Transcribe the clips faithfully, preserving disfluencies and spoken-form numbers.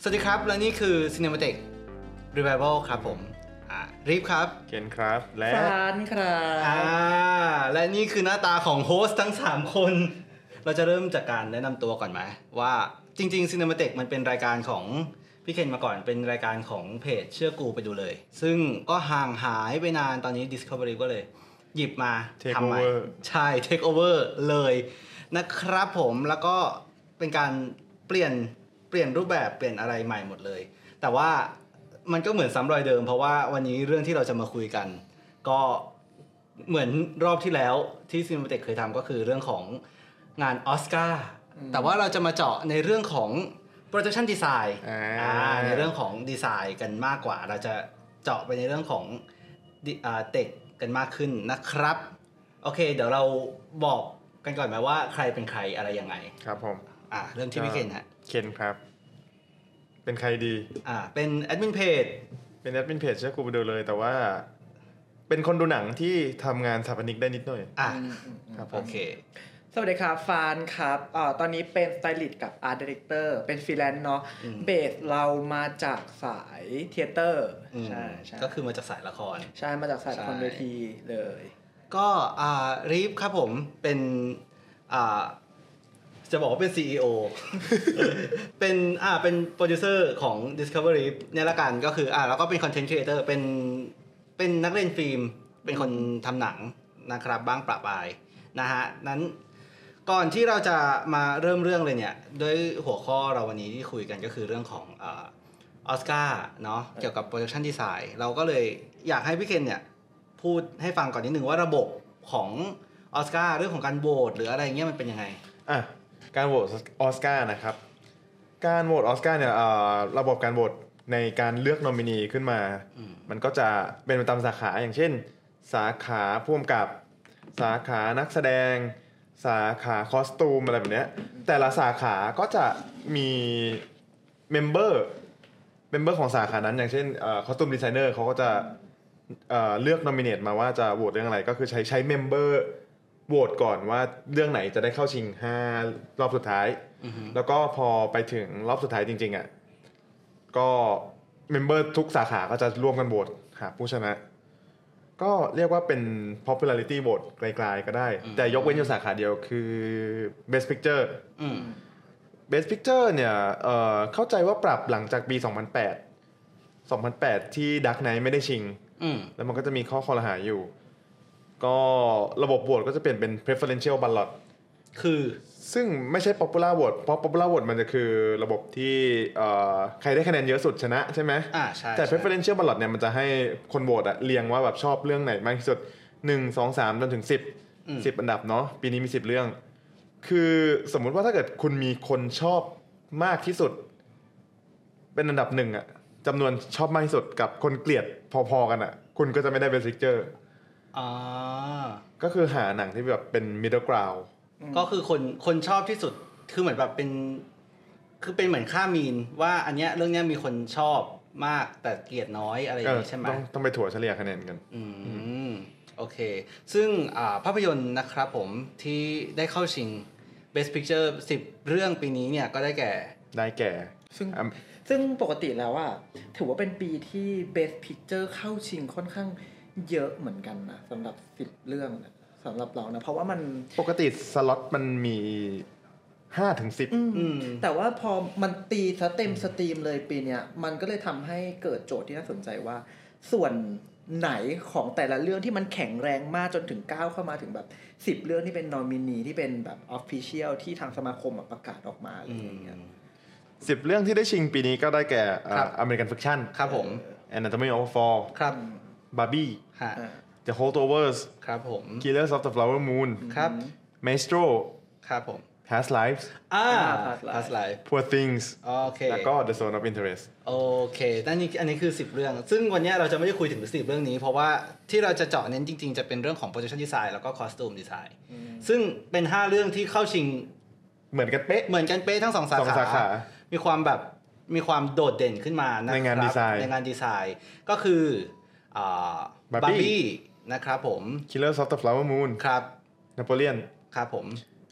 วัสดีครับและนี่คือ Cinematic Revival ครับผมอ่ารีบครับเคนครับและฟานครับอ่าและนี่คือหน้าตาของโฮสต์ทั้งสามคนเราจะเริ่มจากการแนะนำตัวก่อนไหมว่าจริงๆ Cinematic มันเป็นรายการของพี่เคนมาก่อนเป็นรายการของเพจเชื่อกูไปดูเลยซึ่งก็ห่างหายไปนานตอนนี้ Discovery ก็เลยหยิบมาทำใหม่ใช่ Take Over เลยนะครับผมแล้วก็เป็นการเปลี่ยนเปลี่ยนรูปแบบเปลี่ยนอะไรใหม่หมดเลยแต่ว่ามันก็เหมือนซ้ำรอยเดิมเพราะว่าวันนี้เรื่องที่เราจะมาคุยกันก็เหมือนรอบที่แล้วที่ Cinematic เคยทำก็คือเรื่องของงานออสการ์แต่ว่าเราจะมาเจาะในเรื่องของ Production Design อ่าในเรื่องของดีไซน์กันมากกว่าเราจะเจาะไปในเรื่องของอ่าเทคกันมากขึ้นนะครับโอเคเดี๋ยวเราบอกกันก่อนไหมว่าใครเป็นใครอะไรยังไงครับผมอ่าเริ่มที่พี่เคนฮะเคนครับเป็นใครดีอ่าเป็นแอดมินเพจเป็นแอดมินเพจเชื่อกูไปดูเลยแต่ว่าเป็นคนดูหนังที่ทำงานสถาปนิกได้นิดหน่อยอ่าครับโอเคสวัสดีครับฟานครับอ่าตอนนี้เป็นสไตลิสต์กับอาร์ตดีเรคเตอร์เป็นฟรีแลนซ์เนาะเบสเรามาจากสายเธียเตอร์ใช่ใช่ก็คือมาจากสายละครใช่มาจากสายละครเวทีเลยก็อ่ารีฟครับผมเป็นอ่าจะบอกว่าเป็น ซี อี โอ เป็นอ่าเป็นโปรดิวเซอร์ของ Discovery เนี่ยละกันก็คืออ่าแล้วก็เป็นคอนเทนต์ครีเอเตอร์เป็นเป็นนักเล่นฟิล์มเป็นคนทำหนังนะครับบ้างประปรายนะฮะนั้นก่อนที่เราจะมาเริ่มเรื่องเลยเนี่ยด้วยหัวข้อเราวันนี้ที่คุยกันก็คือเรื่องของอ่าออสการ์เนาะเกี่ยวกับโปรดักชันดีไซน์เราก็เลยอยากให้พี่เคนเนี่ยพูดให้ฟังก่อนนิดนึงว่าระบบของออสการ์เรื่องของการโหวตหรืออะไรเงี้ยมันเป็นยังไงอ่ะการโหวตออสการ์นะครับการโหวตออสการ์เนี่ยระบบการโหวตในการเลือกนอมินีขึ้นมามันก็จะเป็นไปตามสาขาอย่างเช่นสาขาผู้กำกับสาขานักแสดงสาขาคอสตูมอะไรแบบเนี้ยแต่ละสาขาก็จะมีเมมเบอร์เมมเบอร์ของสาขานั้นอย่างเช่นคอสตูมดีไซเนอร์เขาก็จะเอ่อเลือกนอมิเนตมาว่าจะโหวตเรื่องอะไรก็คือใช้ใช้เมมเบอร์โหวตก่อนว่าเรื่องไหนจะได้เข้าชิงห้ารอบสุดท้าย uh-huh. แล้วก็พอไปถึงรอบสุดท้ายจริงๆอ่ะก็เมมเบอร์ทุกสาขาก็จะร่วมกันโหวตหาผู้ชนะก็เรียกว่าเป็น popularity vote ไกลๆก็ได้ uh-huh. แต่ยกเว้นอยู่สาขาเดียวคือ best picture uh-huh. best picture เนี่ยเอ่อเข้าใจว่าปรับหลังจากปีสองพันแปด สองพันแปดที่ Dark Knight ไม่ได้ชิง uh-huh. แล้วมันก็จะมีข้อคอรหาอยู่ก็ระบบโหวตก็จะเปลี่ยนเป็น preferential ballot คือซึ่งไม่ใช่ popular vote เพราะ popular vote มันจะคือระบบที่เอ่อใครได้คะแนนเยอะสุดชนะใช่ไหมอ่าใช่แต่ preferential ballot เนี่ยมันจะให้คนโหวตอะเรียงว่าแบบชอบเรื่องไหนมากที่สุดหนึ่ง สอง สามจนถึงสิบ สิบอันดับเนาะปีนี้มีสิบเรื่องคือสมมุติว่าถ้าเกิดคุณมีคนชอบมากที่สุดเป็นอันดับหนึ่งอะจำนวนชอบมากที่สุดกับคนเกลียดพอๆกันอะคุณก็จะไม่ได้ best picture อ่าก็คือหาหนังที่แบบเป็น middle ground ก็คือคนคนชอบที่สุดคือเหมือนแบบเป็นคือเป็นเหมือนค่ามีนว่าอันเนี้ยเรื่องเนี้ยมีคนชอบมากแต่เกลียดน้อยอะไรอย่างนี้ใช่ไหมต้องต้องไปถั่วเฉลี่ยคะแนนกันอืมโอเคซึ่งอ่าภาพยนตร์นะครับผมที่ได้เข้าชิง Best Picture สิบเรื่องปีนี้เนี่ยก็ได้แก่ได้แก่ซึ่งซึ่งปกติแล้วอ่ะถือว่าเป็นปีที่ Best Picture เข้าชิงค่อนข้างเยอะเหมือนกันนะสำหรับสิบเรื่องนะสำหรับเรานะเพราะว่ามันปกติสล็อตมันมีห้าถึงสิบแต่ว่าพอมันตีซะเต็มสตรีมเลยปีเนี้ยมันก็เลยทำให้เกิดโจทย์ที่น่าสนใจว่าส่วนไหนของแต่ละเรื่องที่มันแข็งแรงมากจนถึงก้าวเข้ามาถึงแบบสิบเรื่องที่เป็นนอมินีที่เป็นแบบ official ที่ทางสมาคมประกาศออกมาอะไรอย่างเงี้ยสิบเรื่องที่ได้ชิงปีนี้ก็ได้แก่ American Fiction ครับผม Anatomy of a Fall ครับ Barbie ฮะ The Holdovers ครับผม Killers of the Flower Moon ครับ Maestro ครับผม Past Lives อ่า Past Lives Poor Things โอเคแล้วก็ The Zone of Interest โอเคอันนี้อันนี้คือสิบเรื่องซึ่งวันนี้เราจะไม่ได้คุยถึงสิบเรื่องนี้เพราะว่าที่เราจะเจาะเน้นจริงๆจะเป็นเรื่องของ Production Design แล้วก็ Costume Design ซึ่งเป็นห้าเรื่องที่เข้าชิงเหมือนกันเป๊ะเหมือนกันเป๊ะทั้งสองสาขามีความแบบมีความโดดเด่นขึ้นมานะครับในงานดีไซน์ในงานดีไซน์ก็คืออ่า Barbie นะครับผม Killers of the Flower Moon ครับ Napoleon ครับผม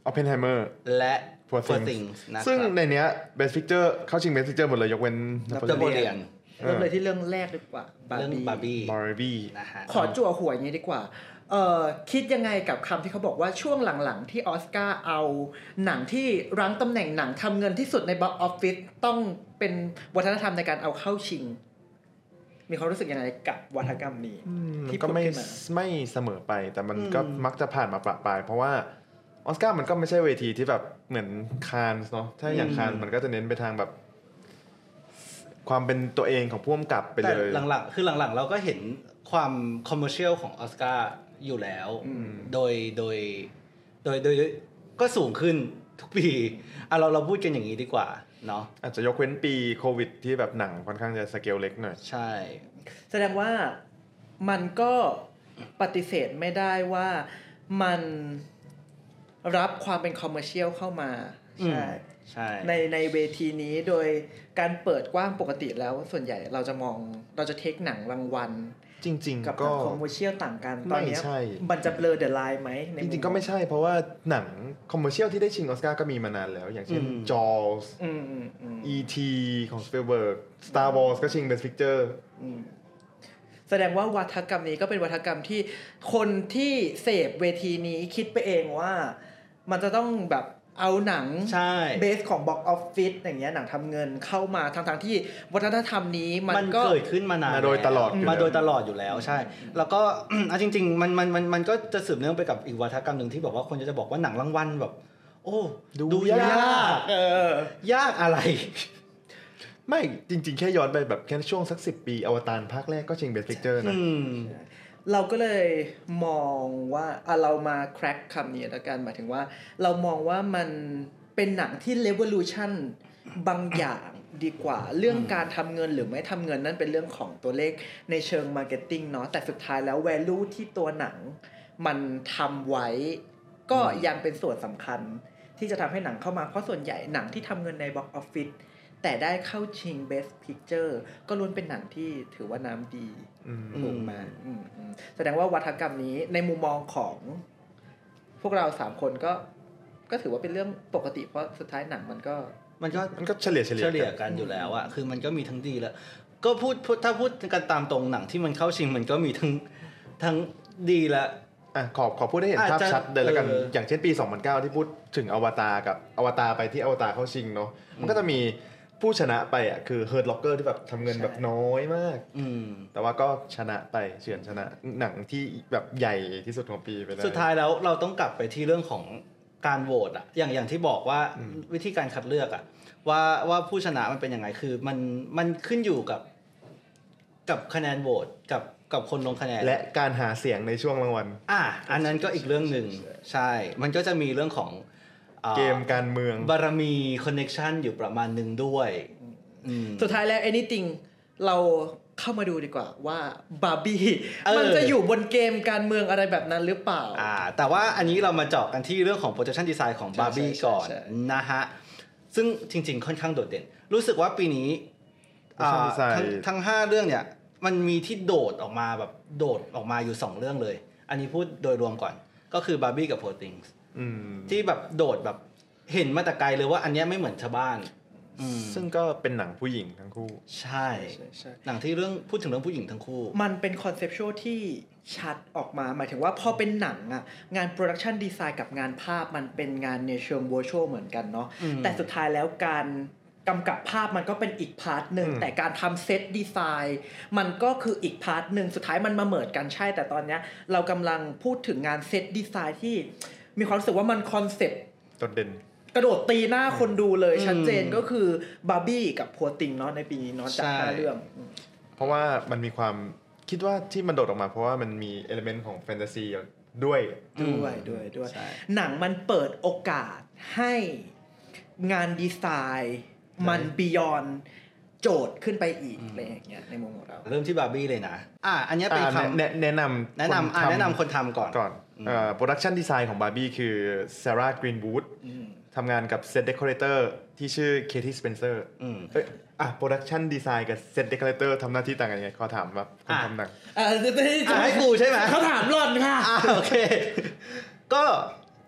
Oppenheimer และ Poor Poor Things Things นะครับซึ่งในเนี้ย Best Picture เข้าชิง Best Picture หมดเลยยกเว้น Napoleon เริ่มเลยที่เรื่องแรกดีกว่าเรื่อง Barbie Barbie Barbie นะฮะขอจั่วหัวอย่างนี้ดีกว่าเอ่อคิดยังไงกับคำที่เขาบอกว่าช่วงหลังๆที่ออสการ์เอาหนังที่รั้งตำแหน่งหนังทำเงินที่สุดในบ็อกซ์ออฟฟิศต้องเป็นวัฒนธรรมในการเอาเข้าชิงมีความรู้สึกยังไงกับวัฒนกรรมนี้มันที่ก็ไม่พูดขึ้นมาไม่เสมอไปแต่มันก็มักจะผ่านมาประปรายเพราะว่าออสการ์มันก็ไม่ใช่เวทีที่แบบเหมือนคานส์เนาะถ้าอย่างคานส์มันก็จะเน้นไปทางแบบความเป็นตัวเองของผู้กำกับไปเลยแต่หลังๆคือหลังๆเราก็เห็นความคอมเมอร์เชียลของออสการ์อยู่แล้วโดยโดยโดยโดยก็สูงขึ้นทุกปีอ่ะเราเราพูดกันอย่างนี้ดีกว่าเนาะอาจจะยกเว้นปีโควิดที่แบบหนังค่อนข้างจะสเกลเล็กหน่อยใช่แสดงว่ามันก็ปฏิเสธไม่ได้ว่ามันรับความเป็นคอมเมอร์เชียลเข้ามาใช่ใช่ในในเวทีนี้โดยการเปิดกว้างปกติแล้วส่วนใหญ่เราจะมองเราจะเทคหนังรางวัลจริงๆกับคอมเมอร์เชียลต่างกันตอนนี้มันจะเบลอเดอะไลน์ไหมจริงๆก็ไม่ใช่เพราะว่าหนังคอมเมอร์เชียลที่ได้ชิงออสการ์ก็มีมานานแล้วอย่างเช่น Jaws อี ที ของ Spielberg Star Wars ก็ชิง Best Picture แสดงว่าวัฒกรรมนี้ก็เป็นวัฒกรรมที่คนที่เสพเวทีนี้คิดไปเองว่ามันจะต้องแบบเอาหนังเบสของ box office อย่างเงี้ยหนังทำเงินเข้ามาทั้งๆที่วัฒนธรรมนี้มันก็เกิดขึ้นมานานมาโดยตลอดมาโดยตลอดอยู่แล้วใช่แล้วก็อ่ะจริงๆมันมันมันมันก็จะสืบเนื่องไปกับอีกวัฒกรรมนึงที่บอกว่าคนจะบอกว่าหนังรางวัลแบบโอ้ดูยากเออยากอะไรไม่จริงๆแค่ย้อนไปแบบแค่ช่วงสักสิบปีอวตารภาคแรกก็ชิง Best Picture นะเราก็เลยมองว่าอ่ะเรามาแคร็กคำนี้แล้วกันหมายถึงว่าเรามองว่ามันเป็นหนังที่ revolution บางอย่างดีกว่าเรื่องการทำเงินหรือไม่ทำเงินนั่นเป็นเรื่องของตัวเลขในเชิง marketing เนาะแต่สุดท้ายแล้ว value ที่ตัวหนังมันทำไว้ก็ยังเป็นส่วนสำคัญที่จะทำให้หนังเข้ามาเพราะส่วนใหญ่หนังที่ทำเงินใน box officeแต่ได้เข้าชิง Best Picture ก็ล้วนเป็นหนังที่ถือว่าน้ำดีถูกมาแสดงว่าวัฒกรรมนี้ในมุมมองของพวกเราสามคนก็ก็ถือว่าเป็นเรื่องปกติเพราะสุดท้ายหนังมันก็มันก็มันก็เฉลี่ยเฉลี่ยเฉลี่ยกันอยู่แล้วอะคือมันก็มีทั้งดีแล้วก็พูดถ้าพูดกันตามตรงหนังที่มันเข้าชิงมันก็มีทั้งทั้งดีและอ่ะขอขอพูดให้เห็นภาพชัดเลยแล้วกันอย่างเช่นปีสองพันเก้าที่พูดถึงอวตารกับอวตารไปที่อวตารเข้าชิงเนาะมันก็จะมีผู้ชนะไปอ่ะคือ Hurt Locker ที่แบบทำเงินแบบน้อยมากแต่ว่าก็ชนะไปเฉือนชนะหนังที่แบบใหญ่ที่สุดของปีไปได้สุดท้ายแล้วเราต้องกลับไปที่เรื่องของการโหวตอ่ะอย่างอย่างที่บอกว่าวิธีการคัดเลือกอ่ะว่าว่าผู้ชนะมันเป็นยังไงคือมันมันขึ้นอยู่กับกับคะแนนโหวตกับกับคนลงคะแนนและการหาเสียงในช่วงรางวัลอ่ะอันนั้นก็อีกเรื่องนึงใช่มันก็จะมีเรื่องของเกมการเมืองบารมีคอนเนคชั่นอยู่ประมาณนึงด้วยสุดท้ายแล้ว anything เราเข้ามาดูดีกว่าว่าบาร์บี้มันจะอยู่บนเกมการเมืองอะไรแบบนั้นหรือเปล่าอ่าแต่ว่าอันนี้เรามาเจาะกันที่เรื่องของ production design ของบาร์บี้ก่อนนะฮะซึ่งจริงๆค่อนข้างโดดเด่นรู้สึกว่าปีนี้ทั้งทั้งห้าเรื่องเนี่ยมันมีที่โดดออกมาแบบโดดออกมาอยู่สองเรื่องเลยอันนี้พูดโดยรวมก่อนก็คือบาร์บี้กับ Poor Thingsที่แบบโดดแบบเห็นมาแต่ไกลเลยว่าอันนี้ไม่เหมือนชาวบ้านซึ่งก็เป็นหนังผู้หญิงทั้งคู่ใช่หนังที่เรื่องพูดถึงเรื่องผู้หญิงทั้งคู่มันเป็นคอนเซปชวลที่ชัดออกมาหมายถึงว่าพอเป็นหนังอ่ะงานโปรดักชันดีไซน์กับงานภาพมันเป็นงานในเชิงวอร์ชวลเหมือนกันเนาะแต่สุดท้ายแล้วการกำกับภาพมันก็เป็นอีกพาร์ทหนึ่งแต่การทำเซตดีไซน์มันก็คืออีกพาร์ทหนึ่งสุดท้ายมันมาเมิร์จกันใช่แต่ตอนนี้เรากำลังพูดถึงงานเซตดีไซน์ที่มีความรู้สึกว่ามันคอนเซปต์โดดเด่นกระโดดตีหน้าคนดูเลยชัดเจนก็คือบาร์บี้กับพัวติงเนาะในปีนี้เนาะจากห้าเรื่องเพราะว่ามันมีความคิดว่าที่มันโดดออกมาเพราะว่ามันมีเอลิเมนต์ของแฟนตาซีด้วยด้วยด้วยด้วยหนังมันเปิดโอกาสให้งานดีไซน์มันบียอนโจทย์ขึ้นไปอีกอะไรอย่างเงี้ยในมุมของเราเริ่มที่บาร์บี้เลยนะอ่ะอันนี้เป็นคำแนะนำแนะนำอ่ะแนะนำคนทำก่อนก่อนอ่าโปรดักชันดีไซน์ของบาร์บี้คือซาร่ากรีนวูดทำงานกับเซตเดคอเรเตอร์ที่ชื่อเคที่สเปนเซอร์เอ้ยอ่ะโปรดักชันดีไซน์กับเซตเดคอเรเตอร์ทำหน้าที่ต่างกันยังไงขอถามแบบคนทำหนังอ่าให้กูใช่ไหมเขาถามหล่อนค่ะอ่าโอเคก็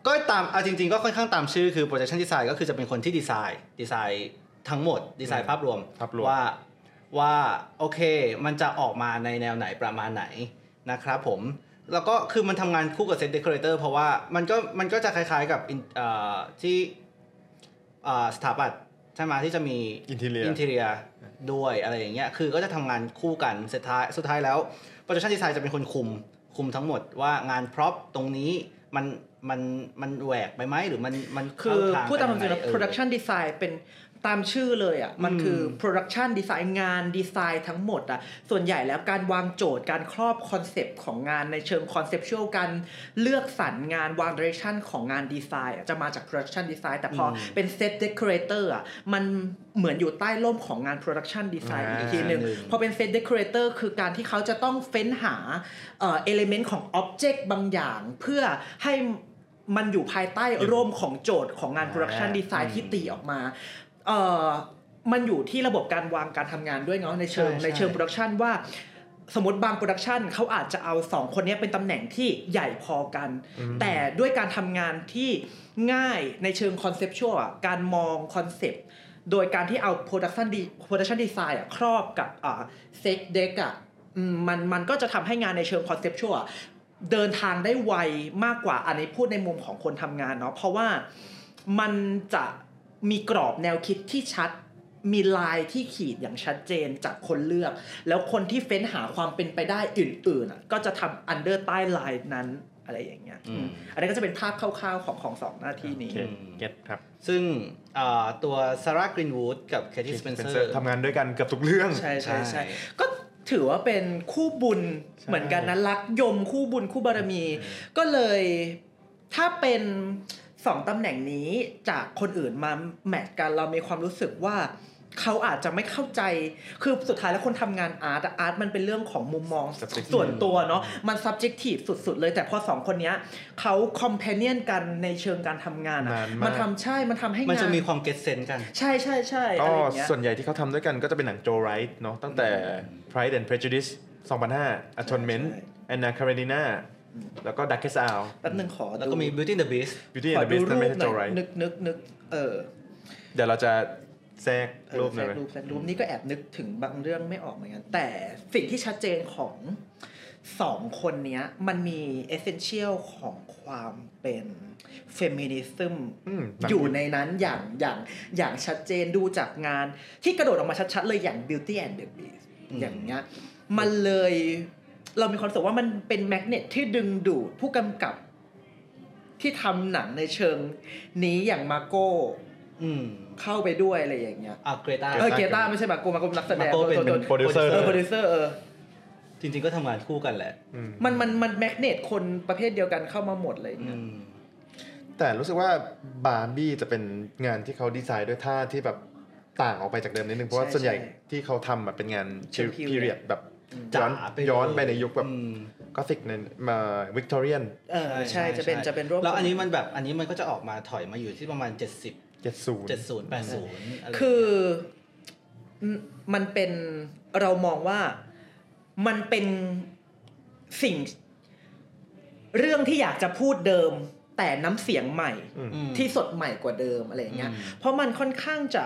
ก็ตามเอาจริงๆก็ค่อนข้างตามชื่อคือ production design ก็คือจะเป็นคนที่ดีไซน์ดีไซน์ทั้งหมดดีไซน์ภาพรวมภาพรวมว่าว่าโอเคมันจะออกมาในแนวไหนประมาณไหนนะครับผมแล้วก็คือมันทำงานคู่กับ set decorator เพราะว่ามันก็มันก็จะคล้ายๆกับเอ่อที่เอ่อสถาปัตย์ใช่ไหมที่จะมี Interior interior ด้วยอะไรอย่างเงี้ยคือก็จะทำงานคู่กันสุดท้ายสุดท้ายแล้ว production design จะเป็นคนคุมคุมทั้งหมดว่างาน prop ตรงนี้มันมันมันแหวกไปไหมหรือมันมันคือเข้าทางพูดตามจริงๆนะเออ production design เป็นตามชื่อเลยอ่ะมันคือ production design งานดีไซน์ทั้งหมดอ่ะส่วนใหญ่แล้วการวางโจทย์การครอบคอนเซปต์ของงานในเชิง conceptual การเลือกสรรงานวาง direction ของงานดีไซน์จะมาจาก production design แต่พอเป็น set decorator อ่ะมันเหมือนอยู่ใต้ร่มของงาน production design อีกทีนึงพอเป็น set decorator คือการที่เขาจะต้องเฟ้นหาเอ่อ element ของ object บางอย่างเพื่อให้มันอยู่ภายใต้ร่มของโจทย์ของงาน production design ที่ตีออกมาเอ่อมันอยู่ที่ระบบการวางการทำงานด้วยเนาะในเชิงในเชิงโปรดักชันว่าสมมติบางโปรดักชันเขาอาจจะเอาสองคนนี้เป็นตำแหน่งที่ใหญ่พอกันแต่ด้วยการทำงานที่ง่ายในเชิงคอนเซปชวลการมองคอนเซปต์โดยการที่เอาโปรดักชันดีโปรดักชันดีไซน์ครอบกับอ่าเซ็กเด็กอ่ะมันมันก็จะทำให้งานในเชิงคอนเซปชวลเดินทางได้ไวมากกว่าอันนี้พูดในมุมของคนทำงานเนาะเพราะว่ามันจะมีกรอบแนวคิดที่ชัดมีลายที่ขีดอย่างชัดเจนจากคนเลือกแล้วคนที่เฟ้นหาความเป็นไปได้อื่นๆก็จะทำอันเดอร์ใต้ลายนั้นอะไรอย่างเงี้ยอันนี้ก็จะเป็นภาพคร่าวๆของของสองหน้าที่นี้เก็ตครับซึ่งตัวซาร่ากรีนวูดกับเคที่สเปนเซอร์ทำงานด้วยกันเกือบทุกเรื่องใช่ใช่ใช่ก็ถือว่าเป็นคู่บุญเหมือนกันนะรักยมคู่บุญคู่บารมีก็เลยถ้าเป็นสองตำแหน่งนี้จากคนอื่นมาแมทกันเรามีความรู้สึกว่าเขาอาจจะไม่เข้าใจคือสุดท้ายแล้วคนทำงานอาร์ตอาร์ตมันเป็นเรื่องของมุมมองส่วนตัวเนาะมัน subjective สุดๆเลยแต่พอสองคนนี้เขา companion กันในเชิงการทำงานมันทำใช่มันทำให้งานมันจะมีความ get sense กันใช่ใช่ใช่ก็ส่วนใหญ่ที่เขาทำด้วยกันก็จะเป็นหนังโจไรท์เนาะตั้งแต่ Pride and Prejudice สองพันห้า Atonement Anna Kareninaแล้วก็ Darkest Hour แป๊บนึงขอแล้วก็มี Beauty and the Beast Beauty and the Beast นั่นไม่ใช่โจไรท์นึกนึกนึกเออเดี๋ยวเราจะแทรกรูปหน่อยแทรกรูปแทรกรูปนี่ก็แอบนึกถึงบางเรื่องไม่ออกเหมือนกันแต่สิ่งที่ชัดเจนของสองคนนี้มันมีเอเซนเชียลของความเป็นเฟมินิซึมอยู่ในนั้นอย่างอย่างอย่างชัดเจนดูจากงานที่กระโดดออกมาชัดๆเลยอย่าง Beauty and the Beast อย่างเงี้ยมันเลยเรามีความรู้สึกว่ามันเป็นแมกเนตที่ดึงดูดผู้กำกับที่ทำหนังในเชิงนี้อย่างมาโก้เข้าไปด้วยอะไรอย่างเงี้ยอ่ะเกรตาเออเกรตาไม่ใช่มาโก้มาโก้นักแสดงเป็นโปรดิวเซอร์เออโปรดิวเซอร์เออจริงๆก็ทำงานคู่กันแหละมันมันมันแมกเนตคนประเภทเดียวกันเข้ามาหมดเลยเนี่ยแต่รู้สึกว่าบาร์บี้จะเป็นงานที่เขาดีไซน์ด้วยท่าที่แบบต่างออกไปจากเดิมนิดนึงเพราะว่าส่วนใหญ่ที่เขาทำเป็นงานพีเรียดแบบย้อนย้อนไปในยุคแบบกอธิกในมาวิกตอเรียนเออใช่จะเป็นจะเป็นรูปแล้วอันนี้มันแบบอันนี้มันก็จะออกมาถอยมาอยู่ที่ประมาณเจ็ดสิบเจ็ดสิบเจ็ดสิบ แปดสิบอะไรคือมันเป็นเรามองว่ามันเป็นสิ่งเรื่องที่อยากจะพูดเดิมแต่น้ำเสียงใหม่ที่สดใหม่กว่าเดิมอะไรอย่างเงี้ยเพราะมันค่อนข้างจะ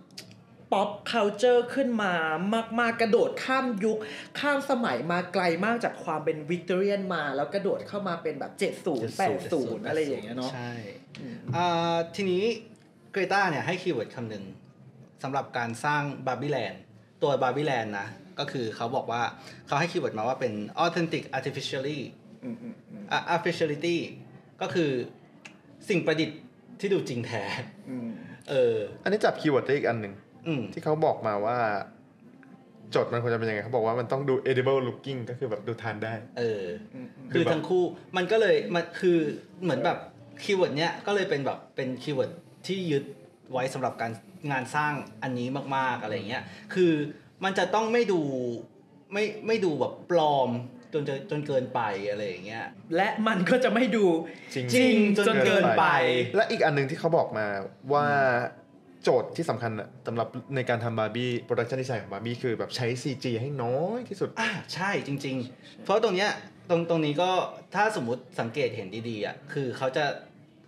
pop culture ขึ้นมามากๆกระโดดข้ามยุคข้ามสมัยมาไกลมากจากความเป็น Victorian มาแล้วกระโดดเข้ามาเป็นแบบเจ็ดสิบ แปดสิบอะไรอย่างเงี้ยเนาะใช่อ่าทีนี้เกรตาเนี่ยให้คีย์เวิร์ดคำหนึ่งสำหรับการสร้างบาร์บี้แลนด์ตัวบาร์บี้แลนด์นะก็คือเขาบอกว่าเขาให้คีย์เวิร์ดมาว่าเป็น authentic artificially artificiality ก็คือสิ่งประดิษฐ์ที่ดูจริงแท้เอออันนี้จับคีย์เวิร์ดได้อีกอันหนึ่งที่เขาบอกมาว่าโจทย์มันควรจะเป็นยังไงเขาบอกว่ามันต้องดู edible looking ก็คือแบบดูทานได้เออคือทั้งคู่มันก็เลยมันคือเหมือนแบบคีย์เวิร์ดเนี้ยก็เลยเป็นแบบเป็นคีย์เวิร์ดที่ยึดไว้สำหรับการงานสร้างอันนี้มากๆอะไรเงี้ยคือมันจะต้องไม่ดูไม่ไม่ดูแบบปลอมจนจนเกินไปอะไรอย่างเงี้ยและมันก็จะไม่ดูจริงจริงจนเกินไปและอีกอันนึงที่เขาบอกมาว่าโจทย์ที่สำคัญสำหรับในการทำบาร์บี้โปรดักชันดีไซน์ของบาร์บี้คือแบบใช้ ซี จี ให้น้อยที่สุดอ่าใช่จริงๆเพราะตรงเนี้ยตรงตรงนี้ก็ถ้าสมมุติสังเกตเห็นดีๆอ่ะคือเขาจะ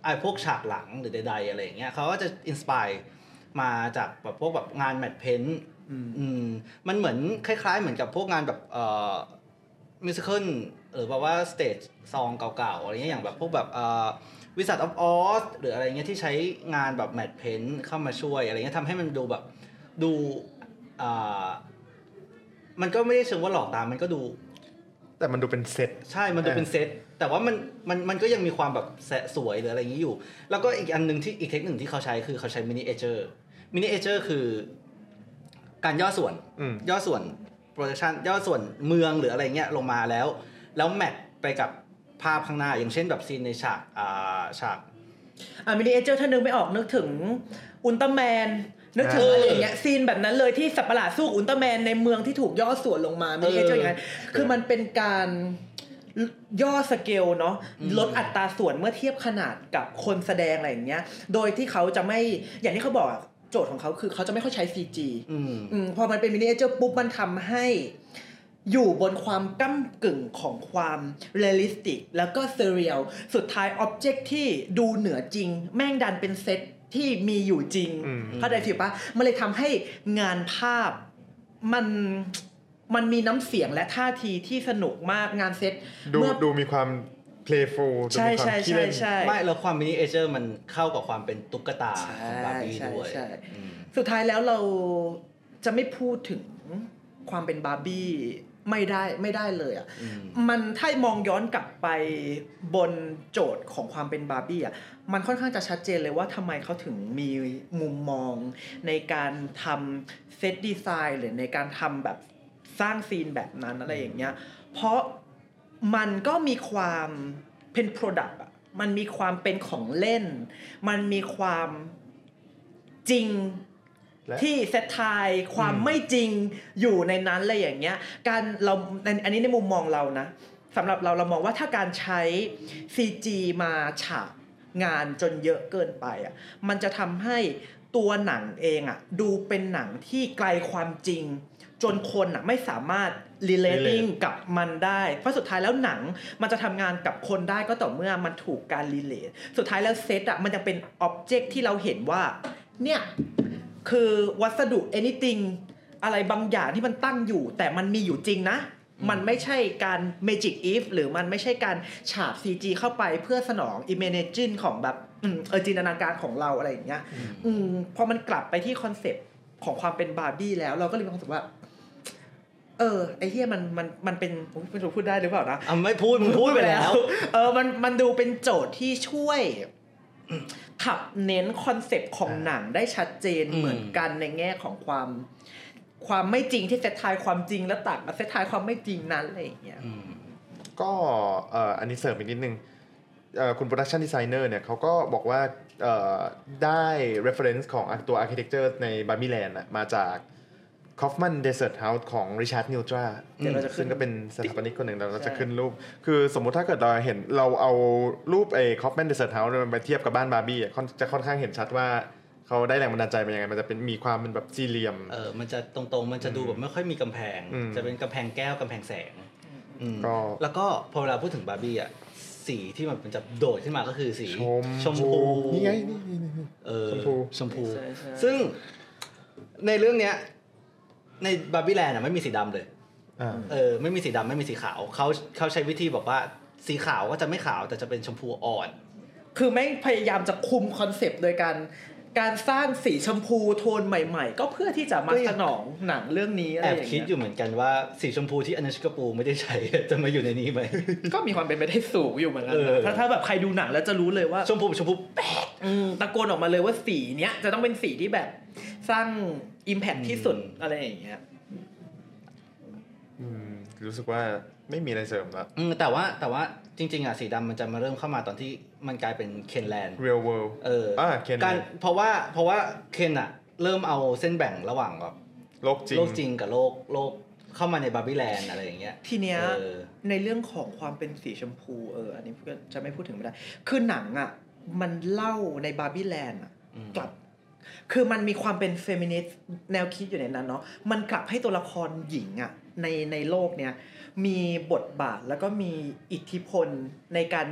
ไอ้พวกฉากหลังหรือใดๆอะไรอย่างเงี้ยเขาก็จะอินสปายมาจากแบบพวกแบบงานแมทเพนท์อืมมันเหมือนคล้ายๆเหมือนกับพวกงานแบบเอ่อมิวสิคลหรือแบบว่าสเตจซองเก่าๆอะไรเงี้ยอย่างแบบพวกแบบเอ่อวิสัทออฟออสหรืออะไรเงี้ยที่ใช้งานแบบแมทเพนท์เข้ามาช่วยอะไรเงี้ยทำให้มันดูแบบดูอ่ามันก็ไม่ได้เชิงว่าหลอกตามันก็ดูแต่มันดูเป็นเซตใช่มันดูเป็นเซตแต่ว่ามันมันมันก็ยังมีความแบบแสะสวยหรืออะไรอย่างนี้อยู่แล้วก็อีกอันนึงที่อีกเทคนิคที่เขาใช้คือเขาใช้มินิเอเจอร์มินิเอเจอร์คือการย่อส่วนย่อส่วนโปรเจคชันย่อส่วนเมืองหรืออะไรเงี้ยลงมาแล้วแล้วแมทไปกับภาพข้างหน้าอย่างเช่นแบบซีนในฉากอ่าฉากอ่ะมินิเอเจอร์ถ้านึกไม่ออกนึกถึงอุลตร้าแมนนึกถึงอะไรอย่างเงี้ยซีนแบบนั้นเลยที่สัตว์ประหลาดสู้อุลตร้าแมนในเมืองที่ถูกย่อส่วนลงมามินิเอเจอร์อย่างนั้นคือมันเป็นการย่อสเกลเนาะลดอัตราส่วนเมื่อเทียบขนาดกับคนแสดงอะไรอย่างเงี้ยโดยที่เขาจะไม่อย่างที่เขาบอกโจทย์ของเขาคือเขาจะไม่ค่อยใช้ ซี จี อืมอืมพอมันเป็นมินิเอเจอร์ปุ๊บมันทำให้อยู่บนความก้ำกึ่งของความเรียลลิสติกแล้วก็เซเรียลสุดท้ายอ็อบเจกต์ที่ดูเหนือจริงแม่งดันเป็นเซตที่มีอยู่จริงเข้าใจผิดปะมันเลยทำให้งานภาพมันมันมีน้ำเสียงและท่าทีที่สนุกมากงานเซตดูดูมีความ playful ดูมีความขี้เล่นไม่แล้วความมินิเอเจอร์มันเข้ากับความเป็นตุ๊กตาของบาร์บี้ด้วยสุดท้ายแล้วเราจะไม่พูดถึงความเป็นบาร์บี้ไม่ได้ไม่ได้เลยอ่ะมันถ้ามองย้อนกลับไปบนโจทย์ของความเป็นบาร์บี้อ่ะมันค่อนข้างจะชัดเจนเลยว่าทำไมเขาถึงมีมุมมองในการทำเซตดีไซน์หรือในการทำแบบสร้างซีนแบบนั้นอะไรอย่างเงี้ยเพราะมันก็มีความเป็น product อ่ะมันมีความเป็นของเล่นมันมีความจริงที่เซตไทม์ความไม่จริงอยู่ในนั้นอะไรอย่างเงี้ยการเราอันนี้ในมุมมองเรานะสำหรับเราเรามองว่าถ้าการใช้ ซี จี มาฉาบงานจนเยอะเกินไปอ่ะมันจะทำให้ตัวหนังเองอ่ะดูเป็นหนังที่ไกลความจริงจนคนอ่ะไม่สามารถ relating กับมันได้เพราะสุดท้ายแล้วหนังมันจะทำงานกับคนได้ก็ต่อเมื่อมันถูกการ relate สุดท้ายแล้วเซตอ่ะมันจะเป็น object ที่เราเห็นว่าเนี่ยคือวัสดุ anything อะไรบางอย่างที่มันตั้งอยู่แต่มันมีอยู่จริงนะมันไม่ใช่การ magic if หรือมันไม่ใช่การฉาบ ซี จี เข้าไปเพื่อสนอง imagination ของแบบเออจินตนาการของเราอะไรอย่างเงี้ยอืมพอมันกลับไปที่คอนเซ็ปต์ของความเป็นบาร์บี้แล้วเราก็เลยมีความรู้สึกว่าเออไอ้เหี้ยมันมันมันเป็นไม่รู้พูดได้หรือเปล่านะอ่ะไม่พูดมึงพูดไปแล้วเออมันมันดูเป็นโจทย์ที่ช่วยขับเน้นคอนเซ็ปต์ของหนังได้ชัดเจนเหมือนกันในแง่ของความความไม่จริงที่เซตไทม์ความจริงแล้วตัดมาเซตไทม์ความไม่จริงนั้นอะไรอย่างเงี้ยก็เอ่ออันนี้เสริมอีกนิดนึงเอ่อคุณ production designer เนี่ยเขาก็บอกว่าเอ่อได้ reference ของตัว architecture ใน Barbie Land น่ะมาจาก Kaufman Desert House ของ Richard Neutra ซึ่งก็เป็นสถาปนิกคนหนึ่งเราจะขึ้นรูปคือสมมุติถ้าเกิดเราเห็นเราเอารูปไอ้ Kaufman Desert House มาเทียบกับบ้าน Barbie อ่ะจะค่อนข้างเห็นชัดว่าเขาได้แรงบันดาลใจมายังไงมันจะเป็นมีความเป็นแบบสี่เหลี่ยมเออมันจะตรงๆมันจะดูแบบไม่ค่อยมีกำแพงจะเป็นกำแพงแก้วกำแพงแสงแล้วก็พอเวลาพูดถึงบาร์บี้อ่ะสีที่มันจะโดดขึ้นมาก็คือสีชมพูนี่ไงนี่เออชมพูซึ่งในเรื่องเนี้ยในบาร์บี้แลนด์อ่ะไม่มีสีดำเลยเออไม่มีสีดำไม่มีสีขาวเขาเขาใช้วิธีบอกว่าสีขาวก็จะไม่ขาวแต่จะเป็นชมพูอ่อนคือแม่งพยายามจะคุมคอนเซปต์โดยการการสร้างสีชมพูโทนใหม่ๆก็เพื่อที่จะมาสนองหนังเรื่องนี้อะไรอย่างเงี้ยแอบคิดอยู่เหมือนกันว่าสีชมพูที่อนุชกาปูไม่ได้ใช้จะมาอยู่ในนี้ไหมก็มีความเป็นไปได้สูงอยู่เหมือนกันถ้าถ้าแบบใครดูหนังแล้วจะรู้เลยว่าชมพูชมพูแปดตะโกนออกมาเลยว่าสีเนี้ยจะต้องเป็นสีที่แบบสร้าง impact ที่สุดอะไรอย่างเงี้ยรู้สึกว่าไม่มีอะไรเสริมแล้วแต่ว่าแต่ว่าจริงๆอ่ะสีดำมันจะมาเริ่มเข้ามาตอนที่มันกลายเป็นเคนแลนด์ real world เอออ่าการเพราะว่าเพราะว่าเคนอ่ะเริ่มเอาเส้นแบ่งระหว่างแบบโลกจริงโลกจริงกับโลกโลกเข้ามาในบาร์บี้แลนด์อะไรอย่างเงี้ยทีเนี้ยในเรื่องของความเป็นสีชมพูเอออันนี้ก็จะไม่พูดถึงไม่ได้คือหนังอ่ะมันเล่าในบาร์บี้แลนด์อ่ะกลับคือมันมีความเป็นเฟมินิสต์แนวคิดอยู่ในนั้นเนาะมันกลับให้ตัวละครหญิงอ่ะในในโลกเนี้ยมีบทบาทแล้วก็มีอิทธิพลในการ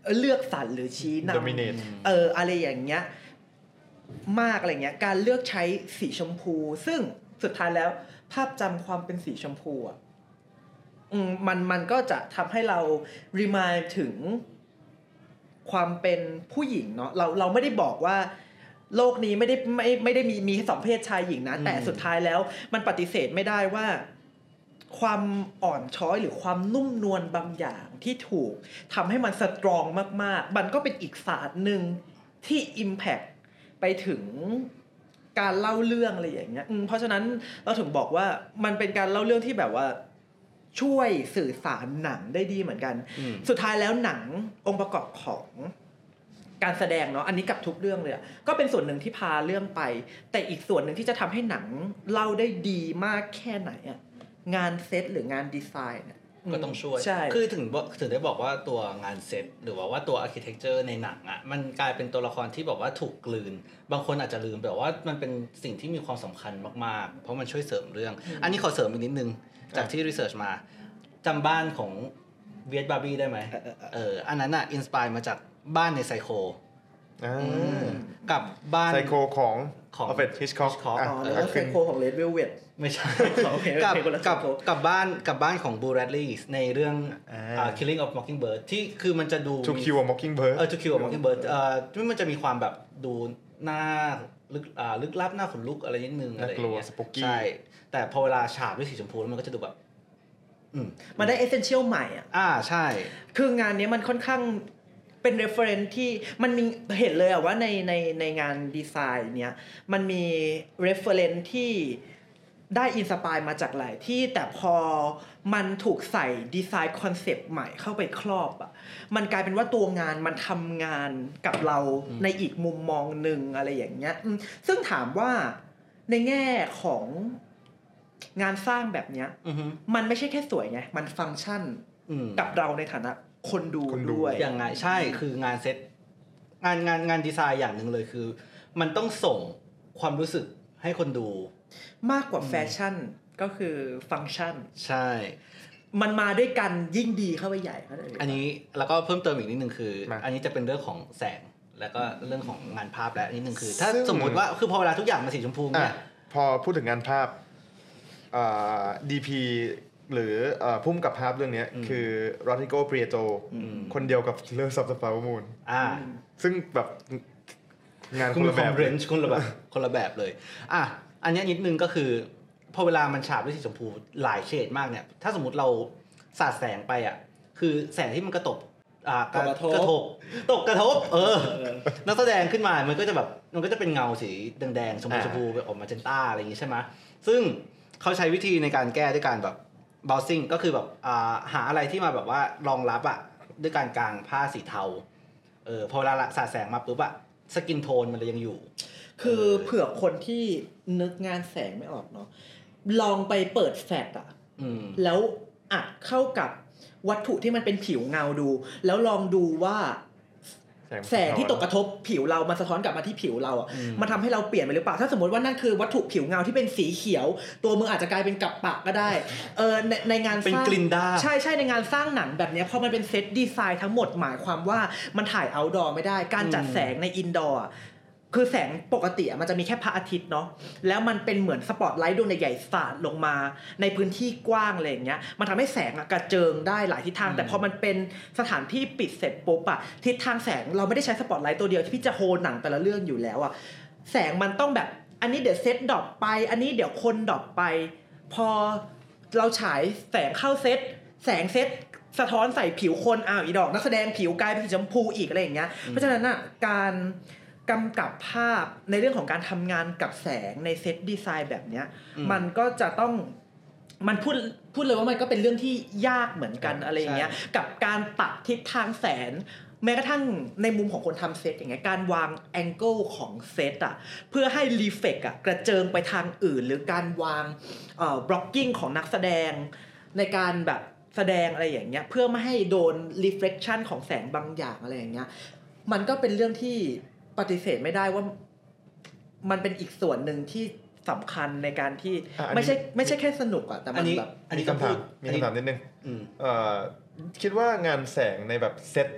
เลือกสรรหรือชี้นำเอออะไรอย่างเงี้ยมากอะไรเงี้ยการเลือกใช้สีชมพูซึ่งสุดท้ายแล้วภาพจำความเป็นสีชมพูอ่ะอืมมันมันก็จะทำให้เรา remind ถึงความเป็นผู้หญิงเนาะเราเราไม่ได้บอกว่าโลกนี้ไม่ได้ไม่ไม่ได้มีมีสองเพศชายหญิงนะแต่สุดท้ายแล้วมันปฏิเสธไม่ได้ว่าความอ่อนช้อยหรือความนุ่มนวลบางอย่างที่ถูกทำให้มันสตรองมากๆมันก็เป็นอีกศาสตร์หนึ่งที่ impact ไปถึงการเล่าเรื่องอะไรอย่างเงี้ยเพราะฉะนั้นเราถึงบอกว่ามันเป็นการเล่าเรื่องที่แบบว่าช่วยสื่อสารหนังได้ดีเหมือนกันสุดท้ายแล้วหนังองค์ประกอบของการแสดงเนาะอันนี้กับทุกเรื่องเลยอ่ะก็เป็นส่วนหนึ่งที่พาเรื่องไปแต่อีกส่วนหนึ่งที่จะทำให้หนังเล่าได้ดีมากแค่ไหนอ่ะงานเซตหรืองานดีไซน์เนี่ยก็ต้องช่วยคือถึงถึงได้บอกว่าตัวงานเซตหรือว่าว่าตัวอาร์คิเทคเจอร์ในหนังอ่ะมันกลายเป็นตัวละครที่บอกว่าถูกกลืนบางคนอาจจะลืมแต่ว่ามันเป็นสิ่งที่มีความสำคัญมากๆเพราะมันช่วยเสริมเรื่องอันนี้ขอเสริมอีกนิดนึงจากที่รีเสิร์ชมาจำบ้านของเวียดบาร์บี้ได้ไหมเอออันนั้นอ่ะอินสไปร์มาจากบ้านในไซโคกับบ้านไซโคของของ Alfred Hitchcock อ๋อแล้วไซโคของ Red Velvet ไม่ใช่กับกับกับบ้านกับบ้านของ Boo Radley ในเรื่อง Killing of Mockingbird ที่คือมันจะดู To Kill a Mockingbird เออ To Kill a Mockingbird เอ่อมันจะมีความแบบดูหน้าลึกอ่าลึกลับหน้าขนลุกอะไรนิดนึงอะไรอย่างเงี้ยใช่แต่พอเวลาฉาบด้วยสีชมพูแล้วมันก็จะดูแบบมันได้ essential ใหม่อ่ะอ่าใช่คืองานนี้มันค่อนข้างเป็น reference ที่มันมีเห็นเลยอ่ะว่าในในในงานดีไซน์เนี้ยมันมี reference ที่ได้อินสปายมาจากหลายที่แต่พอมันถูกใส่ดีไซน์คอนเซปต์ใหม่เข้าไปครอบอ่ะมันกลายเป็นว่าตัวงานมันทำงานกับเราในอีกมุมมองหนึ่งอะไรอย่างเงี้ยซึ่งถามว่าในแง่ของงานสร้างแบบเนี้ยมันไม่ใช่แค่สวยไงมันฟังก์ชันกับเราในฐานะคนดูด้วยอย่างไงใช่คืองานเซตงานงานงานดีไซน์อย่างหนึ่งเลยคือมันต้องส่งความรู้สึกให้คนดูมากกว่าแฟชั่นก็คือฟังก์ชันใช่มันมาด้วยกันยิ่งดีเข้าไปใหญ่อันนี้แล้วก็เพิ่มเติมอีกนิดนึงคืออันนี้จะเป็นเรื่องของแสงแล้วก็เรื่องของงานภาพและนิดนึงคือถ้าสมมติว่าคือพอเวลาทุกอย่างมันสีชมพูเนี่ยพอพูดถึงงานภาพอ่า ดี พี หรือพุ่มกับภาพเรื่องนี้คือ Rodrigo Prieto คนเดียวกับ Killers of the Flower Moon อ่าซึ่งแบบงานคนละแบบคนละแบบคนละแบบเลยอ่ะอันนี้นิดนึงก็คือพอเวลามันฉาบด้วยสีชมพูหลายเฉดมากเนี่ยถ้าสมมติเราสาดแสงไปอ่ะคือแสงที่มันกระตกอ่ากระทบตกกระทบเออนักแสดงขึ้นมามันก็จะแบบมันก็จะเป็นเงาสีแดงๆชมพูชมพูแบบออกมาเจนต้าอะไรอย่างงี้ใช่ไหมซึ่งเขาใช้วิธีในการแก้ด้วยการแบบบาวซิ่งก็คือแบบอ่าหาอะไรที่มาแบบว่ารองรับอ่ะด้วยการกางผ้าสีเทาเออพอเวลาสาดแสงมาปุ๊บอ่ะสกินโทนมันเลยยังอยู่คือเผื่อคนที่นึกงานแสงไม่ออกเนาะลองไปเปิดแฟลชอ่ะแล้วอัดเข้ากับวัตถุที่มันเป็นผิวเงาดูแล้วลองดูว่าแสงที่ตกกระทบผิวเรามันสะท้อนกลับมาที่ผิวเราอ่ะมันทำให้เราเปลี่ยนไปหรือเปล่าถ้าสมมติว่านั่นคือวัตถุผิวเงาที่เป็นสีเขียวตัวมืออาจจะกลายเป็นกับปะก็ได้เออในในงานเป็นกลินด้าใช่ใช่ในงานสร้างหนังแบบนี้พอมันเป็นเซตดีไซน์ทั้งหมดหมายความว่ามันถ่ายเอาท์ดอร์ไม่ได้การจัดแสงในอินดอร์คือแสงปกติมันจะมีแค่พระอาทิตย์เนาะแล้วมันเป็นเหมือนสปอตไลท์ดวงใหญ่ๆสาดลงมาในพื้นที่กว้างอะไรอย่างเงี้ยมันทำให้แสงกระเจิงได้หลายทิศทางแต่พอมันเป็นสถานที่ปิดเสร็จปุ๊บอะทิศทางแสงเราไม่ได้ใช้สปอตไลท์ตัวเดียวที่พี่จะโฮหนังแต่ละเรื่องอยู่แล้วอะแสงมันต้องแบบอันนี้เดี๋ยวเซตดรอปไปอันนี้เดี๋ยวคนดรอปไปพอเราฉายแสงเข้าเซตแสงเซตสะท้อนใส่ผิวคนอ้าวอีดอกนักแสดงผิวกลายเป็นสีชมพูอีกอะไรอย่างเงี้ยเพราะฉะนั้นอะการกำกับภาพในเรื่องของการทำงานกับแสงในเซตดีไซน์แบบนี้มันก็จะต้องมันพูดพูดเลยว่ามันก็เป็นเรื่องที่ยากเหมือนกันอะไรอย่างเงี้ยกับการตัดทิศทางแสงแม้กระทั่งในมุมของคนทำเซตอย่างเงี้ยการวางแองเกิลของเซตอ่ะเพื่อให้รีเฟกอ่ะกระเจิงไปทางอื่นหรือการวางเอ่อบล็อกกิ้งของนักแสดงในการแบบแสดงอะไรอย่างเงี้ยเพื่อไม่ให้โดนรีเฟลคชั่นของแสงบางอย่างอะไรอย่างเงี้ยมันก็เป็นเรื่องที่ปฏิเสธไม่ได้ว่ามันเป็นอีกส่วนหนึ่งที่สำคัญในการที่ไม่ใช่ไม่ใช่แค่สนุกอ่ะแต่มันแบบอันนี้คำถามมีคำถามนิดนึงเอ่อคิดว่างานแสงในแบบเซต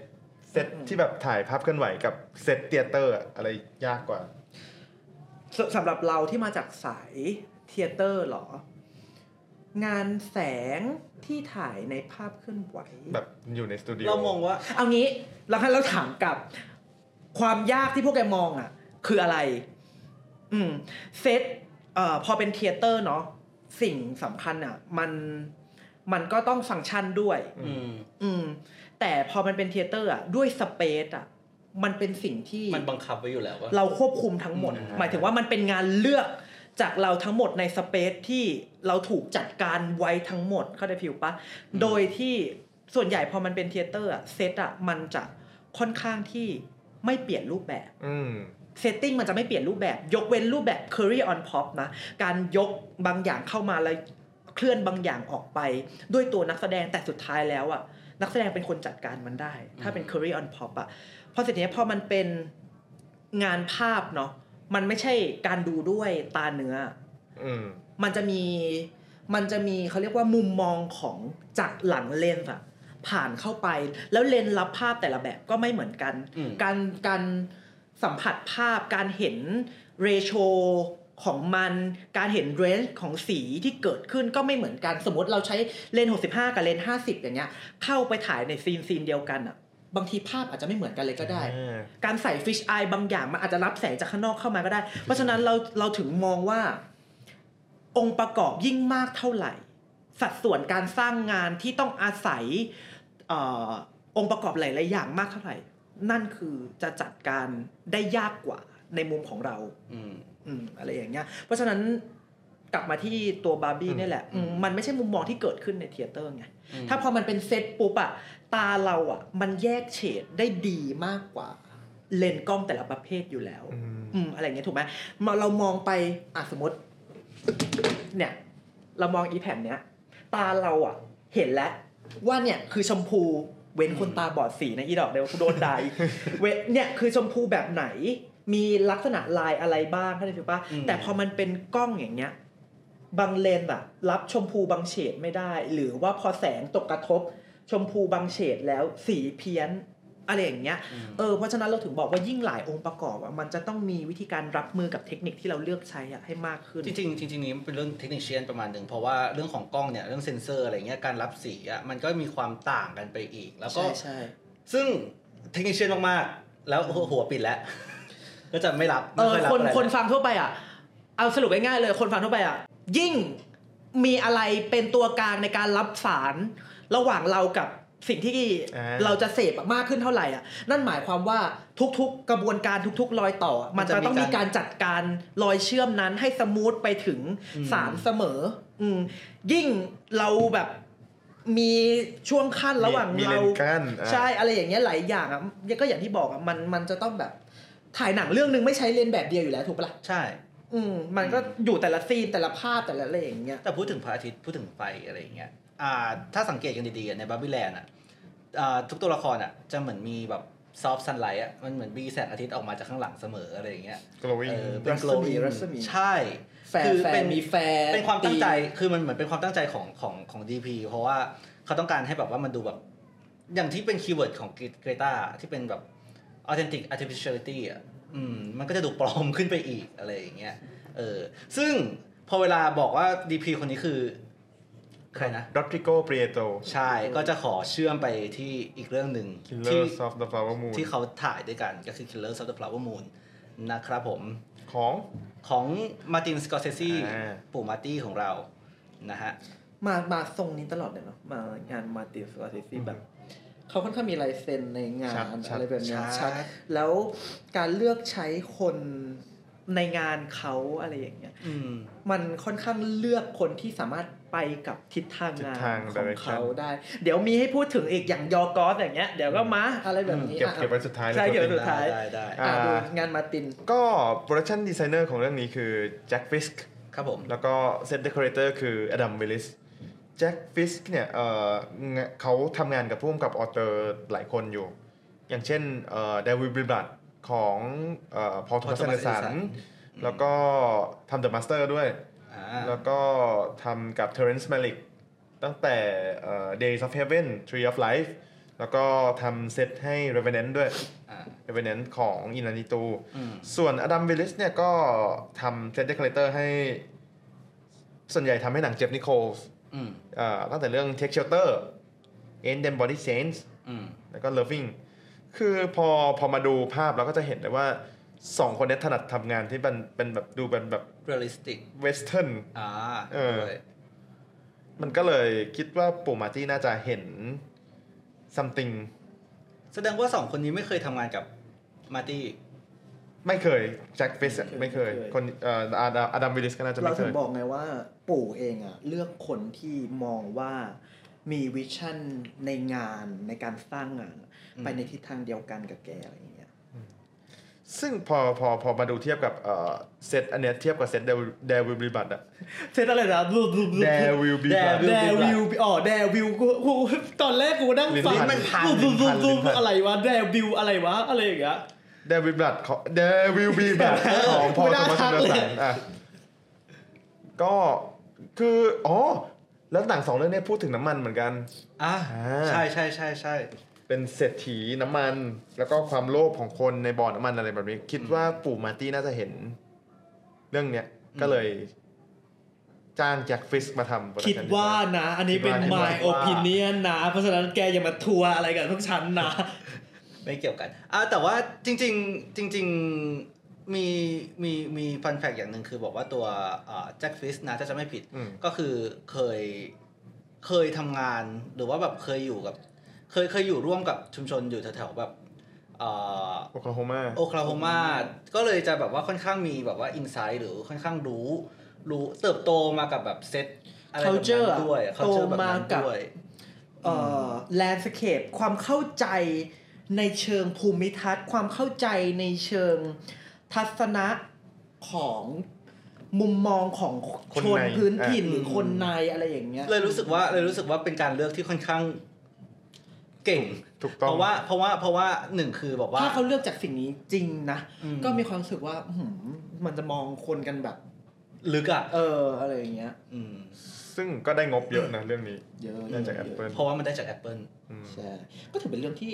เซตที่แบบถ่ายภาพเคลื่อนไหวกับเซตเธียเตอร์อะไรยากกว่าสสำหรับเราที่มาจากสายเธียเตอร์หรองานแสงที่ถ่ายในภาพเคลื่อนไหวแบบอยู่ในสตูดิโอเรามองว่าเอางี้เราให้เราถามกับความยากที่พวกแกมองอ่ะคืออะไรอืมเซตเอ่อพอเป็นเธียเตอร์เนาะสิ่งสำคัญอ่ะมันมันก็ต้องฟังก์ชันด้วยอืมอืมแต่พอมันเป็นเธียเตอร์อ่ะด้วยสเปซอ่ะมันเป็นสิ่งที่มันบังคับไว้อยู่แล้วว่าเราควบคุมทั้งหมดหมายถึงว่ามันเป็นงานเลือกจากเราทั้งหมดในสเปซที่เราถูกจัดการไว้ทั้งหมดเข้าใจผิวปะโดยที่ส่วนใหญ่พอมันเป็นเธียเตอร์อ่ะเซตอ่ะมันจะค่อนข้างที่ไม่เปลี่ยนรูปแบบเซตติ้งมันจะไม่เปลี่ยนรูปแบบยกเว้นรูปแบบ curry on pop นะการยกบางอย่างเข้ามาแล้วเคลื่อนบางอย่างออกไปด้วยตัวนักแสดงแต่สุดท้ายแล้วอ่ะนักแสดงเป็นคนจัดการมันได้ถ้าเป็น curry on pop อ่ะพอเสร็จนี้พอมันเป็นงานภาพเนาะมันไม่ใช่การดูด้วยตาเนื้อมันจะมีมันจะมีเขาเรียกว่ามุมมองของจากหลังเลนส์อะผ่านเข้าไปแล้วเลนส์รับภาพแต่ละแบบก็ไม่เหมือนกันการการสัมผัสภาพการเห็นเรโชของมันการเห็นเรนจ์ของสีที่เกิดขึ้นก็ไม่เหมือนกันสมมติเราใช้เลนส์หกสิบห้ากับเลนส์ห้าสิบอย่างเงี้ยเข้าไปถ่ายในซีนซีนเดียวกันอะบางทีภาพอาจจะไม่เหมือนกันเลยก็ได้การใส่ฟิชไอบางอย่างมันอาจจะรับแสงจากข้างนอกเข้ามาก็ได้เพราะฉะนั้นเราเราถึงมองว่าองค์ประกอบยิ่งมากเท่าไหร่สัดส่วนการสร้างงานที่ต้องอาศัยเอ่อองค์ประกอบหลายๆอย่างมากเท่าไหร่นั่นคือจะจัดการได้ยากกว่าในมุมของเราอืมอืมอะไรอย่างเงี้ยเพราะฉะนั้นกลับมาที่ตัวบาร์บี้นี่แหละมันไม่ใช่มุมมองที่เกิดขึ้นในเธียเตอร์ไงถ้าพอมันเป็นเซตปุ๊บอะตาเราอะมันแยกเฉดได้ดีมากกว่าเลนส์กล้องแต่ละประเภทอยู่แล้วอืมอะไรอย่างเงี้ยถูกไหมเรามองไปอ่ะสมมติเนี่ยเรามองอีแผ่นเนี้ยตาเราอะเห็นแล้วว่าเนี่ยคือชมพูเว้นคนตาบอดสีนะอีดอกเดี๋ยวกูโดนด่าเว้นเนี่ยคือชมพูแบบไหนมีลักษณะลายอะไรบ้างเข้าใจถูกป่ะแต่พอมันเป็นกล้องอย่างเงี้ยบางเลนส์อะรับชมพูบางเฉดไม่ได้หรือว่าพอแสงตกกระทบชมพูบางเฉดแล้วสีเพี้ยนอะไรอย่างเงี้ยเออเพราะฉะนั้นเราถึงบอกว่ายิ่งหลายองค์ประกอบอะมันจะต้องมีวิธีการรับมือกับเทคนิคที่เราเลือกใช้อะให้มากขึ้นจริงๆจริงๆนี้มันเป็นเรื่องเทคนิคเชียนประมาณนึงเพราะว่าเรื่องของกล้องเนี่ยเรื่องเซ็นเซอร์อะไรเงี้ยการรับสีอะมันก็มีความต่างกันไปอีกแล้วก็ใช่ๆซึ่งเทคนิคเชียนมากๆแล้วหัวปิดแล้วก็จะไม่รับเออคนคนฟังทั่วไปอ่ะเอาสรุปง่ายๆเลยคนฟังทั่วไปอ่ะยิ่งมีอะไรเป็นตัวกลางในการรับสารระหว่างเรากับสิ่งที่เราจะเสพมากขึ้นเท่าไหร่อ่ะนั่นหมายความว่าทุกๆกระบวนการทุกๆรอยต่อมันจะต้องมีการจัดการรอยเชื่อมนั้นให้สมูทไปถึงสารเสมออืมยิ่งเราแบบมีช่วงขั้นระหว่างเราใช่อะไรอย่างเงี้ยหลายอย่างอ่ะก็อย่างที่บอกอ่ะมันมันจะต้องแบบถ่ายหนังเรื่องนึงไม่ใช้เลนส์แบบเดียวอยู่แล้วถูกปะล่ะใช่อืมมันก็อยู่แต่ละซีนแต่ละภาพแต่ละอะไรอย่างเงี้ยแต่พูดถึงพระอาทิตย์พูดถึงไฟอะไรอย่างเงี้ยอ่าถ้าสังเกตกันดีๆในบาร์บี้แลนด์อ่ะอ่าทุกตัวละครอ่ะจะเหมือนมีแบบซอฟต์ซันไลท์อ่ะมันเหมือนมีแสงอาทิตย์ออกมาจากข้างหลังเสมออะไรอย่างเงี้ย glowing เออเป็น glowing ใช่คือเป็นมีแฟร์เป็นความตั้งใจคือมันเหมือนเป็นความตั้งใจของของของ ดี พี เพราะว่าเขาต้องการให้แบบว่ามันดูแบบอย่างที่เป็นคีย์เวิร์ดของเกรตาที่เป็นแบบ authentic artificiality อ่ะอืมมันก็จะดูปลอมขึ้นไปอีกอะไรอย่างเงี้ยเออซึ่งพอเวลาบอกว่า ดี พี คนนี้คือใครนะ Rodrigo Prieto ใช่ก็จะขอเชื่อมไปที่อีกเรื่องหนึ่ง Killers of the Flower Moon ที่เขาถ่ายด้วยกันก็คือ Killers of the Flower Moon นะครับผมของของ Martin Scorsese ปู่มาร์ตี้ของเรานะฮะมามาทรงนี้ตลอดเลยเนาะมางาน Martin Scorsese แบบเขาค่อนข้างมีลายเซ็นในงานอะไรแบบนี้ชัดแล้วการเลือกใช้คนในงานเขาอะไรอย่างเงี้ยมันค่อนข้างเลือกคนที่สามารถไปกับทิศทางงานของเขาได้เดี๋ยวมีให้พูดถึงอีกอย่างยอกอสอย่างเงี้ยเดี๋ยวก็มาอะไรแบบนี้เก็บเก็บไว้สุดท้ายใช่เก็บไว้สุดท้ายได้ดูงานมาตินก็โปรดักชั่นดีไซเนอร์ของเรื่องนี้คือแจ็คฟิสก์ครับผมแล้วก็เซตเดคอเรเตอร์คืออดัมวิลลิสแจ็คฟิสก์เนี่ยเอ่อเขาทำงานกับผู้กำกับออเตอร์หลายคนอยู่อย่างเช่นเอ่อเดวิดบริบัตของเอ่อพอล ทอมัส แอนเดอร์สันแล้วก็ทำ The Master ด้วยแล้วก็ทำกับ Terrence Malick ตั้งแต่เอ่อ Days of Heaven Tree of Life แล้วก็ทำเซตให้ Revenant ด้วย Revenant ของ Inanitu ส่วน Adam Willis เนี่ยก็ทำเซต Decorator ให้ส่วนใหญ่ทำให้หนังเจฟนิโคลส์ตั้งแต่เรื่อง Take Shelter Ain't Them Body Saints แล้วก็ Loving คือพอพอมาดูภาพเราก็จะเห็นเลยว่าสองคนนี้ถนัดทำงานที่เป็นเป็นแบบดูเป็นแบบ realistic western อ่าเออมันก็เลยคิดว่าปู่มาร์ตี้น่าจะเห็น something แสดงว่าสองคนนี้ไม่เคยทำงานกับมาร์ตี้ไม่เคยแจ็คฟิสไม่เคยคนเอ่ออดัมวิลลิสก็น่าจะไม่เคยเราถึงบอกไงว่าปู่เองอ่ะเลือกคนที่มองว่ามีวิชั่นในงานในการสร้างงานไปในทิศทางเดียวกันกับแกอะไรอย่างเงี้ยซึ่งพอพอพอมาดูเทียบกับเอ่อเซตอันเนี้ยเทียบกับเซต There Will Be Blood อะเซตอะไรนะ There Will Be Blood There Will Be อ๋อ There Will กูตอนแรกกูนั่งฟังมันพันอะไรวะ There Will อะไรวะอะไรอย่างเงี้ย There Will Be Blood ของ There Will Be Blood ของพอล โทมัส แอนเดอร์สันอ่ะก็คืออ๋อแล้วหนังสองเรื่องนี้พูดถึงน้ำมันเหมือนกันอ่าใช่ใช่ใช่ใช่เป็นเศรษฐีน้ำมันแล้วก็ความโลภของคนในบ่อน้ำมันอะไรแบบนี้คิดว่าปู่มาร์ตี้น่าจะเห็นเรื่องเนี้ยก็เลยจ้างแจ็คฟิสมาทำคิดว่านะอันนี้เป็น my opinion นะเพราะฉะนั้นแกอย่ามาทัวร์อะไรกับพวกฉันนะไม่เกี่ยวกันอ่าแต่ว่าจริงๆจริงๆมีมีมีฟันแฟกต์อย่างหนึ่งคือบอกว่าตัวแจ็คฟิสนะถ้าจะไม่ผิดก็คือเคยเคยทำงานหรือว่าแบบเคยอยู่กับเคยเคยอยู่ร่วมกับชุมชนอยู่แถวๆแบบโอคลาโฮมาโอคลาโฮมาก็เลยจะแบบว่าค่อนข้างมีแบบว่าอินไซต์หรือค่อนข้างรู้รู้เติบโตมากับแบบเซตอะไรแบบนั้นด้วยโตมากับเอ่อแลนด์สเคปความเข้าใจในเชิงภูมิทัศน์ความเข้าใจในเชิงทัศนะของมุมมองของชนพื้นถิ่นหรือคนในอะไรอย่างเงี้ยเลยรู้สึกว่าเลยรู้สึกว่าเป็นการเลือกที่ค่อนข้างเก่งถูกต้องเพราะว่าเพราะว่าเพราะว่าหนึ่งคือบอกว่าถ้าเขาเลือกจากสิ่งนี้จริงนะก็มีความรู้สึกว่ามันจะมองคนกันแบบลึกอ่ะเอออะไรอย่างเงี้ยซึ่งก็ได้งบเยอะนะเรื่องนี้เยอะได้จาก Apple เพราะว่ามันได้จาก Apple ใช่ก็ถือเป็นเรื่องที่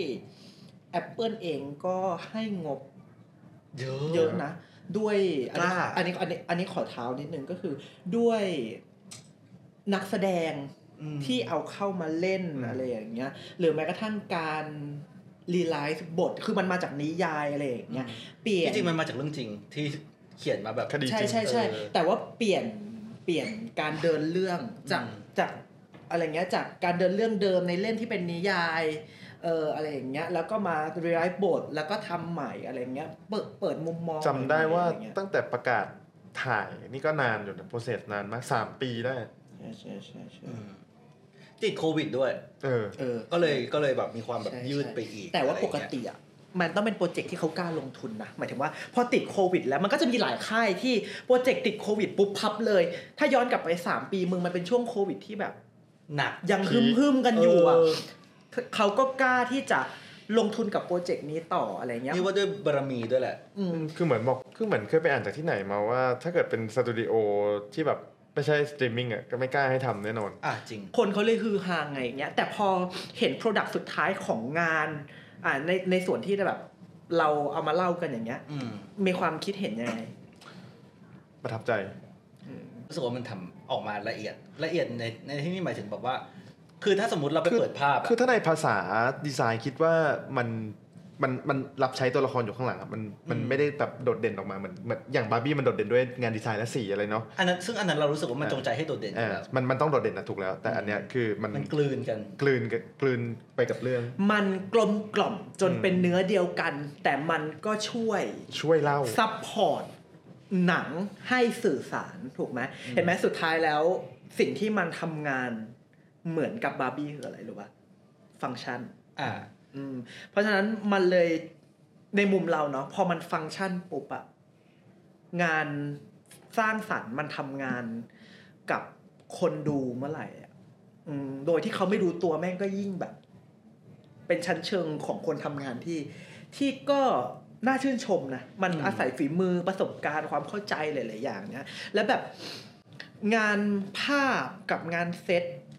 Apple เองก็ให้งบเยอะเยอะนะด้วยอันนี้อันนี้อันนี้อันนี้ขอเท้านิดนึงก็คือด้วยนักแสดงที่เอาเข้ามาเล่นอะไรอย่างเงี้ยหรือแม้กระทั่งการรีไลซ์บทคือมันมาจากนิยายอะไรอย่างเงี้ยเปลี่ยนจริงๆมันมาจากเรื่องจริงที่เขียนมาแบบใช่ใช่ใช่แต่ว่าเปลี่ยนเปลี่ยนการเดินเรื่องจากจากอะไรเงี้ยจากการเดินเรื่องเดิมในเล่มที่เป็นนิยายเอออะไรอย่างเงี้ยแล้วก็มารีไลซ์บทแล้วก็ทำใหม่อะไรเงี้ยเปิดเปิดมุมมองจำได้ว่าตั้งแต่ประกาศถ่ายนี่ก็นานอยู่นะโปรเซสนานมากสามปีได้ใช่ใช่ใช่ใช่ติดโควิดด้วยเออเออก็เลยก็เลยแบบมีความแบบยืดไปอีกแต่ว่าปกติอ่ะมันต้องเป็นโปรเจกต์ที่เขากล้าลงทุนนะหมายถึงว่าพอติดโควิดแล้วมันก็จะมีหลายค่ายที่โปรเจกต์ติดโควิดปุ๊บพับเลยถ้าย้อนกลับไปสามปีมึงมันเป็นช่วงโควิดที่แบบหนักยังฮึ่มๆกันอยู่อ่ะเขาก็กล้าที่จะลงทุนกับโปรเจกต์นี้ต่ออะไรเงี้ยนี่ว่าด้วยบารมีด้วยแหละอืมคือเหมือนบอกคือเหมือนเคยไปอ่านจากที่ไหนมาว่าถ้าเกิดเป็นสตูดิโอที่แบบไม่ใช่สตรีมมิ่งอ่ะก็ไม่กล้าให้ทำแน่นอนอ่ะจริงคนเขาเลยฮือฮาไงเงี้ยแต่พอเห็นโปรดักต์สุดท้ายของงานอ่าในในส่วนที่แบบเราเอามาเล่ากันอย่างเงี้ยมีความคิดเห็นยังไงประทับใจรู้สึกว่ามันทำออกมาละเอียดละเอียดในในที่นี่หมายถึงแบบว่าคือถ้าสมมุติเราไปเปิดภาพคือถ้าในภาษาดีไซน์คิดว่ามันมันมันรับใช้ตัวละครอยู่ข้างหลังอ่ะมันมันไม่ได้แบบโดดเด่นออกมาเหมือนเหมือนอย่างบาร์บี้มันโดดเด่นด้วยงานดีไซน์และสีอะไรเนาะอันนั้นซึ่งอันนั้นเรารู้สึกว่ามันจงใจให้โดดเด่นอยู่แล้วมันมันต้องโดดเด่นนะถูกแล้วแต่อันเนี้ยคือมันมันกลืนกันกลืนกลืนไปกับเรื่องมันกลมกล่อมจนเป็นเนื้อเดียวกันแต่มันก็ช่วยช่วยเล่าซัพพอร์ตหนังให้สื่อสารถูกไหมเห็นไหมสุดท้ายแล้วสิ่งที่มันทำงานเหมือนกับบาร์บี้คืออะไรรู้ป่ะฟังก์ชันอ่าอืมเพราะฉะนั้นมันเลยในมุมเราเนาะพอมันฟังก์ชันปุ๊บอะงานสร้างสรรค์มันทำงานกับคนดูเมื่อไหร่อะอืมโดยที่เขาไม่รู้ตัวแม่งก็ยิ่งแบบเป็นชั้นเชิงของคนทำงานที่ที่ก็น่าชื่นชมนะมันอาศัยฝีมือประสบการณ์ความเข้าใจหลายๆอย่างเนี้ยแล้วแบบงานภาพกับงานเซต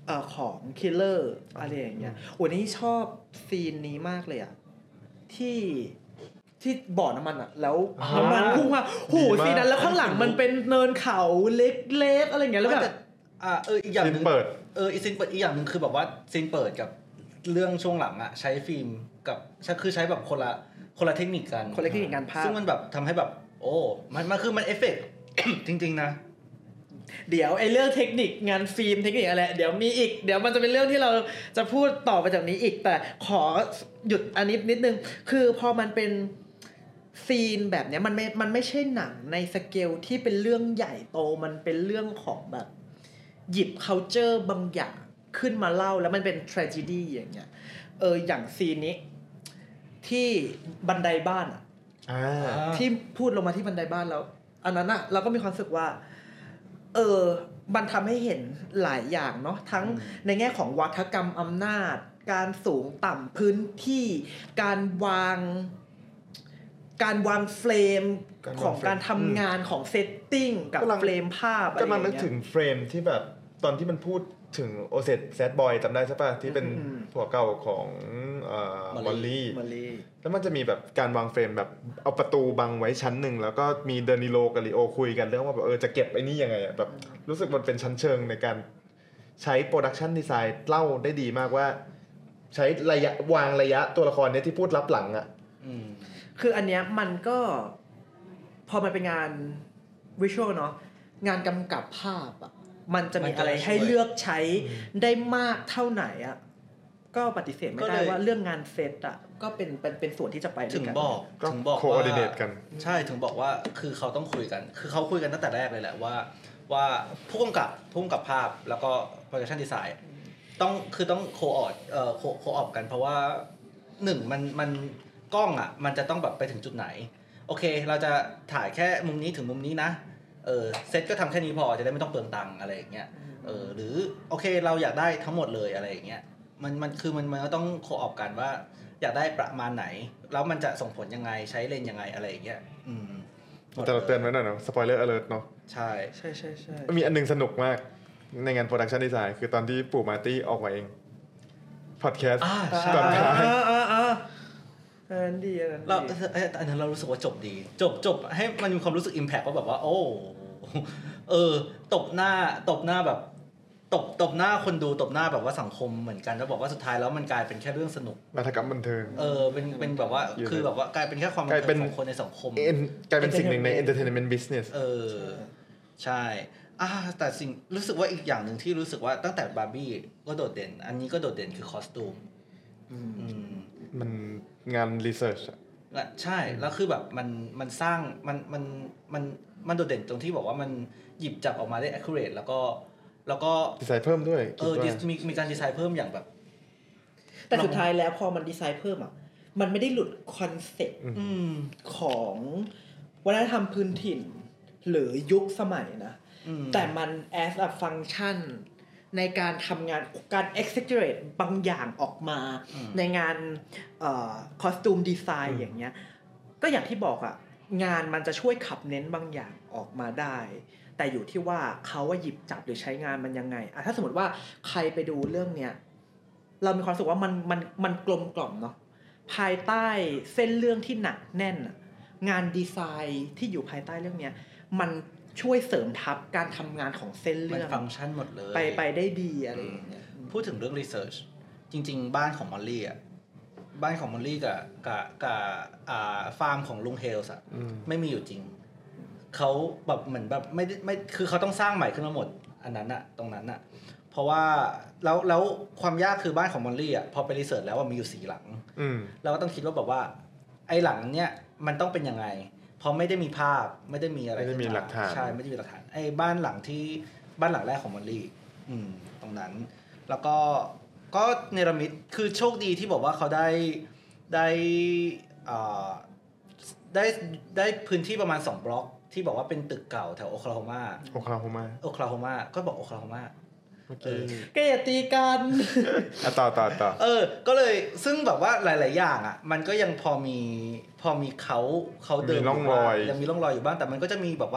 เอ่อของคิลเลอร์อะไรอย่างเงี้ยโอ้นี่ชอบซีนนี้มากเลยอ่ะที่ที่บ่อน้ำมันอ่ะแล้วน้ำมันพุ่งมาโหซีนนั้นแล้วข้างหลังมันเป็นเนินเขาเล็กๆอะไรอย่างเงี้ยแล้วแบบอ่าเอออีกอย่างนึงเปิดเอออีซีนเปิดอีกอย่างนึงคือแบบว่าซีนเปิดกับเรื่องช่วงหลังอ่ะใช้ฟิล์มกับคือใช้แบบคนละคนละเทคนิคกันคนละเทคนิคการพากย์ซึ่งมันแบบทำให้แบบโอ้มันมันคือมันเอฟเฟกต์ จริงๆนะเดี๋ยวไอ้เรื่องเทคนิคงานฟิล์มเทคนิคอะไรเดี๋ยวมีอีกเดี๋ยวมันจะเป็นเรื่องที่เราจะพูดต่อไปจากนี้อีกแต่ขอหยุดอันนี้นิดนึงคือพอมันเป็นซีนแบบนี้มันไม่มันไม่ใช่หนังในสเกลที่เป็นเรื่องใหญ่โตมันเป็นเรื่องของแบบหยิบ culture บางอย่างขึ้นมาเล่าแล้วมันเป็น tragedy อย่างเงี้ยเอออย่างซีนนี้ที่บันไดบ้านอ่ะที่พูดลงมาที่บันไดบ้านแล้วอันนั้นอ่ะเราก็มีความรู้สึกว่าเออมันทำให้เห็นหลายอย่างเนาะทั้งในแง่ของวัฒกรรมอำนาจการสูงต่ำพื้นที่การวางการวางเฟรมของการทำงานของเซตติ้งกับเฟรมภาพอะไรอย่างเงี้ยกำลังนึกถึงเฟรมที่แบบตอนที่มันพูดถึงโอเซตแซดบอยจำได้ใช่ป่ะที่เป็นผัวเก่าของมอลลี่แล้วมันจะมีแบบการวางเฟรมแบบเอาประตูบังไว้ชั้นหนึ่งแล้วก็มีเดนิโลกับลีโอคุยกันเรื่องว่าแบบเออจะเก็บไอ้นี่ยังไงอ่ะแบบรู้สึกมันเป็นชั้นเชิงในการใช้โปรดักชันดีไซน์เล่าได้ดีมากว่าใช้ระยะวางระยะตัวละครเนี้ยที่พูดรับหลังอ่ะคืออันเนี้ยมันก็พอมันเป็นงานวิชวลเนาะงานกำกับภาพอ่ะมันจะมีอะไรให้เลือกใช้ได้มากเท่าไหนอ่ะก็ปฏิเสธไม่ได้ว่าเรื่องงานเซตอ่ะก็เป็นเป็นเป็นส่วนที่จะไปด้วยกันถึงบอกถึงบอกว่า coordinate กันใช่ถึงบอกว่าคือเขาต้องคุยกันคือเขาคุยกันตั้งแต่แรกเลยแหละว่าว่าผู้กำกับผู้กำกับภาพแล้วก็ production design ต้องคือต้องโคออดเอ่อโคโคออดกันเพราะว่าหนึ่งมันมันกล้องอ่ะมันจะต้องแบบไปถึงจุดไหนโอเคเราจะถ่ายแค่มุมนี้ถึงมุมนี้นะเออเซตก็ทำแค่นี้พอจะได้ไม่ต้องเปลืองตังค์อะไรอย่างเงี้ยเออหรือโอเคเราอยากได้ทั้งหมดเลยอะไรอย่างเงี้ยมันมันคือมันมันก็ต้องโคออปกันว่าอยากได้ประมาณไหนแล้วมันจะส่งผลยังไงใช้เลนยังไงอะไรอย่างเงี้ยอืมแต่เราเตือนไว้หน่อยเนาะสปอยเลอร์อเลิร์ทเนาะใช่ใช่ใช่ใช่มีอันนึงสนุกมากในงานโปรดักชันดีไซน์คือตอนที่ปู่มาร์ตี้ออกมาเองพอดแคสต์ตอนท้ายอันนั้นดีอันนั้นเราอันนั้นเรารู้สึกว่าจบดีจบจบให้มันมีความรู้สึก impact ว่าแบบว่าโอ้เออตบหน้าตบหน้าแบบตบตบหน้าคนดูตบหน้าแบบว่าสังคมเหมือนกันแล้วบอกว่าสุดท้ายแล้วมันกลายเป็นแค่เรื่องสนุกวัฒกรรมบันเทิงเออเป็นเป็นแบบว่าคือแบบว่ากลายเป็นแค่ความบันเทิงของคนในสังคมกลายเป็นสิ่งหนึ่งใน entertainment business เออใช่อ่าแต่สิ่งรู้สึกว่าอีกอย่างนึงที่รู้สึกว่าตั้งแต่บาร์บี้ก็โดดเด่นอันนี้ก็โดดเด่นคือคอสตูมอืมมันงานรีเสิร์ชอ่ะใช่แล้วคือแบบมันมันสร้างมันมันมันมันโดดเด่นตรงที่บอกว่ามันหยิบจับออกมาได้ accurate แล้วก็แล้วก็ดีไซน์เพิ่มด้วยเออมีมีการดีไซน์เพิ่มอย่างแบบแต่สุดท้ายแล้วพอมันดีไซน์เพิ่มอ่ะมันไม่ได้หลุดคอนเซ็ปต์ของวัฒนธรรมพื้นถิ่นหรือยุคสมัยนะแต่มัน as a function ในการทำงานการ exaggerate บางอย่างออกมาในงานเอ่อ costume design อย่างเงี้ยก็อย่างที่บอกอ่ะงานมันจะช่วยขับเน้นบางอย่างออกมาได้แต่อยู่ที่ว่าเขาว่าหยิบจับหรือใช้งานมันยังไงอ่ะถ้าสมมติว่าใครไปดูเรื่องเนี้ยเรามีความรู้สึกว่ามันมันมันกลมกล่อมเนาะภายใต้เส้นเรื่องที่หนักแน่นงานดีไซน์ที่อยู่ภายใต้เรื่องเนี้ยมันช่วยเสริมทับการทำงานของเส้นเรื่องมันฟังก์ชันหมดเลยไปไปได้ดีอะไรอย่างเงี้ยพูดถึงเรื่องรีเสิร์ชจริงๆบ้านของมอลลี่อ่ะบ้านของมอลลี่กับกับกับอ่าฟาร์มของลุงเฮลส์อ่ะไม่มีอยู่จริงเขาแบบเหมือนแบบไม่ไม่คือเขาต้องสร้างใหม่ขึ้นมาหมดอันนั้นอะตรงนั้นอะเพราะว่าแล้วแล้วความยากคือบ้านของมอลลี่อะพอไปรีเสิร์ชแล้วว่ามีอยู่สี่หลังเราก็ต้องคิดว่าแบบว่าไอ้หลังเนี้ยมันต้องเป็นยังไงเพราะไม่ได้มีภาพไม่ได้มีอะไรไม่ได้มีหลักฐานใช่ไม่ได้มีหลักฐานไอ้บ้านหลังที่บ้านหลังแรกของมอลลี่อืมตรงนั้นแล้วก็ก็เนรมิตคือโชคดีที่บอกว่าเขาได้ได้อ่าได้ได้พื้นที่ประมาณสองบล็อกที่บอกว่าเป็นตึกเก่าแถวโอคลาโฮมาโอคลาโฮมาโอคลาโฮมาก็บอกโอคลาโฮมาเออก็อย่าตีกันอ่ะต่อต่อต่อเออก็เลยซึ่งแบบว่าหลายๆอย่างอ่ะมันก็ยังพอมีพอมีเขาเขาเดิมมีร่องรอยยังมีร่องรอยอยู่บ้างแต่มันก็จะมีแบบว่า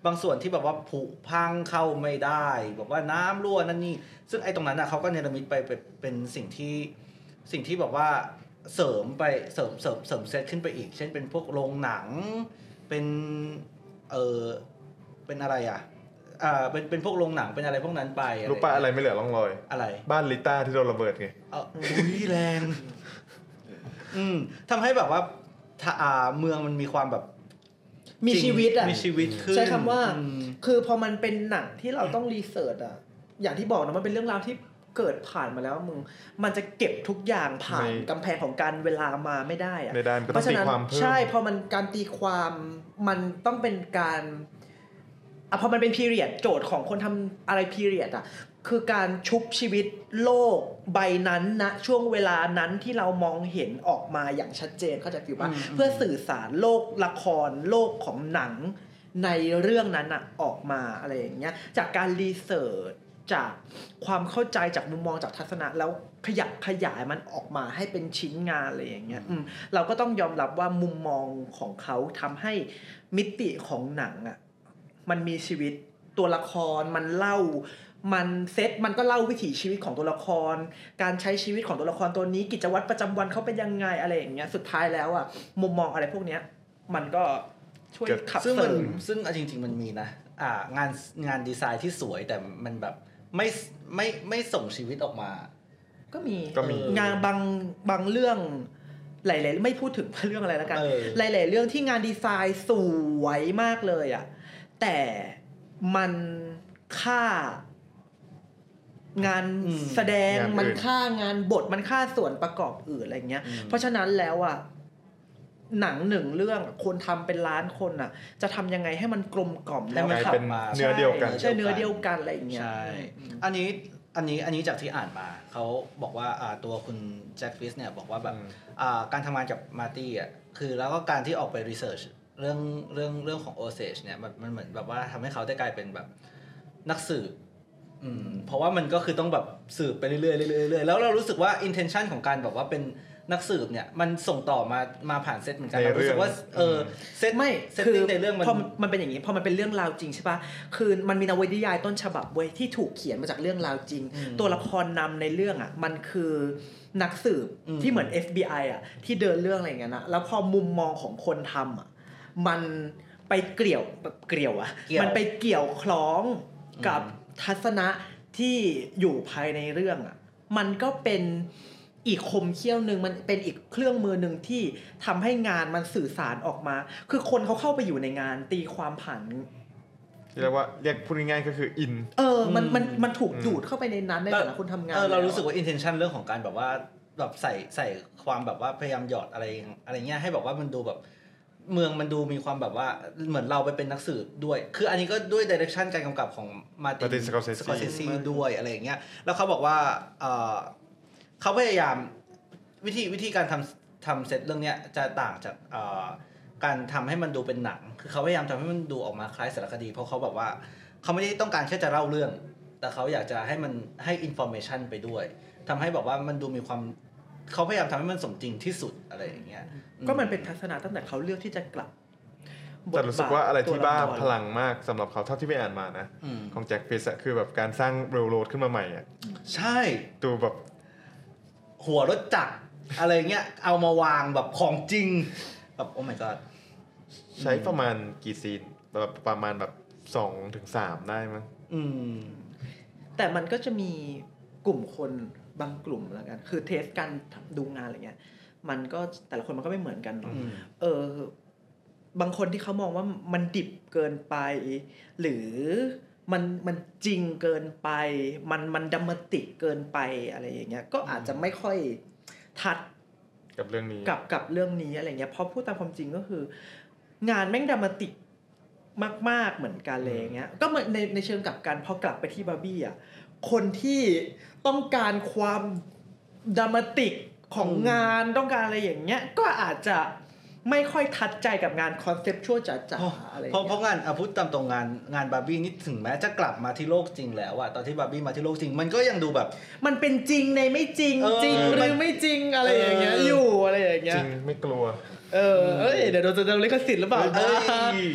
บางส่วนที่แบบว่าผุพังเข้าไม่ได้แบบว่าน้ำรั่วนั่นนี่ซึ่งไอ้ตรงนั้นน่ะเขาก็เนรมิตไปเป็นสิ่งที่สิ่งที่แบบว่าเสริมไปเสริมเสริมเสริมเซตขึ้นไปอีกเช่นเป็นพวกโรงหนังเป็นเออเป็นอะไรอ่ะอ่าเป็นเป็นพวกโรงหนังเป็นอะไรพวกนั้นไปรู้ป่ะอะไรไม่เหลือร่องรอยอะไรบ้านลิต้าที่โดนระเบิดไงเอออุ้ยแรงอืมทำให้แบบว่าอ่าเมืองมันมีความแบบมีชีวิตอ่ะมีชีวิตขึ้นใช้คำว่าคือพอมันเป็นหนังที่เราต้องรีเสิร์ชอ่ะอย่างที่บอกนะมันเป็นเรื่องราวที่เกิดผ่านมาแล้วมึงมันจะเก็บทุกอย่างผ่านกำแพงของการเวลามาไม่ได้อ่ะเพราะฉะนั้นใช่พอมันการตีความมันต้องเป็นการอ่ะพอมันเป็นพีเรียดโจทย์ของคนทำอะไรพีเรียดอ่ะคือการชุบชีวิตโลกใบนั้นนะช่วงเวลานั้นที่เรามองเห็นออกมาอย่างชัดเจนเข้าใจฟิลป่ะเพื่อสื่อสารโลกละครโลกของหนังในเรื่องนั้นอ่ะออกมาอะไรอย่างเงี้ยจากการรีเสิร์ชจากความเข้าใจจากมุมมองจากทัศนะแล้วขยับขยายมันออกมาให้เป็นชิ้นงานอะไรอย่างเงี้ยเราก็ต้องยอมรับว่ามุมมองของเขาทำให้มิติของหนังอ่ะมันมีชีวิตตัวละครมันเล่ามันเซตมันก็เล่าวิถีชีวิตของตัวละครการใช้ชีวิตของตัวละครตัวนี้กิจวัตรประจำวันเขาเป็นยังไงอะไรอย่างเงี้ยสุดท้ายแล้วอ่ะมุมมองอะไรพวกเนี้ยมันก็ช่วยขับเสริมซึ่งจริงๆมันมีนะอ่างานงานดีไซน์ที่สวยแต่มันแบบไม่ไม่ไม่ส่งชีวิตออกมาก็มีงานบางบางเรื่องหลายๆไม่พูดถึงเรื่องอะไรแล้วกันหลายๆเรื่องที่งานดีไซน์สวยมากเลยอ่ะแต่มันค่างานแสดงมันค่างานบทมันค่าส่วนประกอบอื่นอะไรเงี้ยเพราะฉะนั้นแล้วอ่ะหนังหนึ่งเรื่องคนทำเป็นล้านคนอ่ะจะทำยังไงให้มันกลมกล่อมแล้วมันเป็นเนื้อเดียวกันใช่เนื้อเดียวกันอะไรอย่างเงี้ยใช่อันนี้อันนี้อันนี้จากที่อ่านมาเขาบอกว่าตัวคุณแจ็คฟิชเนี่ยบอกว่าแบบการทำงานกับมาร์ตี้อ่ะคือแล้วก็การที่ออกไปรีเสิร์ชเรื่องเรื่องเรื่องของโอเซจเนี่ยมันมันเหมือนแบบว่าทำให้เขาได้กลายเป็นแบบนักสืบอืมเพราะว่ามันก็คือต้องแบบสืบไปเรื่อยๆเรื่อยๆเรื่อยๆแล้วเรารู้สึกว่า intention ของการแบบว่าเป็นนักสืบเนี่ยมันส่งต่อมามาผ่านเซตเหมือนกันเรารู้สึกว่าเออเซตไม่เซตติ้งในเรื่องมันพอมันเป็นอย่างนี้พอมันเป็นเรื่องราวจริงใช่ป่ะคือมันมีนวนิยายต้นฉบับเว้ยที่ถูกเขียนมาจากเรื่องราวจริงตัวละครนำในเรื่องอ่ะมันคือนักสืบที่เหมือน เอฟ บี ไอ อ่ะที่เดินเรื่องอะไรอย่างเงี้ยนะแล้วพอมุมมองของคนทำอ่ะมันไปเกี่ยวเกี่ยวอ่ะมันไปเกี่ยวคล้องกับทัศนะที่อยู่ภายในเรื่องอ่ะมันก็เป็นอีกคมเขี้ยวนึงมันเป็นอีกเครื่องมือนึงที่ทำให้งานมันสื่อสารออกมาคือคนเขาเข้าไปอยู่ในงานตีความผ่านเรียกว่าเรียกพูดง่ายๆก็คืออินเออมันมันมันถูกดูดเข้าไปในนั้นในฐานะคนทำงานเออเรารู้สึกว่า intention เรื่องของการแบบว่าแบบใส่ใส่ความแบบว่าพยายามหยอดอะไรอะไรเงี้ยให้แบบว่ามันดูแบบเมืองมันดูมีความแบบว่าเหมือนเราไปเป็นนักสืบด้วยคืออันนี้ก็ด้วย direction การกำกับของมาร์ตินสกอร์เซซีด้วยอะไรอย่างเงี้ยแล้วเขาบอกว่าเออเขาพยายามวิธีวิธีการทำทำเซตเรื่องเนี้ยจะต่างจากเอ่อการทำให้มันดูเป็นหนังคือเขาพยายามทำให้มันดูออกมาคล้ายสารคดีเพราะเขาแบบว่าเขาไม่ได้ต้องการแค่จะเล่าเรื่องแต่เขาอยากจะให้มันให้อินฟอร์เมชันไปด้วยทำให้แบบว่ามันดูมีความเขาพยายามทำให้มันสมจริงที่สุดอะไรอย่างเงี้ยก็มันเป็นทัศนะตั้งแต่เขาเลือกที่จะกลับแต่รู้สึกว่าอะไรที่บ้าพลังมากสำหรับเขาเท่าที่ไปอ่านมานะของแจ็คฟิชอะคือแบบการสร้างเรลโรดขึ้นมาใหม่อะใช่ตัวแบบหัวรถจักรอะไรเงี้ยเอามาวางแบบของจริงแบบโอ้ my god ใช้ประมาณกี่ซีนแบบประมาณแบบสองถึงสามได้มั้งอืมแต่มันก็จะมีกลุ่มคนบางกลุ่มแล้วกันคือเทสการดูงานอะไรเงี้ยมันก็แต่ละคนมันก็ไม่เหมือนกันเนาะเออบางคนที่เขามองว่ามันดิบเกินไปหรือมันมันจริงเกินไปมันมันดรามาติกเกินไปอะไรอย่างเงี้ยก็อาจจะไม่ค่อยทัดกับเรื่องนี้กับกับเรื่องนี้อะไรเงี้ยเพราะพูดตามความจริงก็คืองานแม่งดรามาติกมากๆเหมือนกันเลยเงี้ยก็เหมือนในในเชิงกลับกันพอกลับไปที่บาร์บี้อ่ะคนที่ต้องการความดรามาติกของงานต้องการอะไรอย่างเงี้ยก็อาจจะไม่ค่อยทัดใจกับงานคอนเซปชวลจ๋าๆอะไรเพราะเพราะงานพูดตามตรงงานงานบาร์บี้นี่ถึงแม้จะกลับมาที่โลกจริงแล้วอะตอนที่บาร์บี้มาที่โลกจริงมันก็ยังดูแบบมันเป็นจริงในไม่จริงจริงหรือไม่จริงอะไรอย่างเงี้ยอยู่อะไรอย่างเงี้ยจริงไม่กลัวเออเอ้ยเดี๋ยวเราจะโดนลิขสิทธิ์หรือเปล่า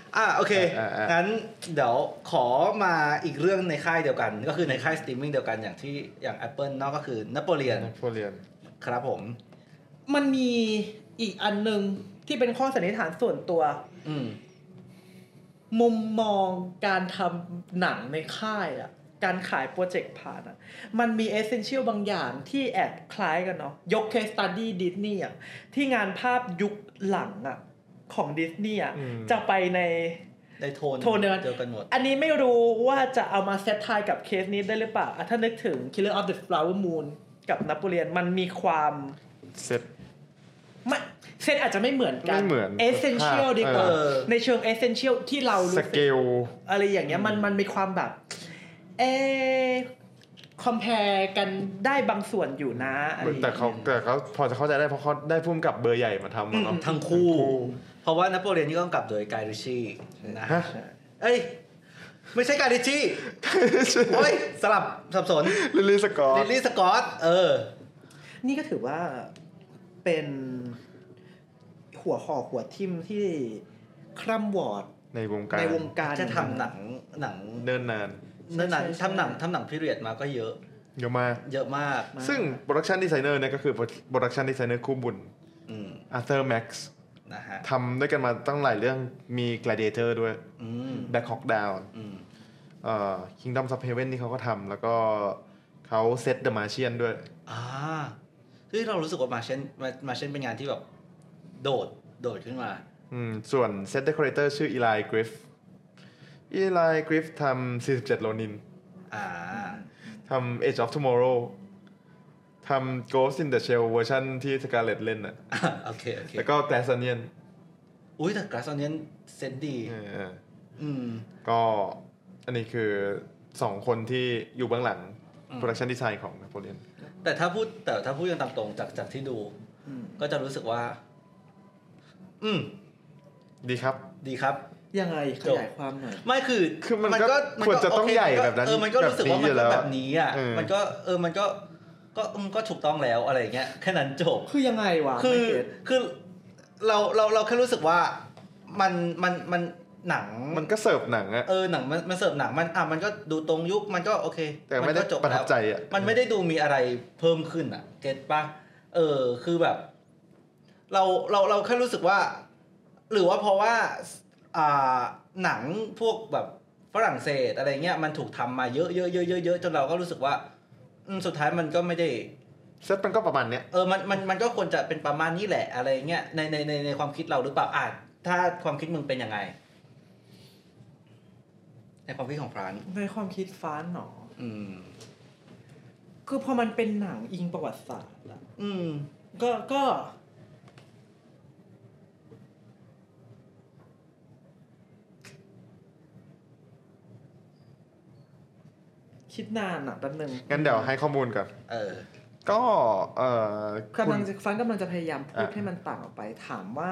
อ่ะโอเคอ่าอ่างั้นเดี๋ยวขอมาอีกเรื่องในค่ายเดียวกันก็คือในค่ายสตรีมมิ่งเดียวกันอย่างที่อย่าง Apple เนาะก็คือนโปเลียนนโปเลียนครับผมมันมีอีกอันนึงที่เป็นข้อสันนิษฐานส่วนตัวอืมมุมมองการทำหนังในค่ายอ่ะการขายโปรเจกต์ผ่านอ่ะมันมีเอเซนเชียลบางอย่างที่แอบคล้ายกันเนาะยกเคสสตัดดี้ดิสนีย์อ่ะที่งานภาพยุคหลังอ่ะของดิสนีย์อ่ะจะไปในในโทนโทนเดียวกันเดียวกันหมดอันนี้ไม่รู้ว่าจะเอามาเซตไทายกับเคสนี้ได้หรือเปล่าอ่ะถ้านึกถึง Killer of the Flower Moon กับนโปเลียนมันมีความเซ็ตไม่เซตอาจจะไม่เหมือนกันไม่เหมือนเอเซนเชียลดีกว่าเออในเชิงเอเซนเชียลที่เรารู้สสึกเกลอะไรอย่างเงี้ยมันมันมีความแบบเอคอมเพลกันได้บางส่วนอยู่นะอะไรอย่างแต่เงี้ยเขาแต่เขาพอจะเข้าใจได้เพราะเขาได้พุ่มกับเบอร์ใหญ่มาทำอะเนาะทั้งคู่ เพราะว่านโปเลียนนี่ก็กำกับโดยไกริชี่นะฮะเอ้ย ไม่ใช่ไกริชี่โอ้ยสลับสับสนลิลลี่สกอตลิลลี่สกอตเออนี่ก็ถือว่าเป็นหัวหอกหัวทิ่มที่คร่ำวอร์ดในวงการในวงการจะทำหนังหนังเนิ่นนานเนื้อหนังใช่ใช่ทำหนังทำหนังพีเรียดมาก็เยอะเยอะมากเยอะมากซึ่งโปรดักชันดีไซเนอร์เนี่ยก็คือโปรดักชันดีไซเนอร์คู่บุญอืมอาร์เธอร์แม็กซ์นะฮะทำด้วยกันมาตั้งหลายเรื่องมี Gladiator ด้วยอืม Black Hawk Down อืมเอ่อ Kingdom of Heaven นี่เขาก็ทำแล้วก็เขาเซต The Martian ด้วยอ่าที่เรารู้สึกว่ามาเช่นมามาเช่นเป็นงานที่แบบโดดโดดขึ้นมาอืมส่วนเซตเดคอเรเตอร์ชื่อ Eli Griff Eli Griff ทำสี่สิบเจ็ด Ronin อ่าทำ Age of Tomorrow ทำ Ghost in the Shell เวอร์ชันที่ Scarlett เล่นน่ะโอเคโอเคแล้วก็ Glass Onion อุ้ยแต่กราซอนเนียนเซนดีเอออืมก็อันนี้คือสองคนที่อยู่เบื้องหลังอืมโปรดักชันดีไซน์ของนโปเลียนแต่ถ้าพูดแต่ถ้าพูดกันตามตรงจากจากที่ดูอืมก็จะรู้สึกว่า อืมดีครับดีครับยังไงขยายความหน่อยไม่คือคือมันก็ควรจะต้องโเคใหญ่มัก็แบบนั้นเออมันก็รู้สึกว่ามันก็แบบนี้อ่ะเออมันก็เออมันก็ก็อืมก็ถูกต้องแล้วอะไรอย่างเงี้ยแค่นั้นจบคือยังไงวะคือไม่เก็ตคือเราเราเราแค่รู้สึกว่ามันมันมันหนังมันก็เสิร์ฟหนังอะเออหนังมันมันเสิร์ฟหนังมันอ่ะมันก็ดูตรงยุคมันก็โอเคแต่ไม่ได้นก็จบประทับใจแล้วอะมันไม่ได้ดูมีอะไรเพิ่มขึ้นอ่ะเก็ตปะเออคือแบบ เราเราเราแค่รู้สึกว่า หรือว่าเพราะว่าอ่าหนังพวกแบบฝรั่งเศสอะไรเงี้ยมันถูกทำมาเยอะเยอะเยอะเยอะเยอะจนเราก็รู้สึกว่าอืมสุดท้ายมันก็ไม่ได้เซตมันก็ประมาณเนี้ยเออ มัน มัน มันก็ควรจะเป็นประมาณนี้แหละ อะไรเงี้ย ใน ใน ใน ในความคิดเราหรือเปล่าอ่ะถ้าความคิดมึงเป็นยังไง ในความคิดของฟรานซ์ในความคิดฟ้าหนออืมคือพอมันเป็นหนังอิงประวัติศาสตร์อะอืมก็ก็คิดนานอ่ะแป๊บนึงงั้นเดี๋ยวให้ข้อมูลก่อนเออก็เอ่อกำลังคุณจะฟันกำลังจะพยายามพูดอ่ะให้มันต่างออกไปถามว่า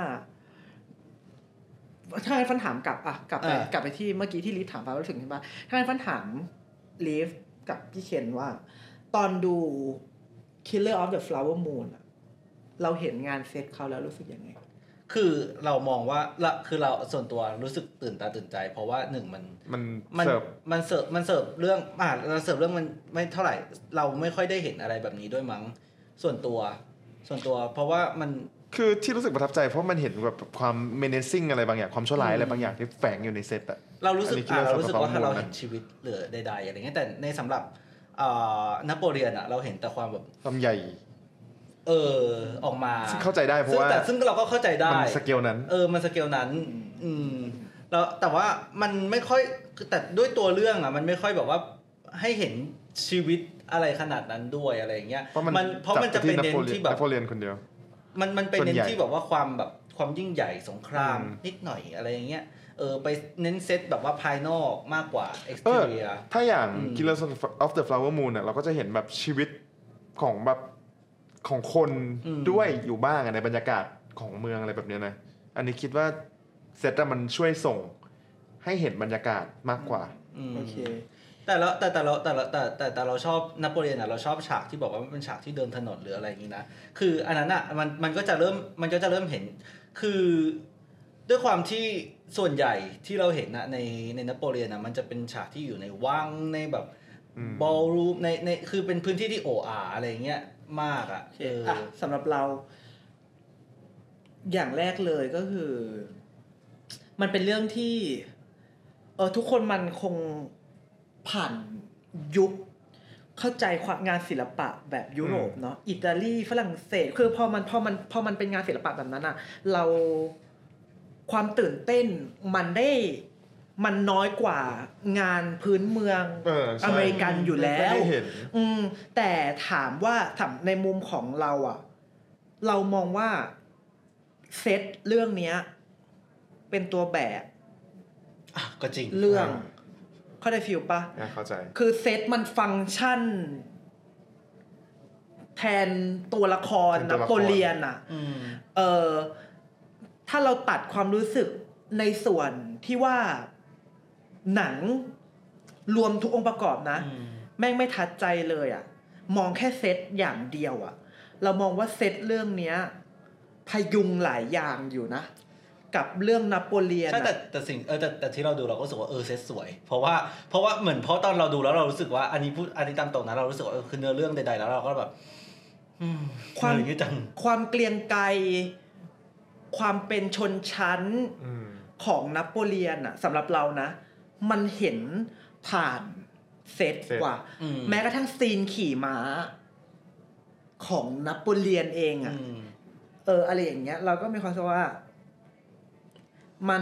ถ้าให้ฟันถามกลับอ่ะกลับไปอ่ะกลับไปที่เมื่อกี้ที่ลีฟถามฟ้ารู้สึกใช่ปะถ้าให้ฟันถามลีฟกับพี่เคนว่า ตอนดู Killer of the Flower Moon อะเราเห็นงานเซตเขาแล้วรู้สึกยังไงคือเรามองว่าละคือเราส่วนตัวรู้สึกตื่นตาตื่นใจ เพราะว่าหนึ่งมันมันมันเสิร์ฟมันเสิร์ฟ มันเสิร์ฟเรื่องอ่าเราเสิร์ฟเรื่องมันไม่เท่าไหร่ เราไม่ค่อยได้เห็นอะไรแบบนี้ด้วยมั้ง ส่วนตัว ส่วนตัว เพราะว่ามันคือที่รู้สึกประทับใจเพราะมันเห็นแบบความ menacing อะไรบางอย่างความชั่วร้ายอะไรบางอย่างที่แฝงอยู่ในเซตอะเรารู้สึกอันนี้อ่าคิดว่าเรารู้สึกว่าสำหรับเราข้อมูลนะเห็นชีวิตหรือใดๆอะไรเงี้ยแต่ในสำหรับอ่านโปเลียนอะเราเห็นแต่ความแบบความใหญ่เออออกมาซึ่งเข้าใจได้เพราะซึ่งว่าแต่ซึ่งเราก็เข้าใจได้มันสเกลนั้นเออมันสเกลนั้น อืมแล้วแต่ว่ามันไม่ค่อยแต่ด้วยตัวเรื่องอะมันไม่ค่อยแบบว่าให้เห็นชีวิตอะไรขนาดนั้นด้วยอะไรอย่างเงี้ยเพราะมันเพราะมันจะเป็นเน้นที่แบบนโปเลียนคนเดียวมันมันเป็นส่วนเน้นใหญ่ที่แบบว่าความแบบความยิ่งใหญ่สงครามอืมนิดหน่อยอะไรอย่างเงี้ยเออไปเน้นเซตแบบว่าภายนอกมากกว่าเออ exterior ถ้าอย่างอืม Killers of the Flower Moon เนี่ยเราก็จะเห็นแบบชีวิตของแบบของคนด้วยอยู่บ้างอะในบรรยากาศของเมืองอะไรแบบเนี้ยนะ อันนี้คิดว่าเซตอะมันช่วยส่งให้เห็นบรรยากาศมากกว่าอืมโอเคแต่เราแต่แต่เราแต่เราแต่แต่แต่เราชอบนโปเลียนอ่ะเราชอบฉากที่บอกว่ามันเป็นฉากที่เดินถนนหรืออะไรอย่างนี้นะคืออันนั้นอ่ะมันมันก็จะเริ่มมันก็จะเริ่มเห็นคือด้วยความที่ส่วนใหญ่ที่เราเห็นนะในในนโปเลียนนะมันจะเป็นฉากที่อยู่ในวังในแบบบอลรูมในในคือเป็นพื้นที่ที่โออาอะไรเงี้ยมากอ่ะเอออ่ะสำหรับเราอย่างแรกเลยก็คือ มันเป็นเรื่องที่เออทุกคนมันคงผ่านยุคเข้าใจความงานศิลปะแบบยุโรปเนาะอิตาลีฝรั่งเศสคือพอมันพอมันพอมันเป็นงานศิลปะแบบนั้นอะเราความตื่นเต้นมันได้มันน้อยกว่างานพื้นเมืองเอออเมริกันอยู่แล้วไม่ได้เห็นอืมแต่ถามว่าถามในมุมของเราอะเรามองว่าเซตเรื่องเนี้ยเป็นตัวแบกอ่ะก็จริงเรื่องเข้าใจฟิลปะอ่ะเข้าใจคือเซตมันฟังก์ชันแทนตัวละครแทนตันวละครโปเลียนอ่ะอืมเออถ้าเราตัดความรู้สึกในส่วนที่ว่าหนังรวมทุกองค์ประกอบนะอืมแม่งไม่ทัดใจเลยอ่ะมองแค่เซตอย่างเดียวอ่ะเรามองว่าเซตเรื่องเนี้ยพยุงหลายอย่างอยู่นะกับเรื่องนโปเลียนใช่แต่แต่สิ่งเออแต่แต่ที่เราดูเราก็รู้สึกว่าเออเซตสวย เพราะว่าเพราะว่าเหมือนเพราะตอนเราดูแล้วเรารู้สึกว่าอันนี้พูดอันนี้ตามตรงนะเรารู้สึกว่าเออคือเนื้อเรื่องใดๆแล้วเราก็แบบอืมความเหนื่อยจังความเกรียงไกรความเป็นชนชั้นอืมของนโปเลียนอะสำหรับเรานะ มันเห็นผ่านเซตเซตกว่าอืมแม้กระทั่งซีนขี่ม้าของนโปเลียนเองอะอืมเอออะไรอย่างเงี้ย เราก็มีความรู้สึกว่ามัน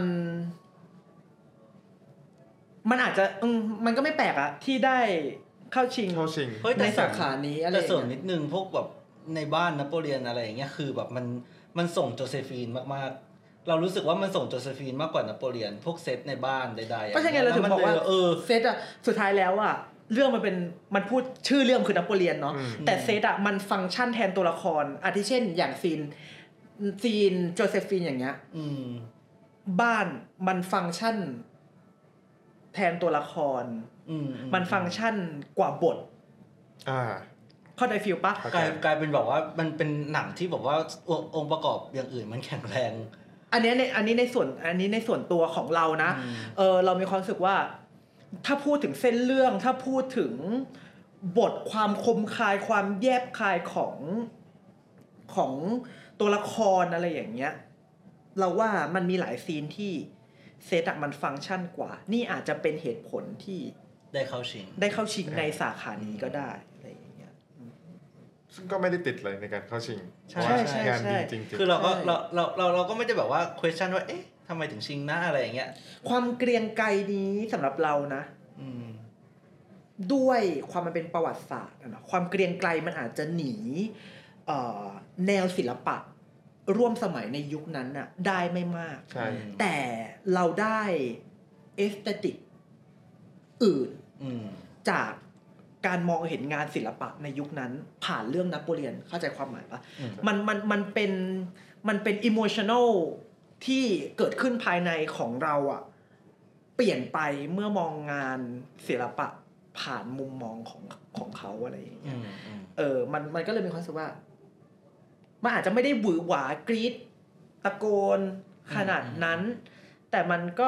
มันอาจจะอืมมันก็ไม่แปลกอะที่ได้เข้าชิงเข้าชิงเฮ้ยแต่ในสาขานี้อะไรอแต่ย่างส่วนเงี้นิยดนึงพวกแบบในบ้านนโปเลียนอะไรอย่างเงี้ยคือแบบมันมันส่งโจเซฟีนมากๆเรารู้สึกว่ามันส่งโจเซฟีนมากกว่านโปเลียนพวกเซตในบ้านใดๆก็ใช่ไงเราถึงบอกว่าเออเซตอะสุดท้ายแล้วอะเรื่องมันเป็นมันพูดชื่อเรื่องคือนโปเลียนเนาะอืมแต่เซตอะมันฟังก์ชันแทนตัวละครอาทิเช่นอย่างซีนซีนโจเซฟีนอย่างเงี้ยอืมบ้านมันฟังก์ชันแทนตัวละครอืมมันฟังก์ชันกว่าบทอ่าเข้าใจฟิลปะเข้าใจกลายกลายเป็นแบบว่ามันเป็นหนังที่แบบว่าองค์องค์ประกอบอย่างอื่นมันแข็งแรงอันเนี้ยในอันนี้ในส่วนอันนี้ในส่วนตัวของเรานะอืมเออเรามีความรู้สึกว่าถ้าพูดถึงเส้นเรื่องถ้าพูดถึงบทความคมคายความแยบคายของของตัวละครอะไรอย่างเงี้ยเราว่ามันมีหลายซีนที่เซตอะมันฟังก์ชันกว่า นี่อาจจะเป็นเหตุผลที่ได้เข้าชิงได้เข้าชิงในสาขานี้ก็ได้อะไรอย่างเงี้ยซึ่งก็ไม่ได้ติดเลยในการเข้าชิงใช่เพราะว่าใช่งานใช่ดีจริงๆคือเราก็ใช่เราเราเราเราก็ไม่ได้แบบว่า question ว่าเอ๊ะทำไมถึงชิงหน้าอะไรอย่างเงี้ยความเกรียงไกรนี้สำหรับเรานะอืมด้วยความมันเป็นประวัติศาสตร์อะเนาะความเกรียงไกรมันอาจจะหนีเอ่อแนวศิลปะร่วมสมัยในยุคนั้นน่ะได้ไม่มากใช่แต่เราได้เอสเตติกอื่นอืมจากการมองเห็นงานศิลปะในยุคนั้นผ่านเรื่องนโปเลียนเข้าใจความหมายปะอืมมันมันมันเป็นมันเป็นอิโมชัน a ลที่เกิดขึ้นภายในของเราอะเปลี่ยนไปเมื่อมองงานศิลปะผ่านมุมมองของของเขาอะไรอย่างเงี้อืยมอืมเออมันมันก็เลยมีความรู้สึกว่า มันอาจจะไม่ได้หวือหวากรี๊ดตะโกนขนาดนั้น แต่มันก็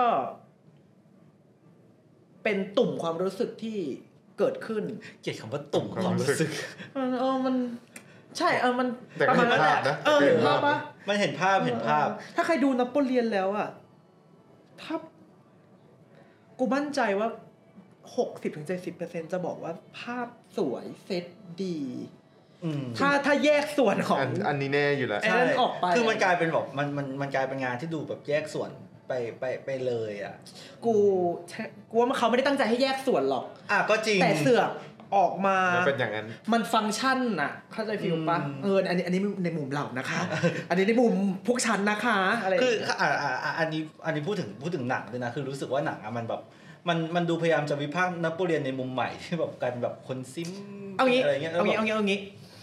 เป็นตุ่มความรู้สึกที่เกิดขึ้นเกลียดคำว่าตุ่มความรู้สึกเออเออมันใช่เออมันแต่ปก็ระมาเห็ณนนั้นแหภาพละนะเออเห็นภาพปะมันเห็นภาพเห็นภาพเออถ้าใครดูนโปเลียนแล้วอะถ้ากูมั่นใจว่าหกสิบถึงเจ็ดสิบเปอร์เซ็นต์จะบอกว่าภาพสวยเซตดีอืมถ้าถ้าแยกส่วนของอันอันนี้แน่อยู่แล้วไอ้นั่นออกไปคือมันกลายเป็นแบบมันมันมันกลายเป็นงานที่ดูแบบแยกส่วนไปไปไปเลยอ่ะกูกูว่าเขาไม่ได้ตั้งใจให้แยกส่วนหรอกอ่ะก็จริงแต่เสือกออกมามันเป็นอย่างนั้นมันฟังก์ชันน่ะ เข้าใจฟิลปะอืมเอออันนี้อันนี้ในมุมเรานะคะ อันนี้ในมุมพวกฉันนะคะอะไรอย่างคือเงี้ยอ่าอ่าอ่าอันนี้อันนี้พูดถึงพูดถึงหนังด้วยนะคือรู้สึกว่าหนังอะมันแบบมันมันดูพยายามจะวิพากษ์นโปเลียนในมุมใหม่ที่แบบกลายเป็นแบบคนซิมเอางี้อะไรเงี้ยเอางี้เอางี้เอางี้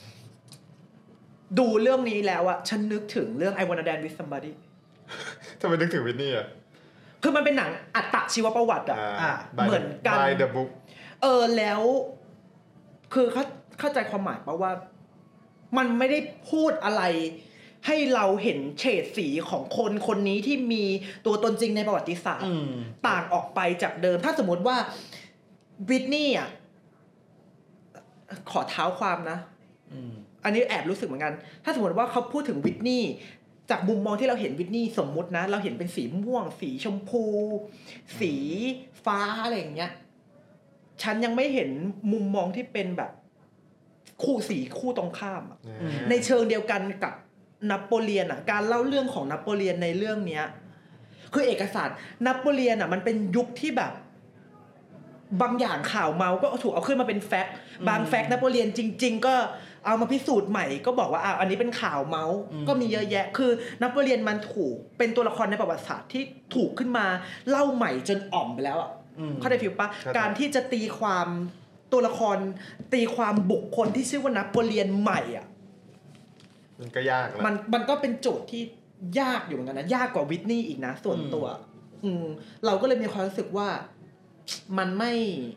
ดูเรื่องนี้แล้วอะฉันนึกถึงเรื่อง I Wanna Dance with Somebody ทำไมนึกถึงวินนี่อ่ะคือมันเป็นหนังอัตชีวประวัติอะอ่าเหมือนกัน by the book เออแล้วคือเข้าเข้าใจความหมายปะว่า มันไม่ได้พูดอะไรให้เราเห็นเฉดสีของคนคนนี้ที่มีตัวตนจริงในประวัติศาสตร์ต่างออกไปจากเดิมถ้าสมมติว่าวิทนี่อ่ะขอเท้าความนะอันนี้แอบรู้สึกเหมือนกันถ้าสมมติว่าเขาพูดถึงวิทนี่จากมุมมองที่เราเห็นวิทนี่สมมุตินะเราเห็นเป็นสีม่วงสีชมพูสีฟ้าอะไรอย่างเงี้ยฉันยังไม่เห็นมุมมองที่เป็นแบบคู่สีคู่ตรงข้ามในเชิงเดียวกันกับนโปเลียนอ่ะการเล่าเรื่องของนโปเลียนในเรื่องเนี้ยคือเอกสารนโปเลียนอ่ะมันเป็นยุคที่แบบบางอย่างข่าวเมาก็ถูกเอาขึ้นมาเป็นแฟกต์บางแฟกต์นโปเลียนจริงๆก็เอามาพิสูจน์ใหม่ก็บอกว่าอ่ะอันนี้เป็นข่าวเมาส์ก็มีเยอะแยะคือนโปเลียนมันถูกเป็นตัวละครในประวัติศาสตร์ที่ถูกขึ้นมาเล่าใหม่จนอ่อมไปแล้วอ่ะเข้าใจฟิลปะการที่จะตีความตัวละครตีความบุคคลที่ชื่อว่านโปเลียนใหม่อ่ะมันก็ยากนะมันมันก็เป็นโจทย์ที่ยากอยู่เหมือนกันนะยากกว่าวิทนี่อีกนะส่วนตัวอืมเราก็เลยมีความรู้สึกว่ามันไม่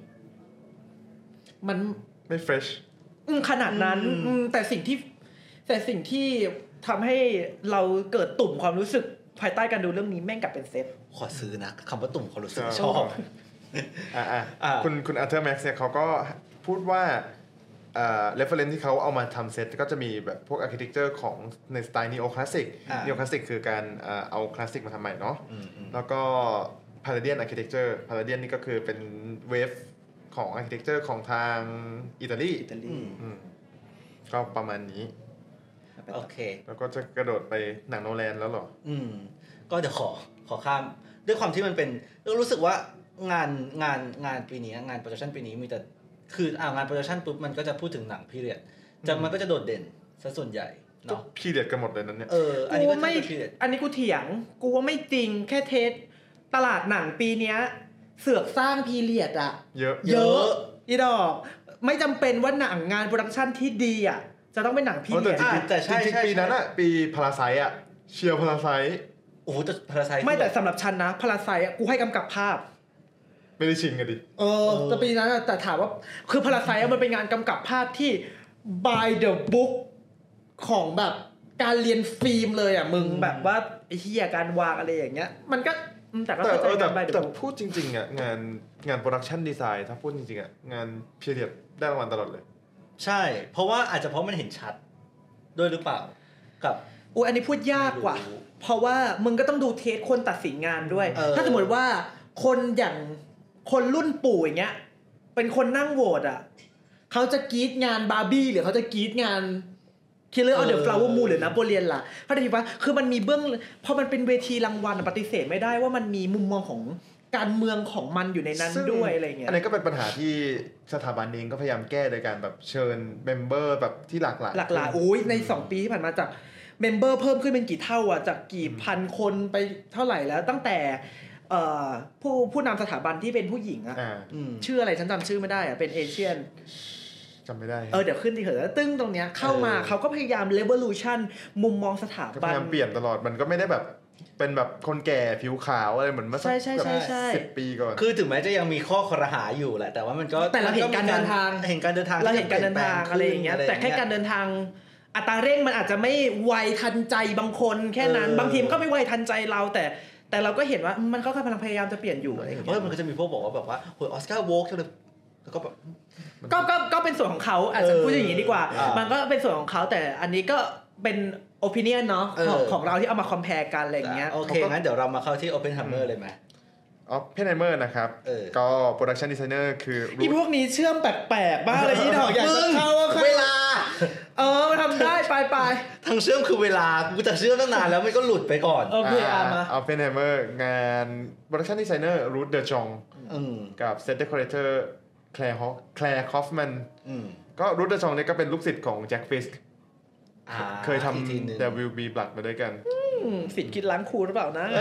มันไม่เฟรชขนาดนั้นแต่สิ่งที่แต่สิ่งที่ทำให้เราเกิดตุ่มความรู้สึกภายใต้การดูเรื่องนี้แม่งกลับเป็นเซตขอซื้อนะคำว่าตุ่มความรู้สึกชอบอ่าอ่าคุณคุณอาร์เธอร์แม็กซ์เนี่ยเขาก็พูดว่าอ่า reference ที่เขาเอามาทำเซตก็จะมีแบบพวก architecture ของในสไตล์ neo classic neo classic คือการเอาคลาสสิกมาทำใหม่เนาะแล้วก็ Palladian architecture Palladian นี่ก็คือเป็นเวฟของ architecture ของทางอิตาลีอิตาลีก็ประมาณนี้โอเคแล้วก็จะกระโดดไปหนังโนแลนแล้วหรออืมก็เดี๋ยวขอขอข้ามด้วยความที่มันเป็นรู้สึกว่างานงานงานปีนี้งานโปรดักชั่นปีนี้มีแต่คืออ่างานโปรดักชั่นปุ๊บมันก็จะพูดถึงหนังพีเรียดจะมันก็จะโดดเด่นซะส่วนใหญ่เนาะพีเรียดกันหมดเลยนั้นเนี่ยเอออันนี้ก็ไม่อันนี้กูเถียงกูว่าไม่จริงแค่เทสตลาดหนังปีนี้เสือกสร้างพีเรียดอะเยอะเยอะอีดอกไม่จำเป็นว่าหนังงานโปรดักชั่นที่ดีอะจะต้องเป็นหนังพีเรียดแต่จริงๆปีนั้นอะปีพาราไซต์อะเชียร์พาราไซต์โอ้โหแต่พาราไซต์ไม่แต่สำหรับฉันนะพาราไซต์กูให้กำกับภาพไม่ได้ชิงกันดิเออแต่ปีนั้นแต่ถามว่าคือพาราไซต์มันเป็นงานกำกับภาพที่ by the book ของแบบการเรียนฟิล์มเลยอ่ะมึงแบบว่าไอ้เหี้ยการวางอะไรอย่างเงี้ยมันก็แต่ก็เข้าใจกันไปแต่พูดจริงๆอ่ะงานงานโปรดักชั่นดีไซน์ถ้าพูดจริงๆอ่ะงานพีเรียดได้รางวัลตลอดเลยใช่เพราะว่าอาจจะเพราะมันเห็นชัดด้วยหรือเปล่ากับอุ๊ยอันนี้พูดยากกว่าเพราะว่ามึงก็ต้องดูเทสคนตัดสินงานด้วยถ้าสมมติว่าคนอย่างคนรุ่นปู่อย่างเงี้ยเป็นคนนั่งโหวตอ่ะเขาจะกรี๊ดงานบาร์บี้หรือเขาจะกรี๊ดงาน Killer of the Flower Moon หรือนโปเลียนล่ะเข้าใจป่ะคือมันมีเบื้องพอมันเป็นเวทีรางวัลปฏิเสธไม่ได้ว่ามันมีมุมมองของการเมืองของมันอยู่ในนั้นด้วยอะไรเงี้ยอันนี้ก็เป็นปัญหาที่สถาบันเองก็พยายามแก้โดยการแบบเชิญเมมเบอร์แบบที่หลากหลายหลากหลายโอ้ยในสองปีที่ผ่านมาจากเมมเบอร์เพิ่มขึ้นเป็นกี่เท่าอ่ะจากกี่พันคนไปเท่าไหร่แล้วตั้งแต่เอ่อผู้ผู้นำสถาบันที่เป็นผู้หญิงอ่ะชื่ออะไรฉันจำชื่อไม่ได้อ่ะเป็นเอเชียนจำไม่ได้เออเดี๋ยวขึ้นทีเถอะตึ้งตรงเนี้ยเข้ามาเขาก็พยายาม revolution มุมมองสถาบันพยายามเปลี่ยนตลอดมันก็ไม่ได้แบบเป็นแบบคนแก่ผิวขาวอะไรเหมือนเมื่อสักสิบปีก่อนคือถึงแม้จะยังมีข้อครหาอยู่แหละแต่ว่ามันก็แต่เราเห็นการเดินทางเห็นการเดินทางเราเห็นการเดินทางอะไรอย่างเงี้ยแต่แค่การเดินทางอัตราเร่งมันอาจจะไม่ไวทันใจบางคนแค่นั้นบางทีมันก็ไม่ไวทันใจเราแต่แต่เราก็เห็นว่ามันก็กำลังพยายามจะเปลี่ยนอยู่อะไรอย่างเงี้ยเออมันก็จะมีพวกบอกว่าแบบว่าโหออสการ์โวล์กแล้วก็แบบก็ก็ก็เป็นส่วนของเขาอาจจะพูดอย่างนี้ดีกว่ามันก็เป็นส่วนของเขาแต่อันนี้ก็เป็น opinion เนาะของของเราที่เอามา compare กันอะไรอย่างเงี้ยโอเคงั้นเดี๋ยวเรามาเข้าที่ Oppenheimer เลยไหม Oppenheimer นะครับก็ production designer คืออีพวกนี้เชื่อมแปลกๆบ้าอะไรอีดอกอยากจะเข้าเวลาเออมาทำได้ไปๆทางเชื่อมคือเวลากูจะเชื่อมตั้งนานแล้วมันก็หลุดไปก่อนโอเคอ่ะมา Oppenheimer งาน production designer Ruth De Jong กับ set decorator Claire Claire Kaufman ก็รูทเดอร์ชองเนี่ยก็เป็นลูกศิษย์ของแจ็คฟิสก์เคยทำ There Will Be Blood มาด้วยกันศิษย์คิดล้างครูหรือเปล่านะ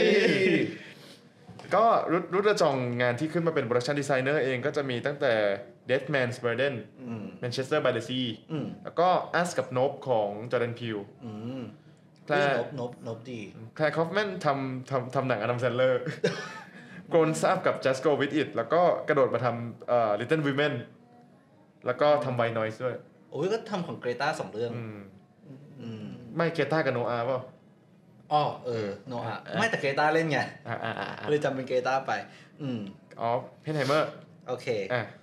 ก็รูทเดอร์ชองงานที่ขึ้นมาเป็น production designer เองก็จะมีตั้งแต่ Dead Man's Burden Manchester by the Sea แล้วก็ Us กับ Nope ของ Jordan Peele แคลร์ Nope Nope ดี Claire Kaufman ทำทำทำหนัง Adam Sandler Grown Up กับ Just Go With It แล้วก็กระโดดมาทำเอ่อ Little Women แล้วก็ทำ White Noise ด้วยโอ้ยก็ทำของเกรตาสองเรื่องไม่เกต้ากับโนอาเปล่าอ๋อเออโนอาไม่แต่เกต้าเล่นไงอ่าๆๆเลยจำเป็นเกต้าไปอืมอ๋อเพนไฮเมอร์โอเคอ่ะ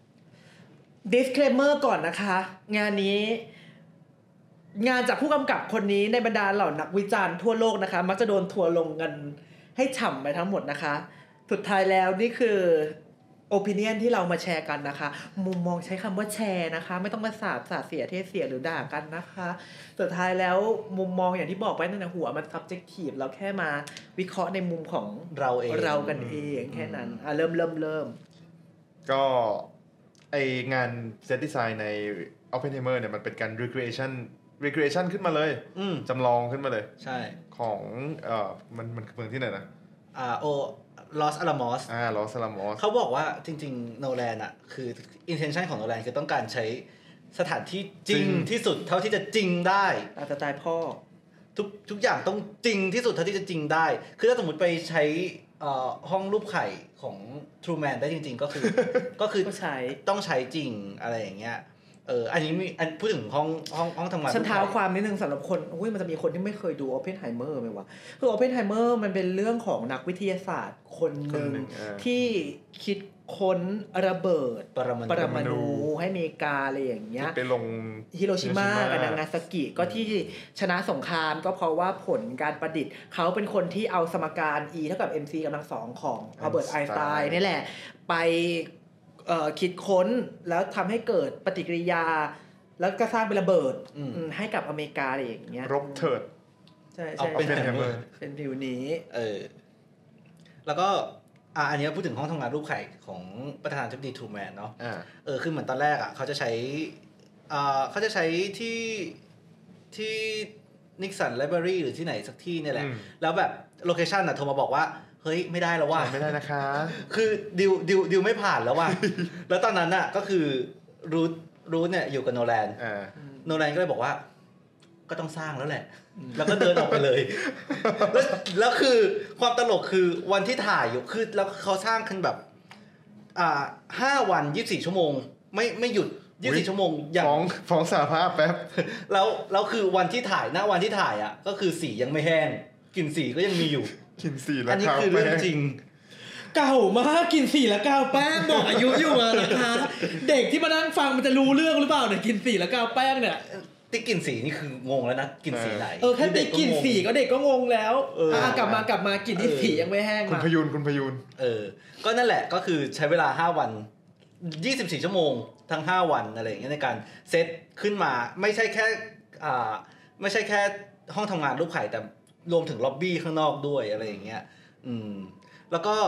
disclaimer ก่อนนะคะงานนี้งานจากผู้กำกับคนนี้ในบรรดาเหล่านักวิจารณ์ทั่วโลกนะคะมักจะโดนทัวร์ลงกันให้ฉ่ำไปทั้งหมดนะคะสุดท้ายแล้วนี่คือopinion ที่เรามาแชร์กันนะคะมุมมองใช้คำว่าแชร์นะคะไม่ต้องมาสาบสาเสียเทเสียหรือด่ากันนะคะสุดท้ายแล้วมุมมองอย่างที่บอกไปนั่นนะหัวมัน subjective เราแค่มาวิเคราะห์ในมุมของเราเองเรากันเองแค่นั้นอ่ะเริ่มเริ่มเริ่มก็ไองานเซตดีไซน์ใน Oppenheimer เนี่ยมันเป็นการ recreation recreation ขึ้นมาเลยจำลองขึ้นมาเลยใช่ของเอ่อมันมันเมืองที่ไหนนะอ่าโอลอสอาลามอสอ่าลอสอาลามอสเขาบอกว่าจริงๆโนแลนอ่ะคือ intention ของโนแลนคือต้องการใช้สถานที่จริงที่สุดเท่าที่จะจริงได้ตามสไตล์พ่อทุกทุกอย่างต้องจริงที่สุดเท่าที่จะจริงได้คือถ้าสมมติไปใช้ห้องรูปไข่ของ Truman ได้จริงๆก็คือก็คือต้องใช้จริงอะไรอย่างเงี้ยเอออันนี้มีอันพูดถึงห้องห้องห้องทำงานฉันเท้าความนิดนึงสำหรับคนอุ้ยมันจะมีคนที่ไม่เคยดู Oppenheimer มั้ยวะคือ Oppenheimer มันเป็นเรื่องของนักวิทยาศาสตร์คนนึงที่คิดค้นระเบิดปรมาณูให้อเมริกาอะไรอย่างเงี้ยไปลงฮิโรชิมากับนางาซากิก็ที่ชนะสงครามก็เพราะว่าผลการประดิษฐ์เขาเป็นคนที่เอาสมการ E เท่ากับ เอ็ม ซี กำลังสองของอัลเบิร์ตไอน์สไตน์นี่แหละไปเอ่อคิดค้นแล้วทำให้เกิดปฏิกิริยาแล้วก็สร้างเป็นระเบิดให้กับอเมริกาอะไรอย่างเงี้ยรบเถิดใช่ๆเป็นแฮมเมอร์เป็นฟิวนี้เออแล้วก็อ่ะอันนี้พูดถึงห้องทำงานรูปไข่ของประธานาธิบดีทรูแมนเนาะเออคือเหมือนตอนแรกอ่ะเขาจะใช้อ่าเขาจะใช้ที่ที่นิกสันไลบรารีหรือที่ไหนสักที่เนี่ยแหละแล้วแบบโลเคชั่นน่ะโทรมาบอกว่าเฮ้ยไม่ได้แล้วว่ะไม่ได้นะคะคือดิวดิวดิวไม่ผ่านแล้วว่ะแล้วตอนนั้นน่ะก็คือรูทรูทเนี่ยอยู่กับโนแลนโนแลนก็เลยบอกว่าก็ต้องสร้างแล้วแหละแล้วก็เดินออกไปเลยแล้วแล้วคือความตลกคือวันที่ถ่ายอยู่คือแล้วเขาสร้างขึ้นแบบอ่าห้าวันยี่สิบสี่ชั่วโมงไม่ไม่หยุดยี่สิบสี่ชั่วโมงอย่างฟ้องฟ้องสหภาพแป๊บแล้วแล้วคือวันที่ถ่ายณวันที่ถ่ายอ่ะก็คือสียังไม่แห้งกลิ่นสีก็ยังมีอยู่กลิ่นสีแล้วอันนี้คือเรื่องจริงเก่ามากกินสีแล้วกาวแป้งบอกอายุอยู่อะนะคะเด็กที่มานั่งฟังมันจะรู้เรื่องหรือเปล่าเนี่ยกินสีแล้วกาวแป้งเนี่ยติ๊กกลิ่นสีนี่คืองงแล้วนะกลิ่นสีไหนเออแค่ติ๊กกลิ่นสีก็เด็กก็งงแล้วอ่ะกลับมากลับมากลิ่นที่สียังไม่แห้งคุณพยูนคุณพยูนเออก็นั่นแหละก็คือใช้เวลาห้าวันยี่สิบสี่ชั่วโมงทั้งห้าวันอะไรอย่างเงี้ยในการเซตขึ้นมาไม่ใช่แค่อ่าไม่ใช่แค่ห้องทำงานรูปไข่แต่รวมถึงล็อบบี้ข้างนอกด้วยอะไรอย่างเงี้ยอืมแล้วก็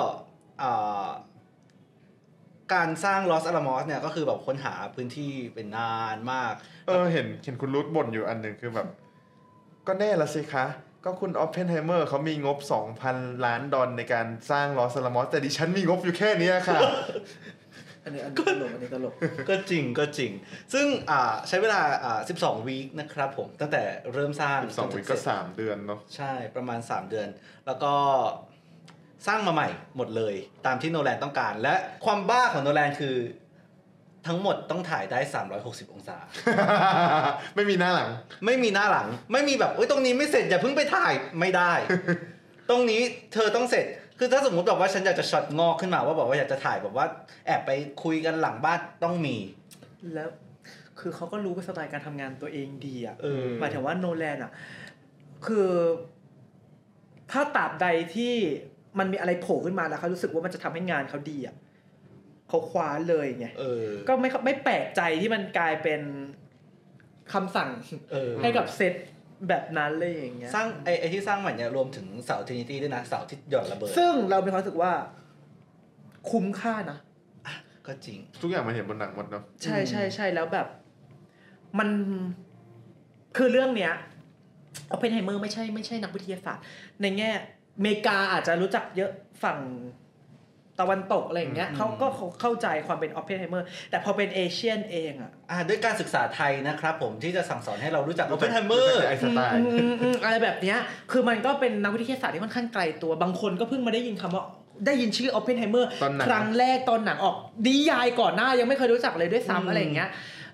การสร้างลอสอาลามอสเนี่ยก็คือแบบค้นหาพื้นที่เป็นนานมากเออเห็นเห็นคุณรูทบ่นอยู่อันหนึ่งคือแบบก็แน่ละสิคะก็คุณออปเพนไฮเมอร์เขามีงบ สองพัน ล้านดอลในการสร้างลอสอาลามอสแต่ดิฉันมีงบอยู่แค่นี้ค่ะอันนี้อันนี้ตลกอันนี้ตลกก็จริงก็จริงซึ่งอ่าใช้เวลาอ่าสิบสองวีคนะครับผมตั้งแต่เริ่มสร้างสิบสองวีคก็สามเดือนเนาะใช่ประมาณสามเดือนแล้วก็สร้างมาใหม่หมดเลยตามที่โนแลนต้องการและความบ้าของโนแลนคือทั้งหมดต้องถ่ายได้สามร้อยหกสิบองศาไม่มีหน้าหลังไม่มีหน้าหลังไม่มีแบบเอ้ยตรงนี้ไม่เสร็จอย่าเพิ่งไปถ่ายไม่ได้ ตรงนี้เธอต้องเสร็จคือถ้าสมมุติแบบว่าฉันอยากจะช็อตงอกขึ้นมาว่าบอกว่าอยากจะถ่ายแบบว่าแอบไปคุยกันหลังบ้านต้องมีแล้วคือเขาก็รู้สไตล์การทำงานตัวเองดีอ่ะหมายถึงว่าโนแลนอ่ะคือถ้าตราบใดที่มันมีอะไรโผล่ขึ้นมาแล้วเขารู้สึกว่ามันจะทำให้งานเขาดีอ่ะเขาคว้าเลยไงก็ไม่ไม่แปลกใจที่มันกลายเป็นคำสั่งให้กับเซตแบบนั้นเลยอย่างเงี้ยสร้างไอ้ไอ้ที่สร้างใหม่เนี่ยรวมถึงเสาทรินิตี้ด้วยนะเสาที่หย่อนระเบิดซึ่งเรามีความรู้สึกว่าคุ้มค่านะก็จริงทุกอย่างมันเห็นบนหนังหมดเนาะใช่ใช่ใช่แล้วแบบมันคือเรื่องเนี้ยออปเพนไฮเมอร์ไม่ใช่ไม่ใช่นักวิทยาศาสตร์ในแง่อเมริกาอาจจะรู้จักเยอะฝั่งตะวันตกอะไรอย่างเงี้ยเขาก็เข้าใจความเป็นออปเพนไฮเมอร์แต่พอเป็นเอเชียนเองอ่ะอ่าด้วยการศึกษาไทยนะครับผมที่จะสั่งสอนให้เรารู้จักออปเพนไฮเมอร์ไอน์สไตน์อะไรแบบเนี้ยคือมันก็เป็นนักวิทยาศาสตร์ที่ค่อนข้างไกลตัวบางคนก็เพิ่งมาได้ยินคำว่าได้ยินชื่อออปเพนไฮเมอร์ครั้งแรกตอนหนังออกนิยายก่อนหน้ายังไม่เคยรู้จักเลยด้วยซ้ำอะไรอย่างเงี้ย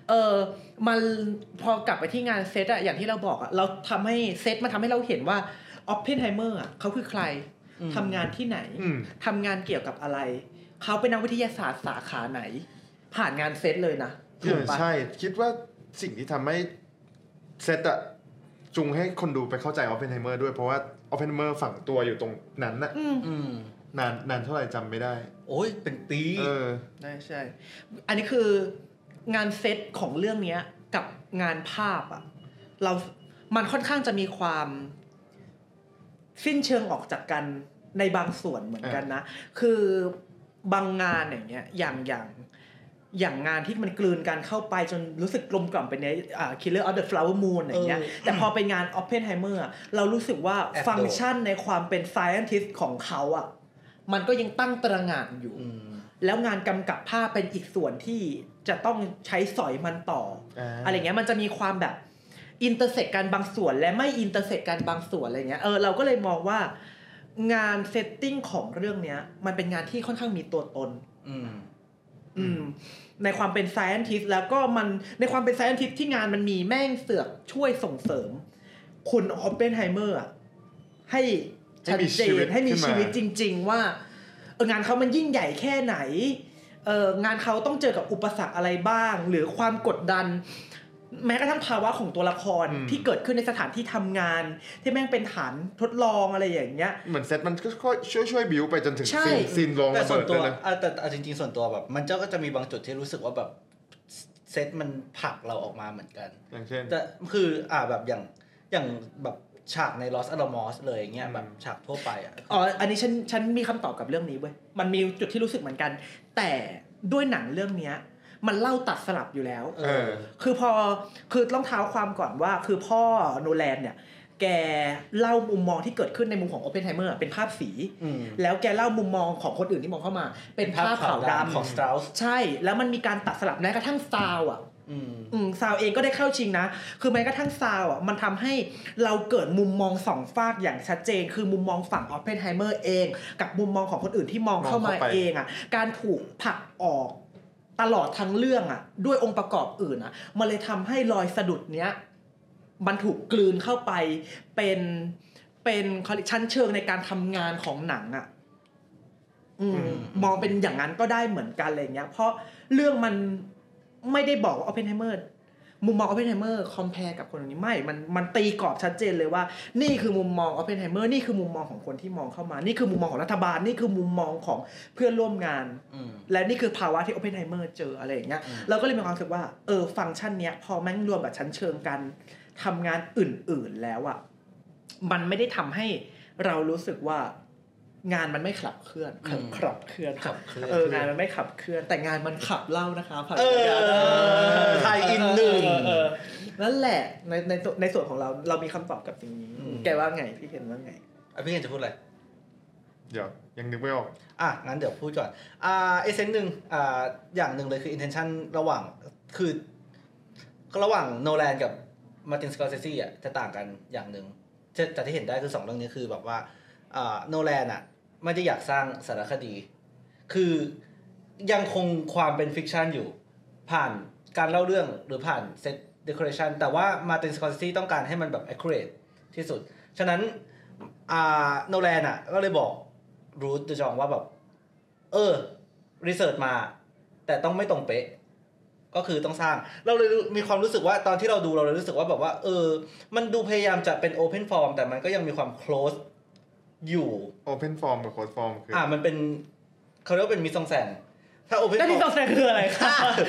เออมันพอกลับไปที่งานเซตอะอย่างที่เราบอกอะเราทำให้เซตมันทำให้เราเห็นว่าออปเพนไฮเมอร์อะเขาคือใครทำงานที่ไหนทำงานเกี่ยวกับอะไรเขาเป็นนักวิทยาศาสตร์สาขาไหนผ่านงานเซตเลยนะถูกปะใช่คิดว่าสิ่งที่ทำให้เซตอะจูงให้คนดูไปเข้าใจออปเพนไฮเมอร์ด้วยเพราะว่าออปเพนไฮเมอร์ฝังตัวอยู่ตรงนั้นน่ะนานนานเท่าไหร่จำไม่ได้โอ้ยเป็นปีเออได้ใช่อันนี้คืองานเซตของเรื่องนี้กับงานภาพอะเรามันค่อนข้างจะมีความสิ้นเชิงออกจากกันในบางส่วนเหมือนกันนะคือบางงานอย่างเงี้ยอย่างอย่างอย่างงานที่มันกลืนกันเข้าไปจนรู้สึกกลมกล่อมเป็นในอ่า Killer of the Flower Moon อย่างเงี้ยแต่พอเป็นงาน Oppenheimer อ่ะเรารู้สึกว่าฟังก์ชันในความเป็น scientist ของเขาอ่ะมันก็ยังตั้งตระหง่านอยู่แล้วงานกำกับภาพเป็นอีกส่วนที่จะต้องใช้สอยมันต่อ อ่า อะไรเงี้ยมันจะมีความแบบอินเตอร์เซ็กกันบางส่วนและไม่อินเตอร์เซ็กกันบางส่วนอะไรเงี้ยเออเราก็เลยมองว่างานเซตติ้งของเรื่องเนี้ยมันเป็นงานที่ค่อนข้างมีตัวตนอืมอืมในความเป็น scientist แล้วก็มันในความเป็น scientist ที่งานมันมีแม่งเสือกช่วยส่งเสริมคุณออปเพนไฮเมอร์อ่ะให้ชัดเจนให้มีชีวิตจริงๆว่าเอองานเขามันยิ่งใหญ่แค่ไหนเอองานเขาต้องเจอกับอุปสรรคอะไรบ้างหรือความกดดันแม้กระทั่งภาวะของตัวละครที่เกิดขึ้นในสถานที่ทำงานที่แม่งเป็นฐานทดลองอะไรอย่างเงี้ยเหมือนเซตมันก็ช่วยช่วยบิวไปจนถึงซีนซีนลงระเบิดเลยนะแต่แต่จริงๆส่วนตัวแบบมันก็จะมีบางจุดที่รู้สึกว่าแบบเซตมันผลักเราออกมาเหมือนกันอย่างเช่นแต่คืออ่าแบบอย่างอย่างแบบฉากใน Los Alamos เลยเงี้ยแบบฉากทั่วไปอ่ะอ๋ออันนี้ฉันฉันมีคำตอบกับเรื่องนี้เว้ยมันมีจุดที่รู้สึกเหมือนกันแต่ด้วยหนังเรื่องเนี้ยมันเล่าตัดสลับอยู่แล้วเออคือพอคือต้องเท้าความก่อนว่าคือพ่อโนแลนเนี่ยแกเล่ามุมมองที่เกิดขึ้นในมุมของโอเพนไฮเมอร์เป็นภาพสีแล้วแกเล่ามุมมองของคนอื่นที่มองเข้ามาเป็นภาพขาวดำของสตราอุสใช่แล้วมันมีการตัดสลับแม้กระทั่งซาวอ่ะอืมอืมซาวเองก็ได้เข้าชิงนะคือแม้กระทั่งซาวอ่ะมันทำให้เราเกิดมุมมองสองฝากอย่างชัดเจนคือมุมมองฝั่งออปเพนไฮเมอร์เองกับมุมมองของคนอื่นที่มองเข้ามาเองอ่ะการถูกผลักออกตลอดทั้งเรื่องอ่ะด้วยองค์ประกอบอื่นอ่ะมันเลยทำให้รอยสะดุดเนี้ยมันถูกกลืนเข้าไปเป็นเป็นชั้นเชิงในการทำงานของหนังอ่ะอืมมองเป็นอย่างนั้นก็ได้เหมือนกันอะไรเงี้ยเพราะเรื่องมันไม่ได้บอกว่าออปเพนไฮเมอร์มุมมองออปเพนไฮเมอร์คอมแพร์กับคนนี้ไม่มันมันตีกรอบชัดเจนเลยว่านี่คือมุมมองออปเพนไฮเมอร์นี่คือมุมมองของคนที่มองเข้ามานี่คือมุมมองของรัฐบาลนี่คือมุมมองของเพื่อนร่วมงานและนี่คือภาวะที่ออปเพนไฮเมอร์เจออะไรอย่างเงี้ยเราก็เลยมีความรู้สึกว่าเออฟังก์ชันเนี้ยพอแม่งรวมกับชั้นเชิงกันทำงานอื่นๆแล้วอ่ะมันไม่ได้ทำให้เรารู้สึกว่างานมันไม่ขับเคลื่อนขับเคลื่อนขับเคลื่อนเอองานมันไม่ขับเคลื่อนแต่งานมันขับเล่านะคะผ่านการไทยอินหนึ่งนั่นแหละในในในส่วนของเราเรามีคำตอบกับสิ่งนี้แกว่าไงพี่เคนว่าไงอ่ะพี่เคนจะพูดอะไรเดี๋ยวยังนึกไม่ออกอ่ะงั้นเดี๋ยวพูดก่อนอ่าเอเซนส์หนึ่งอ่าอย่างหนึ่งเลยคือ intention ระหว่างคือระหว่างโนแลนกับมาร์ตินสกอร์เซซีอ่ะจะต่างกันอย่างหนึ่งแต่ที่เห็นได้คือสองเรื่องนี้คือแบบว่าอ่าโนแลนอ่ะไม่ได้อยากสร้างสารคดีคือยังคงความเป็นฟิกชันอยู่ผ่านการเล่าเรื่องหรือผ่านเซตเดคอเรชันแต่ว่ามาร์ตินสกอร์เซซีต้องการให้มันแบบ accurate ที่สุดฉะนั้นอ่าโนแลนอ่ะก็เลยบอกรูทเดจองว่าแบบเออรีเสิร์ชมาแต่ต้องไม่ตรงเป๊ะก็คือต้องสร้างเราเลยมีความรู้สึกว่าตอนที่เราดูเราเลยรู้สึกว่าแบบว่าเออมันดูพยายามจะเป็น open form แต่มันก็ยังมีความ close อยู่ open form กับ close form คืออ่ามันเป็นเขาเรียกว่าเป็นมิซองแซนถ้า open form มิซองแซนคืออะไรคะ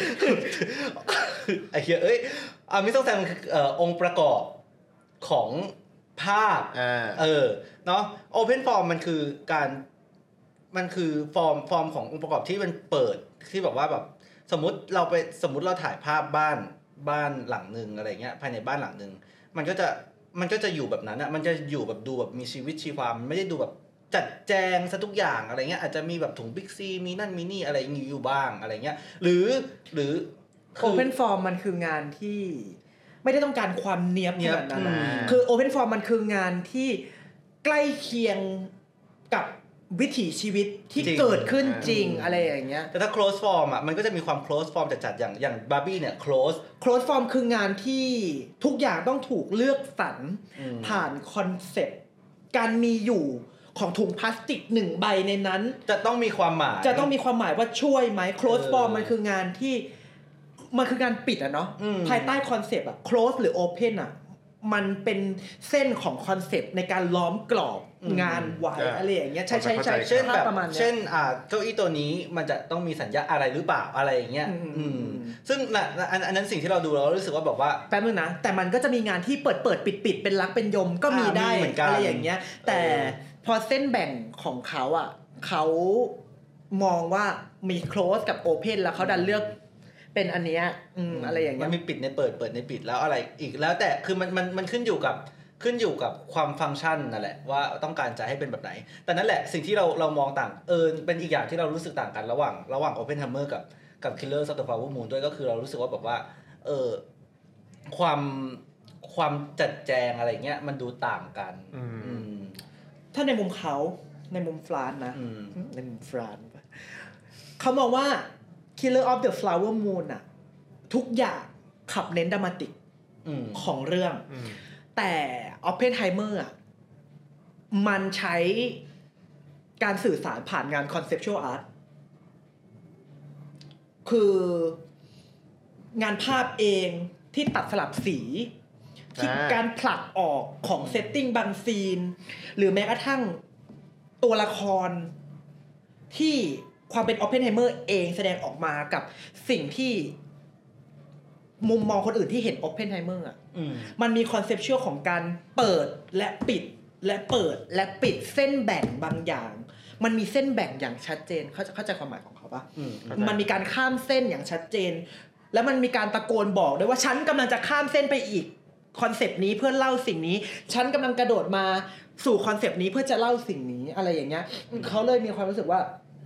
ไอ้เหี้ยเอ้ยอ่ามิซองแซนมันคือเอ่อองค์ประกอบของภาพเออเนาะ open form มันคือการมันคือฟอร์มฟอร์มขององค์ประกอบที่มันเปิดที่แบบว่าแบบสมมุติเราไปสมมุติเราถ่ายภาพบ้านบ้านหลังนึงอะไรเงี้ยภายในบ้านหลังนึงมันก็จะมันก็จะอยู่แบบนั้นอ่ะมันจะอยู่แบบดูแบบมีชีวิตชีวาไม่ได้ดูแบบจัดแจงซะทุกอย่างอะไรเงี้ยอาจจะมีแบบถุงบิ๊กซีมีนั่นมีนี่อะไรอย่างงี้อยู่บ้างอะไรเงี้ยหรือหรือ Open Form มันคืองานที่ไม่ได้ต้องการความเนียบขนาดนั้นคือ Open Form มันคืองานที่ใกล้เคียงกับวิถีชีวิตที่เกิดขึ้นจริงอะไรอย่างเงี้ยแต่ถ้า close form อ่ะมันก็จะมีความ close form จัดๆอย่างอย่าง Barbie เนี่ย close close form คืองานที่ทุกอย่างต้องถูกเลือกสรรผ่านคอนเซ็ปต์การมีอยู่ของถุงพลาสติกหนึ่งใบในนั้นจะต้องมีความหมายจะต้องมีความหมายว่าช่วยไหม close form มันคืองานที่มันคืองานปิดอะเนาะภายใต้คอนเซ็ปต์อะ close หรือ open อะมันเป็นเส้นของคอนเซ็ปต์ในการล้อมกรอบงานไว้อะไรอย่างเงี้ยใช่ๆๆเช่นแบบเช่นอ่าเก้าอี้ตัวนี้มันจะต้องมีสัญญาอะไรหรือเปล่าอะไรอย่างเงี้ยซึ่งน่ะอันอันนั้นสิ่งที่เราดูเรารู้สึกว่าแบบว่าแป๊บนึงนะแต่มันก็จะมีงานที่เปิดเปิดปิดปิดเป็นรักเป็นยมก็มีได้อะไรอย่างเงี้ยแต่พอเส้นแบ่งของเขาอ่ะเขามองว่ามี close กับ open แล้วเขาดันเลือกเป็นอันเนี้ยอืมอะไรอย่างเงี้ยมันมีปิดในเปิดเปิดในปิดแล้วอะไรอีกแล้วแต่คือมันมันมันขึ้นอยู่กับขึ้นอยู่กับความฟังก์ชันนั่นแหละว่าต้องการจะให้เป็นแบบไหนแต่นั่นแหละสิ่งที่เราเรามองต่างเออเป็นอีกอย่างที่เรารู้สึกต่างกันระหว่างระหว่าง Oppenheimer กับกับ Killers of the Flower Moon ด้วยก็คือเรารู้สึกว่าแบบว่าเออความความจัดแจงอะไรเงี้ยมันดูต่างกันถ้าในมุมเขาในมุมฟรานนะในมุมฟรานเขามองว่า Killer of the Flower Moon อะทุกอย่างขับเน้นดรามาติกของเรื่องแต่ Oppenheimer อะมันใช้การสื่อสารผ่านงาน Conceptual Art คืองานภาพเองที่ตัดสลับสีที่การผลักออกของเซตติ้งบางซีนหรือแม้กระทั่งตัวละครที่ความเป็น Oppenheimer เองแสดงออกมากับสิ่งที่มุมมองคนอื่นที่เห็น Oppenheimer อ่ะมันมีคอนเซปชวลของการเปิดและปิดและเปิดและปิดเส้นแบ่งบางอย่างมันมีเส้นแบ่งอย่างชัดเจนเข้าเข้าใจความหมายของเขาปะมันมีการข้ามเส้นอย่างชัดเจนแล้วมันมีการตะโกนบอกด้วยว่าฉันกำลังจะข้ามเส้นไปอีกคอนเซปต์นี้เพื่อเล่าสิ่งนี้ฉันกำลังกระโดดมาสู่คอนเซปต์นี้เพื่อจะเล่าสิ่งนี้อะไรอย่างเงี้ยเขาเลยมีความรู้สึกว่า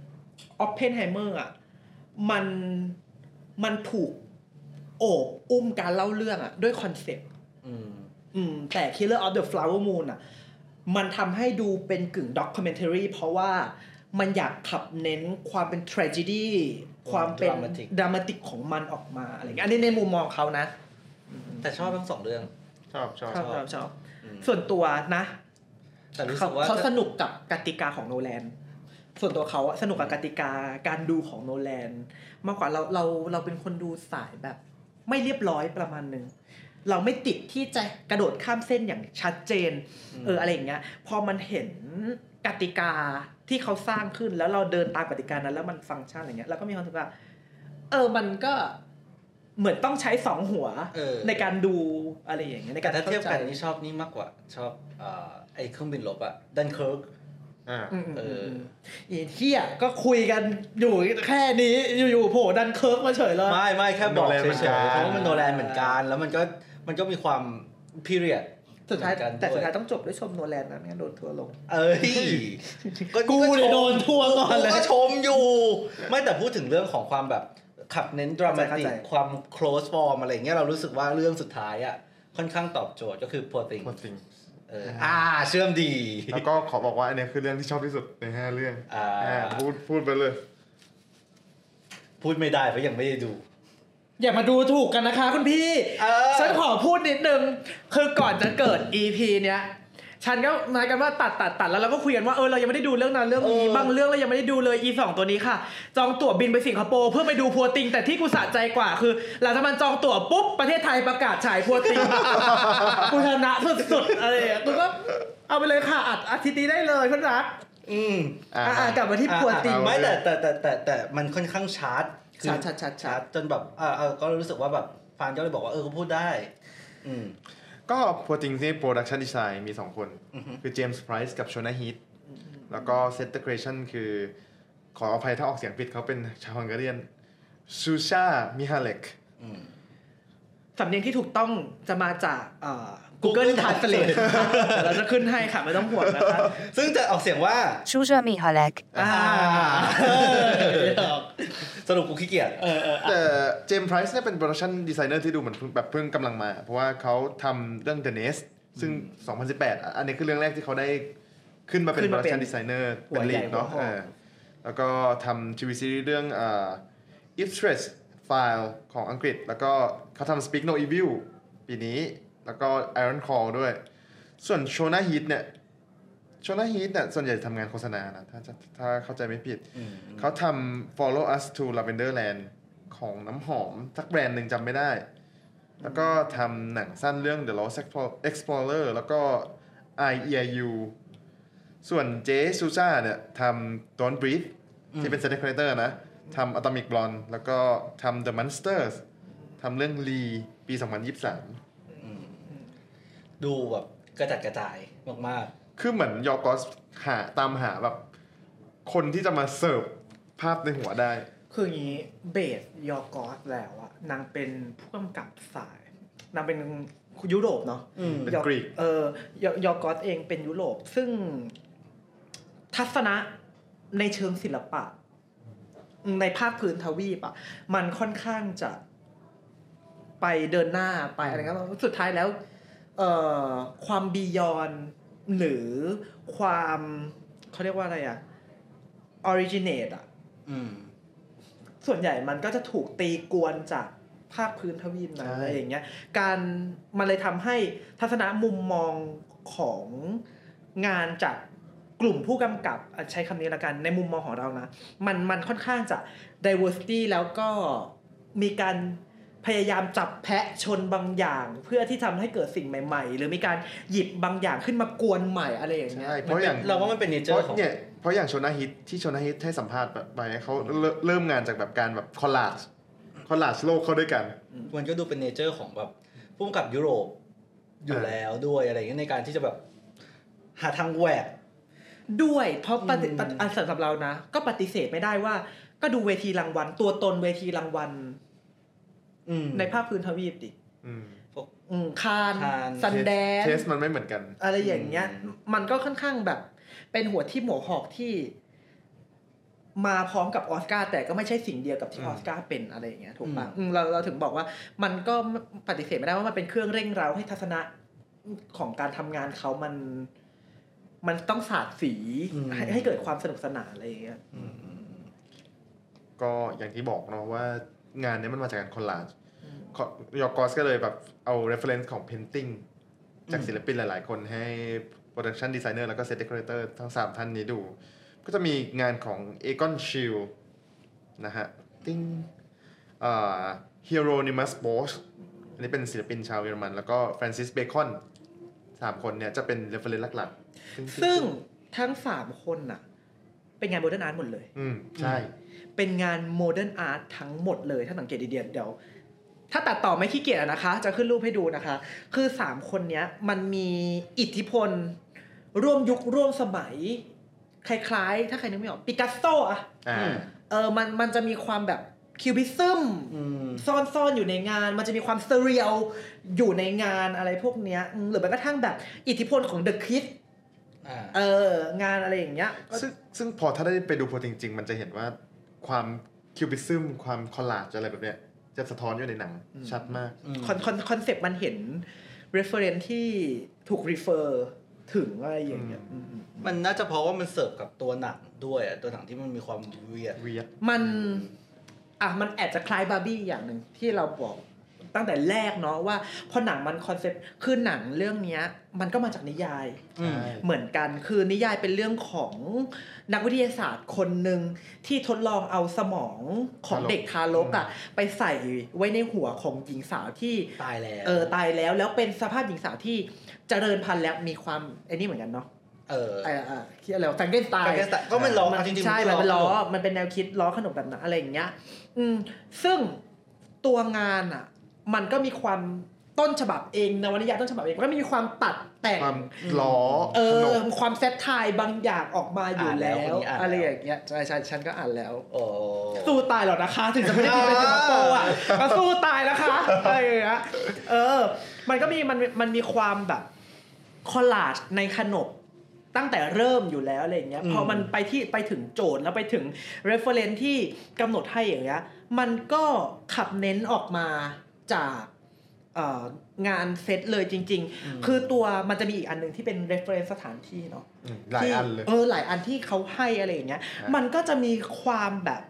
Oppenheimer อ่ะมันมันถูกโอบอุ้มการเล่าเรื่องอ่ะด้วยคอนเซปต์อืมอืมแต่ Killer of the Flower Moon อ่ะมันทำให้ดูเป็นกึ่งด็อกิเมนทารีเพราะว่ามันอยากขับเน้นความเป็น tragedy ความเป็นดรามาติกของมันออกมาอะไรอย่างเงี้ยอันนี้ในมุมมองเขานะแต่ชอบทั้งสองเรื่องชอบชอบชอบชอบส่วนตัวนะแต่รู้สึกว่าเขาสนุกกับกติกาของโนแลนส่วนตัวเขาสนุกกับกติกาการดูของโนแลนมากกว่าเราเราเราเป็นคนดูสายแบบไม่เรียบร้อยประมาณนึงเราไม่ติดที่จะกระโดดข้ามเส้นอย่างชัดเจนเอออะไรอย่างเงี้ยพอมันเห็นกติกาที่เขาสร้างขึ้นแล้วเราเดินตามกติกานั้นแล้วมันฟังก์ชันอะไรเงี้ยเราก็มีความรู้สึกว่าเออมันก็เหมือนต้องใช้สองหัวในการดูอะไรอย่างเงี้ยในการถ้าเทียบกันนี่ชอบนี่มากกว่าชอบอ่าไอ้เครื่องบินรบอะดันเคิร์กอ่าเอออีเหี้ยก็คุยกันอยู่แค่นี้อยู่ๆโผล่ดันเคิร์กมาเฉยเลยไม่ไม่แค่บอกเฉยๆเพราะว่ามันโนแลนเหมือนกันแล้วมันก็มันก็มีความพีเรียดสุดท้ายแต่สุดท้ายต้องจบด้วยชมโนแลนนะไม่งั้นโดนทัวร์ลงเอ้ยกูเลยโดนทัวร์ก่อนเลยก็ชมอยู่ไม่แต่พูดถึงเรื่องของความแบบขับเน้นดรามาติกความ close form อะไรอย่างเงี้ยเรารู้สึกว่าเรื่องสุดท้ายอ่ะค่อนข้างตอบโจทย์ก็คือ Poor Things Poor Things เอออ่าเชื่อมดีแล้วก็ขอบอกว่าอันนี้คือเรื่องที่ชอบที่สุดในห้าเรื่องอ่าพูดพูดไปเลยพูดไม่ได้เพราะยังไม่ได้ดูอย่ามาดูถูกกันนะคะคุณพี่ฉันขอพูดนิดนึงคือก่อนจะเกิด อี พี เนี้ยฉันก็มากันว่าตัดตัดตัดแล้วเราก็คุยกันว่าเออเรายังไม่ได้ดูเรื่องนั้นเรื่องนี้บางเรื่องเรายังไม่ได้ดูเลย อี สอง ตัวนี้ค่ะจองตั๋วบินไปสิงคโปร์เพื่อไปดูพัวติงแต่ที่กูสะใจกว่าคือหลังจากมันจองตั๋วปุ๊บประเทศไทยประกาศฉายพัวติงกูชนะสุดๆอะไรอ่ะกูก็เอาไปเลยค่ะอัดอาทิตย์นี้ได้เลยเพื่อนรักอืมอ่ากลับมาที่พัวติงไม่แต่แต่แต่แต่แต่มันค่อนข้างชาร์จชัดชัดชัดชัดจนแบบเออก็รู้สึกว่าแบบฟานก็เลยบอกว่าเออเขาพูดได้อืมก็พอจริงที่โปรดักชันดีไซน์มีสองคนคือเจมส์ไพรส์กับโชนาฮีทแล้วก็เซตเตอร์ครีเอชั่นคือขออภัยถ้าออกเสียงผิดเขาเป็นชาวฮังการีนซูชามิฮาเล็กสำเนียงที่ถูกต้องจะมาจากGoogle Translate เราจะขึ้นให้ค่ะไม่ต้องห่วงนะคะซึ่งจะออกเสียงว่าชูเชอร์มีฮาเล็กสรุปกูขี้เกียจแต่เจมส์ไพรส์เนี่ยเป็นโปรดักชั่นดีไซเนอร์ที่ดูเหมือนแบบเพิ่งกำลังมาเพราะว่าเขาทำเรื่อง The Nest ซึ่งสองพันสิบแปดอันนี้คือเรื่องแรกที่เขาได้ขึ้นมาเป็น production designer เป็น lead เนาะแล้วก็ทำทีวีซีรีส์เรื่องอ่า Ipswich File ของอังกฤษแล้วก็เขาทำ Speak No Evil ปีนี้แล้วก็ Iron Claw ด้วยส่วนโชนาฮีทเนี่ยโชนาฮีทเนี่ยส่วนใหญ่ทำงานโฆษณานะถ้าถ้าเข้าใจไม่ผิดเขาทำ Follow Us to Lavenderland ของน้ำหอมสักแบรนด์หนึ่งจำไม่ได้แล้วก็ทำหนังสั้นเรื่อง The Lost Explorer แล้วก็ I E I U ส่วนเจซูซ่าเนี่ยทำ Don't Breathe ที่เป็น Set Creator นะทำ Atomic Blonde แล้วก็ทำ The Monsters ทำเรื่อง Lee ปีสองพันยี่สิบสามดูแบบกระจัดกระจายมากๆคือเหมือนยอร์กอสหาตามหาแบบคนที่จะมาเสิร์ฟภาพในหัวได้คืออย่างนี้เบสยอร์กอสแล้วอะนางเป็นผู้กำกับสายนางเป็นยุโรปเนาะเป็นกรีกเออยอร์กอสเองเป็นยุโรปซึ่งทัศนะในเชิงศิลปะในภาคพื้นทวีปอะมันค่อนข้างจะไปเดินหน้าไปอะไรเงี้ยสุดท้ายแล้วเอ่อความบียอนหรือความเขาเรียกว่าอะไรอะออริจิเนตอะส่วนใหญ่มันก็จะถูกตีกวนจากภาคพื้นทวีปนะอะไรอย่างเงี้ยการมันเลยทำให้ทัศนะมุมมองของงานจากกลุ่มผู้กำกับใช้คำนี้ละกันในมุมมองของเรานะมันมันค่อนข้างจะ diversity แล้วก็มีการพยายามจับแพะชนบางอย่างเพื่อที่ทำให้เกิดสิ่งใหม่ๆหรือมีการหยิบบางอย่างขึ้นมากวนใหม่อะไรอย่างเงี้ยเพราะอย่างเราว่ามันเป็นเนเจอร์ของเนี่ยเพราะอย่างโชนาฮิตที่โชนาฮิตให้สัมภาษณ์ไปเขาเริ่มงานจากแบบการแบบคอลลาจคอลลาจโลกเข้าด้วยกันมันก็ดูเป็นเนเจอร์ของแบบผู้กำกับยุโรปอยู่แล้วด้วยอะไรอย่างเงี้ยในการที่จะแบบหาทางแหวกด้วยเพราะปฏิอันสำหรับเรานะก็ปฏิเสธไม่ได้ว่าก็ดูเวทีรางวัลตัวตนเวทีรางวัลในภาคพื้นทวีปดิคานซันแดนเทสมันไม่เหมือนกันอะไรอย่างเงี้ยมันก็ค่อนข้างแบบเป็นหัวที่หมวกหอกที่มาพร้อมกับออสการ์แต่ก็ไม่ใช่สิ่งเดียวกับที่ออสการ์เป็นอะไรอย่างเงี้ยถูกป่ะเราเราถึงบอกว่ามันก็ปฏิเสธไม่ได้ว่ามันเป็นเครื่องเร่งเร้าให้ทัศนะของการทำงานเขามันมันต้องสาดสีให้ให้เกิดความสนุกสนานอะไรอย่างเงี้ยก็อย่างที่บอกเนาะว่างานนี้มันมาจากการคอลลาจยอร์กอสก็เลยแบบเอา reference ของ painting จากศิลปินหลายๆคนให้ production designer แล้วก็ set decorator ทั้งสามท่านนี้ดูก็จะมีงานของ Egon Schiele นะฮะติ้งอ่า Hieronymus Bosch อันนี้เป็นศิลปินชาวเยอรมันแล้วก็ Francis Bacon สามคนเนี่ยจะเป็น reference หลักๆซึ่งทั้งสามคนน่ะเป็นงาน modern art หมดเลยอืมใช่เป็นงาน modern art ทั้งหมดเลยถ้าสังเกตดีๆเดี๋ยวถ้าตัดต่อไม่ขี้เกียจนะคะจะขึ้นรูปให้ดูนะคะคือสามคนเนี้ยมันมีอิทธิพลร่วมยุคร่วมสมัยคล้ายๆถ้าใครนึกไม่ออกปิกัสโซอะเออมันมันจะมีความแบบคิวบิซึมซ่อนๆอยู่ในงานมันจะมีความเซเรียลอยู่ในงานอะไรพวกเนี้ยหรือแม้กระทั่งแบบอิทธิพลของเดอะคิดเอองานอะไรอย่างเงี้ยซึ่งซึ่งพอถ้าได้ไปดูพอจริงๆมันจะเห็นว่าความคิวบิซึมความคอลลาจอะไรแบบเนี้ยจะสะท้อนอยู่ในหนังชัดมากคอนคอนคอนเซ็ปต์มันเห็น reference ที่ถูก refer ถึงอะไรอย่างเงี้ยมันน่าจะเพราะว่ามันเสิร์ฟกับตัวหนังด้วยอ่ะตัวหนังที่มันมีความเวียดเวียดมันอ่ะมันแอบจะคล้ายบาร์บี้อย่างนึงที่เราบอกตั้งแต่แรกเนาะว่าพอหนังมันคอนเซ็ปต์คือหนังเรื่องเนี้ยมันก็มาจากนิยายเหมือนกันคือนิยายเป็นเรื่องของนักวิทยาศาสตร์คนนึงที่ทดลองเอาสมองของเด็กทารกอ่ะไปใส่ไว้ในหัวของหญิงสาวที่ตายแล้วเออตายแล้วแล้วเป็นสภาพหญิงสาวที่เจริญพันธุ์แล้วมีความไอ้นี่เหมือนกันเนาะเออเออเออคิดอะไรแฟรงเกนสไตน์ก็มันล้อจริงๆใช่มันเป็นล้อมันเป็นแนวคิดล้อขนมแบบนั้นอะไรอย่างเงี้ยอืมซึ่งตัวงานอ่ะมันก็มีความต้นฉบับเองนวนิยายต้นฉบับเองก็มีความตัดแต่งความล้อเออความเซตไทยบางอย่างออกมาอยู่แล้วอะไรอย่างเงี้ยใช่ใช่ฉันก็อ่านแล้วโอ้สู้ตายหรอกนะคะถึงจะไม่ได้กินเป็นสิงคโปร์อ่ะก็สู้ตายนะคะอะไรอย่างเงี้ยเออมันก็มีมันมันมีความแบบคอลลาจในขนบตั้งแต่เริ่มอยู่แล้วอะไรอย่างเงี้ยพอมันไปที่ไปถึงโจทย์แล้วไปถึง reference ที่กำหนดให้อย่างเงี้ยมันก็ขับเน้นออกมาจากงานเซตเลยจริงๆคือตัวมันจะมีอีกอันนึงที่เป็น reference สถานที่เนาะหลายอันเลยเออหลายอันที่เขาให้อะไรอย่างเงี้ยมันก็จะมีความแบบ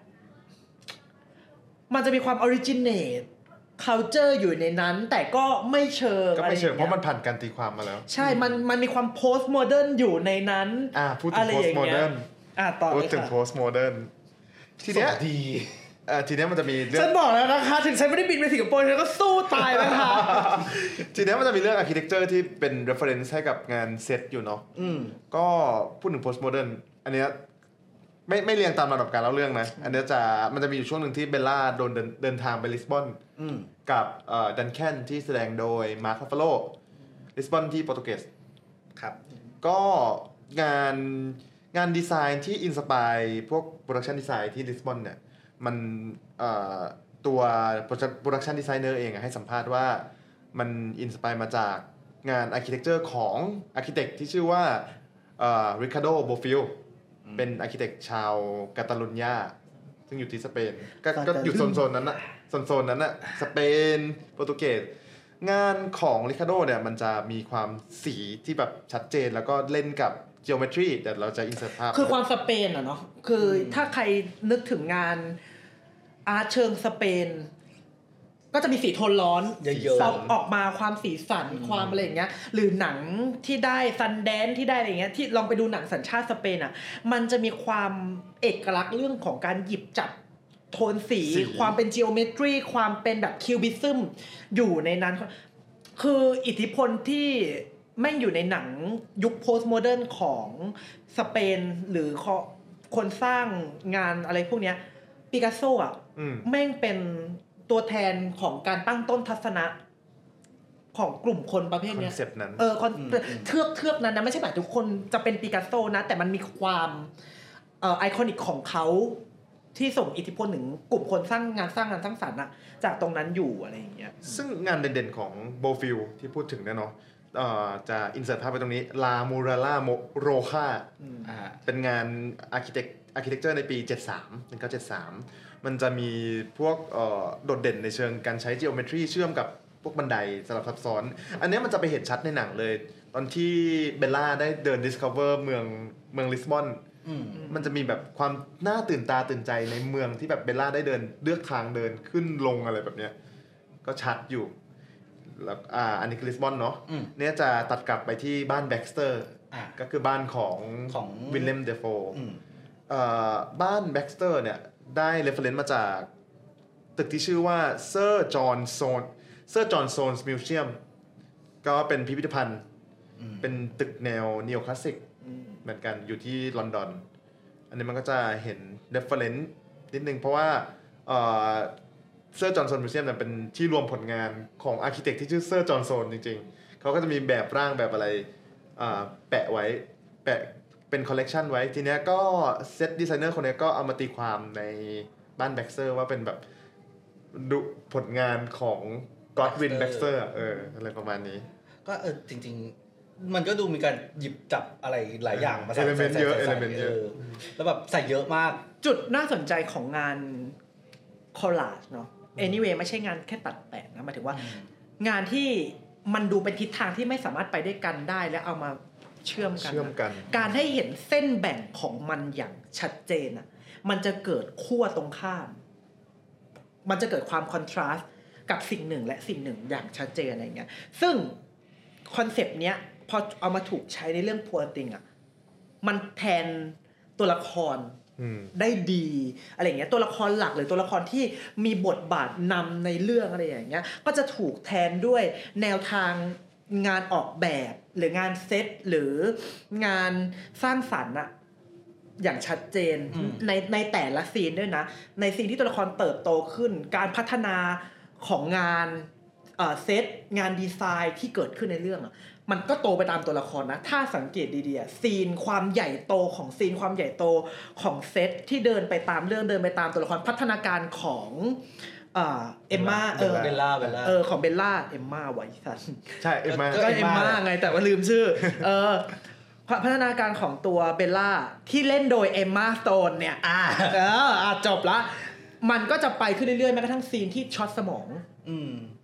มันจะมีความ originate culture อยู่ในนั้นแต่ก็ไม่เชิงก็ไม่เชิงเพราะมันผ่านการตีความมาแล้วใช่มันมันมีความ post modern อยู่ในนั้นอ่าพูดถึง post modern อ่าต่อพูดถึง post modern ทีเนี้ยดีเอ่อทีเนี้ยมันจะมีเรื่องฉันบอกแล้วนะคะถึงฉันไม่ได้บินไปสิงคโปร์ฉันก็สู้ตายนะคะทีเนี้ยมันจะมีเรื่อง architecture ที่เป็น reference ให้กับงานเซตอยู่เนาะก็พูดถึง post modern อันเนี้ยไม่ไม่เรียงตามลำดับการเล่าเรื่องนะอันนี้จะมันจะมีอยู่ช่วงหนึ่งที่เบลล่าโดนเดินเดินทางไปลิสบอนกับเอ่อดันแคนที่แสดงโดยมาร์ค รัฟฟาโลลิสบอนที่โปรตุเกสครับก็งานงานดีไซน์ที่อินสปายพวกโปรดักชันดีไซน์ที่ลิสบอนเนี่ยมันเอ่อตัวโปรดักชันดีไซเนอร์เองให้สัมภาษณ์ว่ามันอินสปายมาจากงานอาร์คิเทคเจอร์ของอาร์คิเทคที่ชื่อว่าเอ่อริคาร์โด โบฟิลเป็นอาร์คิเทคชาวกาตาลุญญาซึ่งอยู่ที่สเปนก็ก็อยู่โซนๆนั้นน่ะโซนๆนั้นน่ะสเปนโปรตุเกสงานของริคาร์โดเนี่ยมันจะมีความสีที่แบบชัดเจนแล้วก็เล่นกับ geometry แต่เราจะอินเสิร์ตภาพคือความสเปนอ่ะเนาะคือถ้าใครนึกถึงงานอาร์ตเชิงสเปนก็จะมีสีโทนร้อนเยอะๆออกมาความสีสันความอะไรอย่างเงี้ยหรือหนังที่ได้ซันแดนที่ได้อะไรเงี้ยที่ลองไปดูหนังสัญชาติสเปนอ่ะมันจะมีความเอกลักษณ์เรื่องของการหยิบจับโทนสีความเป็น geometry ความเป็นแบบคิวบิซึมอยู่ในนั้นคืออิทธิพลที่แม่งอยู่ในหนังยุคโพสต์โมเดิร์นของสเปนหรือคนสร้างงานอะไรพวกเนี้ยปิกัสโซอ่ะแม่งเป็นตัวแทนของการตั้งต้นทัศนะของกลุ่มคนประเภทนี้คอนเซปต์นั้นเออคอนเทือกเทือกนั้นนะไม่ใช่แบบทุกคนจะเป็นปิกัสโซนะแต่มันมีความเอ่อไอคอนิกของเขาที่ส่งอิทธิพลถึงกลุ่มคนสร้างงานสร้างงานสร้างสรรค์อะจากตรงนั้นอยู่อะไรอย่างเงี้ยซึ่งงานเด่นๆของโบฟิลที่พูดถึงเนี่ยเนาะเอ่อจะอินเสิร์ตภาพไปตรงนี้ลามูราล่าโรคาอ่าเป็นงานอาร์คิเทคอาร์คิเทคเจอร์ในปีเจ็ดสามหนึ่งเก้าเจ็ดสามมันจะมีพวกเอ่อโดดเด่นในเชิงการใช้ geometry เชื่อมกับพวกบันไดสลับซับซ้อนอันนี้มันจะไปเห็นชัดในหนังเลยตอนที่เบลล่าได้เดิน discover เมืองเมืองลิสบอนมันจะมีแบบความน่าตื่นตาตื่นใจในเมืองที่แบบเบลล่าได้เดินเลือกทางเดินขึ้นลงอะไรแบบเนี้ยก็ชัดอยู่แล้วอ่าอันนี้คือลิสบอนเนาะเนี่ยจะตัดกลับไปที่บ้านแบ็กสเตอร์ก็คือบ้านของของวิลเลมเดโฟอ่าบ้านแบ็กสเตอร์เนี่ยได้เรฟเฟอเรนซ์มาจากตึกที่ชื่อว่าเซอร์จอห์นโซนเซอร์จอห์นโซนส์มิวเซียมก็เป็นพิพิธภัณฑ์เป็นตึกแนวนีโอคลาสสิกเหมือนกันอยู่ที่ลอนดอนอันนี้มันก็จะเห็นเรฟเฟอเรนซ์นิดนึงเพราะว่าเซอร์จอห์นโซนมิวเซียมเนี่ยเป็นที่รวมผลงานของอาร์คิเทคที่ชื่อเซอร์จอห์นโซนจริงๆเขาก็จะมีแบบร่างแบบอะไรแปะไว้แปะเป็นคอลเลกชันไว้ทีเนี้ยก็เซตดีไซเนอร์คนนี้ก็เอามาตีความในบ้านแบ็กเซอร์ว่าเป็นแบบดูผลงานของก็อดวินแบ็กเซอร์เอออะไรประมาณนี้ก็เออจริงๆมันก็ดูมีการหยิบจับอะไรหลายอย่างมาใส่เอลิเมนต์เยอะเอลิเมนต์เยอะแล้วแบบใส่เยอะมากจุดน่าสนใจของงานคอลลาจเนาะ anyway ไม่ใช่งานแค่ตัดแปะนะหมายถึงว่างานที่มันดูเป็นทิศทางที่ไม่สามารถไปด้วยกันได้แล้วเอามาเชื่อมกันกันการให้เห็นเส้นแบ่งของมันอย่างชัดเจนอ่ะมันจะเกิดขั้วตรงข้ามมันจะเกิดความคอนทราสต์กับสิ่งหนึ่งและสิ่งหนึ่งอย่างชัดเจนอะไรเงี้ยซึ่งคอนเซปต์เนี้ยพอเอามาถูกใช้ในเรื่องพัวติงอ่ะมันแทนตัวละครได้ดีอะไรอย่างเงี้ยตัวละครหลักหรือตัวละครที่มีบทบาทนำในเรื่องอะไรอย่างเงี้ยก็จะถูกแทนด้วยแนวทางงานออกแบบหรืองานเซตหรืองานสร้างสรรค์อะอย่างชัดเจนในในแต่ละซีนด้วยนะในซีนที่ตัวละครเติบโตขึ้นการพัฒนาของงานเอ่อเซตงานดีไซน์ที่เกิดขึ้นในเรื่องอะมันก็โตไปตามตัวละครนะถ้าสังเกตดีๆซีนความใหญ่โตของซีนความใหญ่โตของเซตที่เดินไปตามเรื่องเดินไปตามตัวละครพัฒนาการของเอ่อเอมม่าเออเบลล่าเบลล่าเออของเบลล่าเอมม่าไว้สันใช่เอมม่าก็เอมม่าไงแต่ว่าลืมชื่อเออพัฒนาการของตัวเบลล่าที่เล่นโดยเอมม่าสโตนเนี่ยอ่าเอออ่ะจบละมันก็จะไปขึ้นเรื่อยๆแม้กระทั่งซีนที่ช็อตสมอง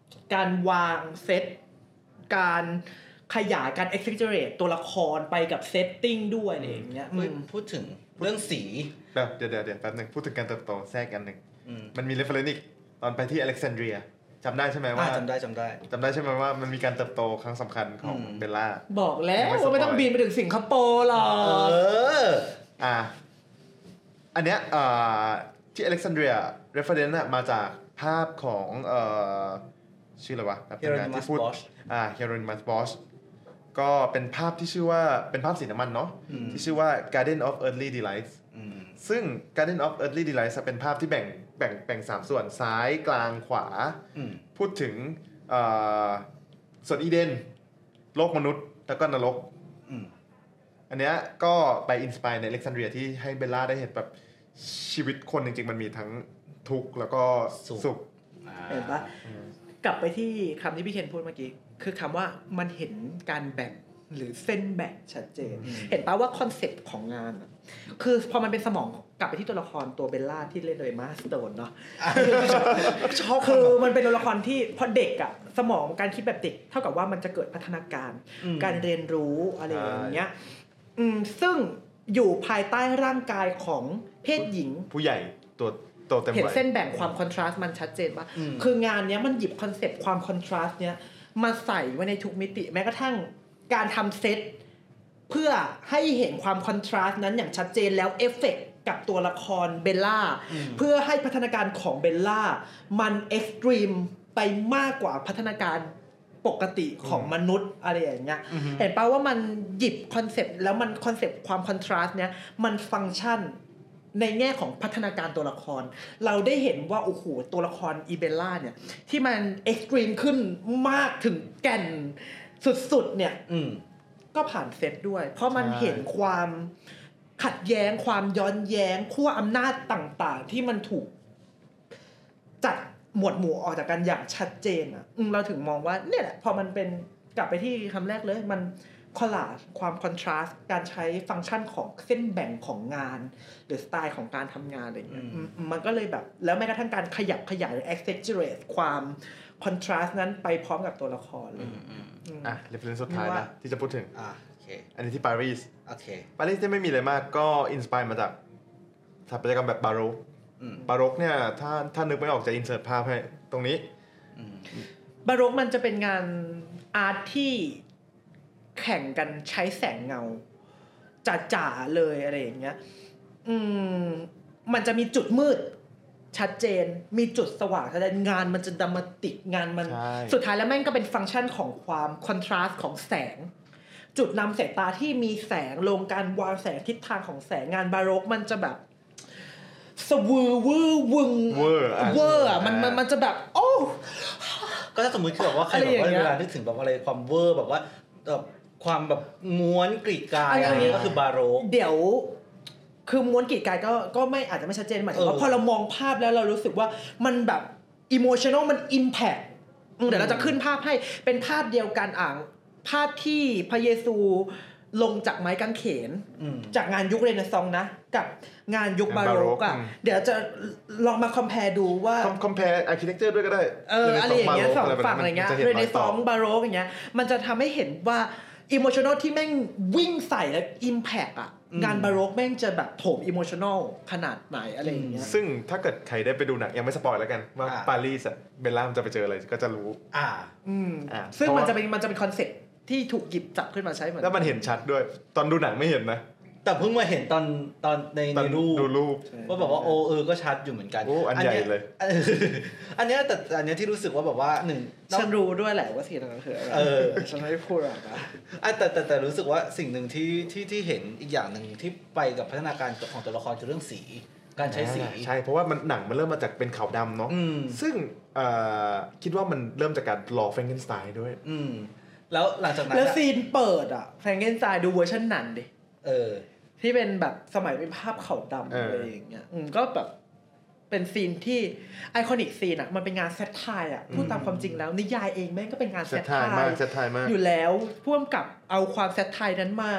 การวางเซตการขยายการ exaggerate ตัวละครไปกับเซตติ้งด้วยอะไรอย่างเงี้ยพูดถึงเรื่องสีเดี๋ยวเดี๋ยวเดี๋ยวแป๊บนึงพูดถึงการเติบโตแทรกกันหนึ่งมันมี reference อีกตอนไปที่อเล็กซานเดรียจำได้ใช่ไหมว่าจำได้จำได้จำได้ใช่ไหมว่ามันมีการเติบโตครั้งสำคัญของเบลล่าบอกแล้วว่าไม่ต้องบินไปถึงสิงคโปร์หรอกเอออ่ะอันเนี้ยอ่าที่อเล็กซานเดรีย reference น่ะมาจากภาพของเอ่อชื่ออะไรวะเฮโรนิมัสบอชอ่าเฮโรนิมัสบอชก็เป็นภาพที่ชื่อว่าเป็นภาพสีน้ำมันเนาะที่ชื่อว่า Garden of Earthly Delights ซึ่ง Garden of Earthly Delights เป็นภาพที่แบ่งแบ่งแบ่งสามส่วนซ้ายกลางขวาพูดถึงส่วนอีเดนโลกมนุษย์แล้วก็นรกอันเนี้ยก็ไปอินสไปร์ในอเล็กซานเดรียที่ให้เบลล่าได้เห็นแบบชีวิตคนจริงๆมันมีทั้งทุกข์แล้วก็สุขเห็นปะกลับไปที่คำที่พี่เคนพูดเมื่อกี้คือคำว่ามันเห็นการแบ่งหรือเส้นแบ่งชัดเจนเห็นป่ะว่าคอนเซ็ปต์ของงานคือพอมันเป็นสมองกลับไปที่ตัวละครตัวเบลล่าที่เล่นโดยมาสโตนเนาะชอบคือมันเป็นตัวละครที่พอเด็กอะสมองการคิดแบบเด็กเท่ากับว่ามันจะเกิดพัฒนาการการเรียนรู้อะไรอย่างเงี้ยซึ่งอยู่ภายใต้ร่างกายของเพศหญิงผู้ใหญ่ตัวเห็นเส้นแบ่งความคอนทราสต์มันชัดเจนว่าคืองานนี้มันหยิบคอนเซ็ปต์ความคอนทราสต์เนี้ยมาใส่ไว้ในทุกมิติแม้กระทั่งการทำเซตเพื่อให้เห็นความคอนทราสต์นั้นอย่างชัดเจนแล้วเอฟเฟกต์กับตัวละครเบลล่าเพื่อให้พัฒนาการของเบลล่ามันเอ็กซ์ตรีมไปมากกว่าพัฒนาการปกติของมนุษย์อะไรอย่างเงี้ยเห็นป่ะว่ามันหยิบคอนเซ็ปต์แล้วมันคอนเซ็ปต์ความคอนทราสต์เนี้ยมันฟังก์ชันในแง่ของพัฒนาการตัวละครเราได้เห็นว่าโอ้โหตัวละครอีเบลล่าเนี่ยที่มันเอ็กซ์ตรีมขึ้นมากถึงแก่นสุดๆเนี่ยก็ผ่านเซตด้วยเพราะมันเห็นความขัดแย้งความย้อนแย้งขั้วอำนาจต่างๆที่มันถูกจัดหมวดหมู่ออกจากกันอย่างชัดเจนอ่ะเราถึงมองว่าเนี่ยแหละพอมันเป็นกลับไปที่คำแรกเลยมันคอลลาจความคอนทราสต์การใช้ฟังก์ชันของเส้นแบ่งของงานหรือสไตล์ของการทำงานอะไรอย่างเงี้ยมันก็เลยแบบแล้วแม้กระทั่งการขยับขยายหรือ exaggerate ความคอนทราสต์นั้นไปพร้อมกับตัวละครเลยอ่ะเรฟเฟรนซ์สุดท้ายนะที่จะพูดถึงอ่ะโอเคอันนี้ที่ปารีสโอเคปารีสที่ไม่มีอะไรมากก็อินสไปร์มาจากสถาปัตยกรรมแบบบาโรกบาโรกเนี่ยถ้าถ้านึกไม่ออกจะอินเสิร์ตภาพให้ตรงนี้บาโรกมันจะเป็นงานอาร์ตที่แข่งกันใช้แสงเงาจ๋าๆเลยอะไรอย่างเงี้ยอืมมันจะมีจุดมืดชัดเจนมีจุดสว่างแสดงงานมันจะดรามาติกงานมันสุดท้ายแล้วแม่งก็เป็นฟังก์ชันของความคอนทราสต์ของแสงจุดนำสายตาที่มีแสงลงการวางแสงทิศทางของแสงงานบาโรกมันจะแบบสวือวื้อวึงเวอร์เวอร์อ่ะมันมันมันจะแบบโอ้ก็ถ้าสมมุติคือแบบว่าใครแบบว่าเวลานึกถึงแบบอะไรความเวอร์แบบว่าแบบความแบบม้วนกรีดกายอะไรก็คือบาโรกเดี๋ยวคือม้วนกรีดกายก็ก็ไม่อาจจะไม่ชัดเจนหมายถึงว่าพอเรามองภาพแล้วเรารู้สึกว่ามันแบบอิโมชันนอลมันอิมแพคเดี๋ยวเราจะขึ้นภาพให้เป็นภาพเดียวกันอ่างภาพที่พระเยซูลงจากไม้กางเขนจากงานยุคเรเนซองส์นะกับงานยุคบาโรกอ่ะเดี๋ยวจะลองมาคอมเพลดูว่าคอมเพลอาร์คิเทคเจอร์ด้วยก็ได้เอออะไรอย่างเงี้ยสองฝั่งอะไรเงี้ยเรเนซองส์บาโรกอย่างเงี้ยมันจะทำให้เห็นว่าอิโมชันนอลที่แม่งวิ่งใส่และอิมแพคอ่ะงานบาโรกแม่งจะแบบโถมอิโมชันนอลขนาดไหนอะไรอย่างเงี้ยซึ่งถ้าเกิดใครได้ไปดูหนังยังไม่สปอยแล้วกันว่าปารีสอะเบลล่าจะไปเจออะไรก็จะรู้อ่าอืมซึ่งมันจะเป็นมันจะเป็นคอนเซ็ปต์ที่ถูกหยิบจับขึ้นมาใช้เหมือนแล้วมันเห็นชัดด้วยตอนดูหนังไม่เห็นนะแต่เพิ่งมาเห็นตอนตอนในในรูปดูรูปว่าแบบว่าโอเออก็ชัดอยู่เหมือนกันโอ้อันใหญ่เลยอันเนี้ยแต่อันเนี้ยที่รู้สึกว่าแบบว่าหนึ่งฉันรู้ด้วยแหละว่าสิ่งนั้นคืออะไรเออฉันไม่พูดหรอกนะแต่แต่แต่รู้สึกว่าสิ่งหนึ่งที่ที่ที่เห็นอีกอย่างหนึ่งที่ไปกับพัฒนาการของตัวละครคือเรื่องสีการใช้สีใช่เพราะว่ามันหนังมันเริ่มมาจากเป็นขาวดำเนาะซึ่งคิดว่ามันเริ่มจากการรอแฟรงเกนสไตน์ด้วยแล้วหลังจากนั้นแล้วซีนเปิดอ่ะแฟรงเกนสไตน์ดูเวอร์ชันนั้นดิเออที่เป็นแบบสมัยเป็นภาพขาวดำอะไรอย่างเงี้ยอืมก็แบบเป็นซีนที่ไอคอนิกซีนอ่ะมันเป็นงานแซทไทร์อ่ะพูดตามความจริงแล้วนิยายเองแม่งก็เป็นงานแซทไทร์อยู่แล้วพ่วงกับเอาความแซทไทร์นั้นมา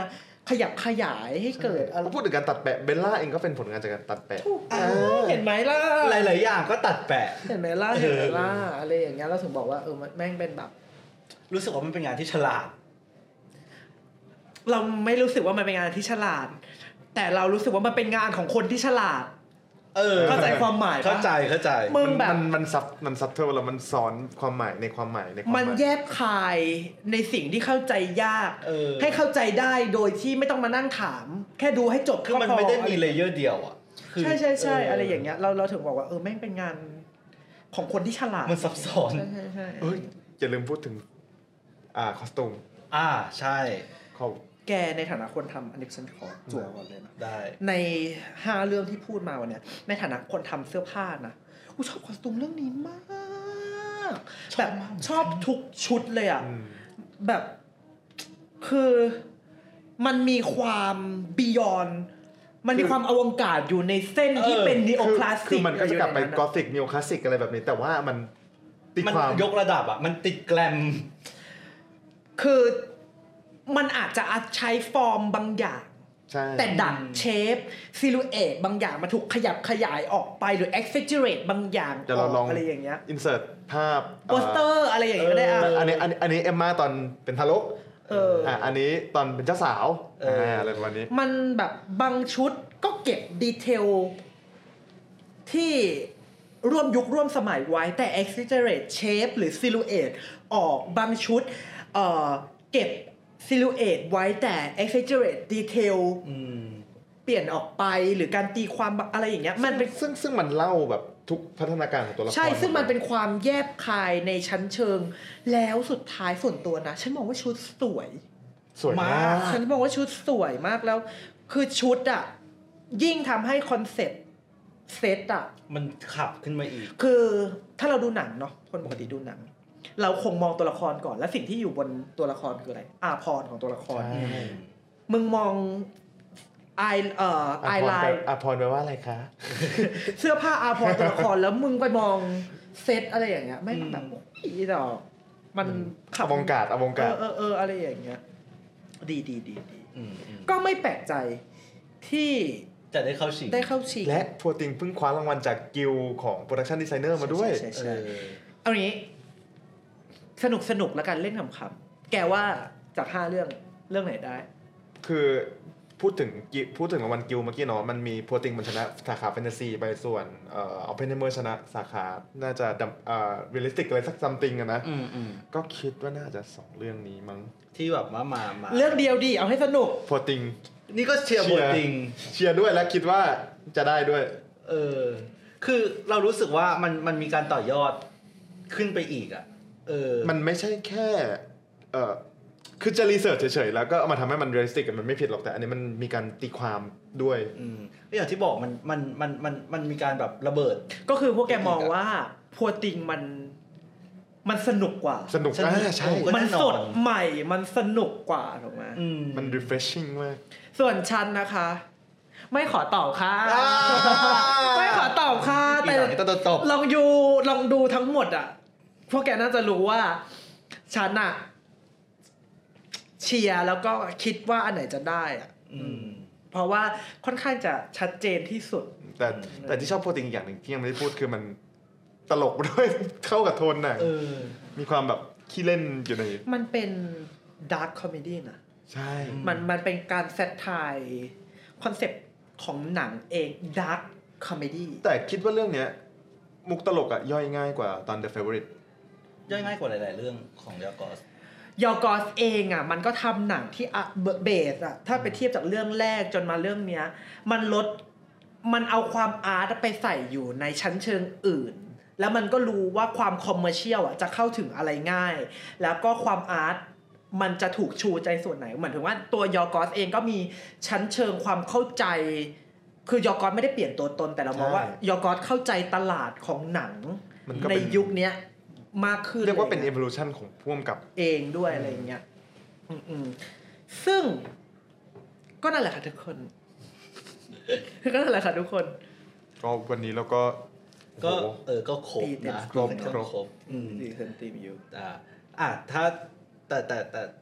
ขยับขยายให้เกิดอะไรพูดถึงการตัดแปะเบลล่าเองก็เป็นผลงานจากการตัดแปะเห็นไหมล่ะหลายๆอย่างก็ตัดแปะเห็นไหมล่ะเห็นไหมล่ะอะไรอย่างเงี้ยเราถึงบอกว่าเออแม่งเป็นแบบรู้สึกว่ามันเป็นงานที่ฉลาดเราไม่รู้สึกว่ามันเป็นงานที่ฉลาดแต่เรารู้สึกว่ามันเป็นงานของคนที่ฉลาดเออเข้าใจความหมายเข้าใจเข้าใจมึงแบบมันมันซับมันซับเทอร์แล้วมันสอนความหมายในความหมายในความมันแยบคายในสิ่งที่เข้าใจยากให้เข้าใจได้โดยที่ไม่ต้องมานั่งถามแค่ดูให้จบคือมันไม่ได้มีเลเยอร์เดียวอ่ะใช่ใช่ใช่อะไรอย่างเงี้ยเราเราถึงบอกว่าเออแม่งเป็นงานของคนที่ฉลาดมันซับซ้อนใช่ใช่ใช่เอ้ยอย่าลืมพูดถึงอ่าคอสตูมอ่าใช่เขาแกในฐานะคนทำอันนี้ฉันขอจั่วก่อนเลยนะได้ในห้าเรื่องที่พูดมาวันเนี้ยในฐานะคนทำเสื้อผ้านะกูชอบคอสตูมเรื่องนี้มากแบบชอบทุกชุดเลยอ่ะแบบคือมันมีความบียอนมันมีความอวังการอยู่ในเส้นที่เป็นนีโอคลาสสิกคือมันก็จะกลับไปกอธิกนีโอคลาสสิกอะไรแบบนี้แต่ว่ามันติดความยกระดับอ่ะมันติดแกลมคือมันอาจจะใช้ฟอร์มบางอย่างแต่ดัดเชฟซิลูเอทบางอย่างมาถูกขยับขยายออกไปหรือ exaggerate บางอย่างออกอะไรอย่างเงี้ย insert ภาพโปสเตอร์อะไรอย่างเงี้ยก็ได้อ่ะอันนี้อันนี้เอมม่าตอนเป็นทารกเอออ่ะอันนี้ตอนเป็นเจ้าสาวอ่าอะไรประมาณนี้มันแบบบางชุดก็เก็บดีเทลที่ร่วมยุคร่วมสมัยไว้แต่ exaggerate shape หรือ silhouette ออกบางชุดเอ่อเก็บ silhouette ไว้แต่ exaggerate detail เปลี่ยนออกไปหรือการตีความอะไรอย่างเงี้ยมันเป็นซึ่งซึ่งมันเล่าแบบทุกพัฒนาการของตัวละครใช่ซึ่งมันเป็นความแยบคายในชั้นเชิงแล้วสุดท้ายส่วนตัวนะฉันมองว่าชุดสวยสวยมากฉันมองว่าชุดสวยมากแล้วคือชุดอ่ะยิ่งทำให้คอนเซ็ปต์เซตอ่ะมันขับขึ้นมาอีกคือถ้าเราดูหนังเนาะคนปกติดูหนังเราคงมองตัวละครก่อนแล้วสิ่งที่อยู่บนตัวละครคืออะไรอาภรณ์ของตัวละครมึงมองไอเอ่อไอไลน์อาภรณ์แปลว่าอะไรคะเสื้อผ้าอาภรณ์ตัวละครแล้วมึงไปมองเซตอะไรอย่างเงี้ยไม่แบบอีดอกมันขับอวกาศอวกาศเออเอออะไรอย่างเงี้ยดีดีดีดีก็ไม่แปลกใจที่จะได้เข้าชิงได้เข้าชิงและพัวติงเพิ่งคว้ารางวัลจากกิลของโปรดักชั่นดีไซเนอร์มาด้วยใช่ๆเอางี้สนุกสนุกแล้วกันเล่นขำๆแกว่าจากห้าเรื่องเรื่องไหนได้คือพูดถึงพูดถึงรางวัลกิลเมื่อกี้เนาะมันมีพัวติงมันชนะสาขาแฟนตาซีไปส่วนเอ่อออเพนไฮเมอร์ชนะสาขาน่าจะเอ่อเรียลลิสติกอะไรสักซัมติงอะนะก็คิดว่าน่าจะสองเรื่องนี้มั้งที่แบบมามามาเรื่องเดียวดิเอาให้สนุกพัวติงนี่ก็เชียร์พัวติงเชียร์ด้วยและคิดว่าจะได้ด้วยเออคือเรารู้สึกว่ามันมันมีการต่อยอดขึ้นไปอีกอ่ะเออมันไม่ใช่แค่เอ่อคือจะรีเสิร์ชเฉยๆแล้วก็เอามาทำให้มันเรียลลิสติกมันไม่ผิดหรอกแต่อันนี้มันมีการตีความด้วยอืมอย่างที่บอกมันมันมันมันมันมีการแบบระเบิดก็คือพวกแกมองว่าพัวติงมันมันสนุกกว่าสนุกอ่าใช่มันสดใหม่มันสนุกกว่าถูกไหมมัน refreshing มากส่วนฉันนะคะไม่ขอตอบค่ะไม่ขอตอบค่ะแต่ลองดูลองดูทั้งหมดอ่ะพวกแกน่าจะรู้ว่าฉันอ่ะเชียร์แล้วก็คิดว่าอันไหนจะได้อ่ะเพราะว่าค่อนข้างจะชัดเจนที่สุดแต่แต่ที่ชอบโพติงอย่างหนึ่งที่ยังไม่ได้พูดคือมันตลกด้วยเข้ากับโทนหนังมีความแบบขี้เล่นอยู่ในมันเป็นดาร์คคอมเมดี้นะใช่มันมันเป็นการแซทไทร์คอนเซปต์ของหนังเองดาร์คคอมเมดี้แต่คิดว่าเรื่องเนี้ยมุกตลกอ่ะย่อยง่ายกว่าตอน The Favorite ย่อยง่ายกว่าหลายๆเรื่องของยอกอสยอกอสเองอ่ะมันก็ทำหนังที่อะเบสอ่ะถ้าไปเทียบจากเรื่องแรกจนมาเรื่องเนี้ยมันลดมันเอาความอาร์ตไปใส่อยู่ในชั้นเชิงอื่นแล้วมันก็รู้ว่าความคอมเมอร์เชียลอ่ะจะเข้าถึงอะไรง่ายแล้วก็ความอาร์ตมันจะถูกชูใจส่วนไหนเหมือนถึงว่าตัวยอกอสเองก็มีชั้นเชิงความเข้าใจคือยอกอสไม่ได้เปลี่ยนตัวตนแต่เรามองว่ายอกอสเข้าใจตลาดของหนังในยุคนี้มากขึ้นเรียกว่าเป็น evolution ของผู้กำกับเองด้วยอะไรอย่างเงี้ยซึ่งก็นั่นแหละค่ะทุกคนก็นั่นแหละค่ะทุกคนก็วันนี้เราก็ก็เออก็ครบนะครบครบอืมดีเซนตีมอยู่อ่าอ่ะถ้าแต่แต่แต่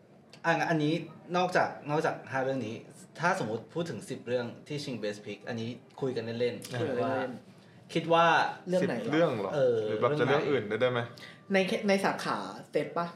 อ่ะอันนี้นอกจากนอกจากห้าเรื่องนี้ถ้าสมมติพูดถึงสิบเรื่องที่ชิง Best Pick อันนี้คุยกันเล่นๆคุยกันเล่นคิดว่าเรื่องไหนสิบเรื่องเหรอเออหรือแบบจะเรื่องอื่นได้ไหมในในสาขาเซตปะ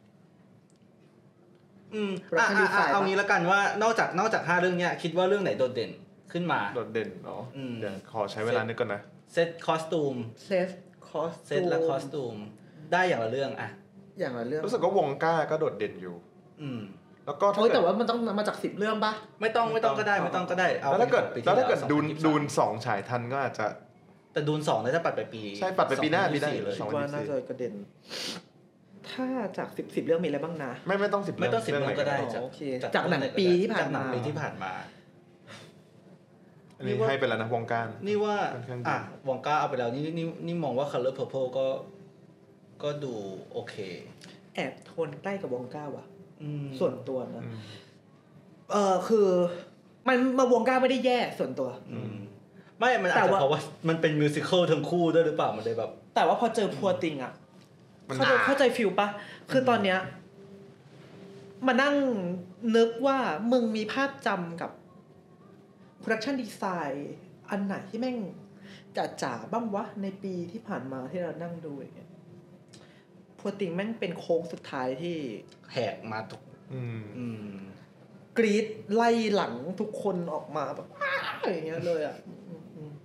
อืม Production อ่ะ design อ่ะเอางี้ละกันว่านอกจากนอกจากห้าเรื่องเนี้ยคิดว่าเรื่องไหนโดดเด่นขึ้นมาโดดเด่นเนาะอืมเดี๋ยวขอใช้เวลานึกก่อนนะเซตคอสตูมเซตคอสเซตและคอสตูมได้อย่างละเรื่องอ่ะอย่างละเรื่องรู้สึกว่าวงก้าก็โดดเด่นอยู่อืมแล้วก็ถ้าโอ้ยเกิแต่ดว่ามันต้องมาจากสิบเรื่องปะไม่ต้องไม่ต้องก็ได้ไม่ต้องก็ได้เอาแล้วถ้าเกิดปีที่แล้วถ้าเกิดสองดูนพัยี่สิบสามดูนสองฉายทันก็อาจจะแต่ดูนสองเนี่ยถ้าปัดไปปีใช่ปัดไปปีหน้าปีหน้าสองพันยี่สิบสี่เลยสองว่าน่าจะกระเด็น ถ้าจากสิบสิบเรื่องมีอะไรบ้างนะไม่ไม่ต้องสิบไม่ต้องสิบเรื่เรื่องก็ได้อ๋อจากโอเคจากหนังปีที่ผ่านมาจากหนังปีที่ผ่านมาอันนี้ให้ไปแล้วนะวงการนี่ว่าค่อนข้างดีอ่ะวองก้าเอาไปแล้วนี่นี่นี่มองว่า Color Purple ก็ก็ดูโอเคแอบโทนใกล้กับวองก้าว่ะอืมส่วนตัวนะอืมเออคือมันมาวงก้าไม่ได้แย่ส่วนตัวอืมไม่มันอาจแต่จะว่าเพราะว่ามันเป็นมิวสิควลทั้งคู่ด้วยหรือเปล่ามันเลยแบบแต่ว่าพอเจอพัวติงอ่ะมันเข้าใจเข้าใจฟิลปะคือตอนเนี้ยมานั่งนึกว่ามึงมีภาพจำกับ production design อันไหนที่แม่งจ๋าๆบ้างวะในปีที่ผ่านมาที่เรานั่งดูอย่างเงี้ยพัวติงแม่งเป็นโค้งสุดท้ายที่แหกมาทุกอืมอืมกรีดไล่หลังทุกคนออกมาแบบว้าอย่างเงี้ยเลยอ่ะอืมอืม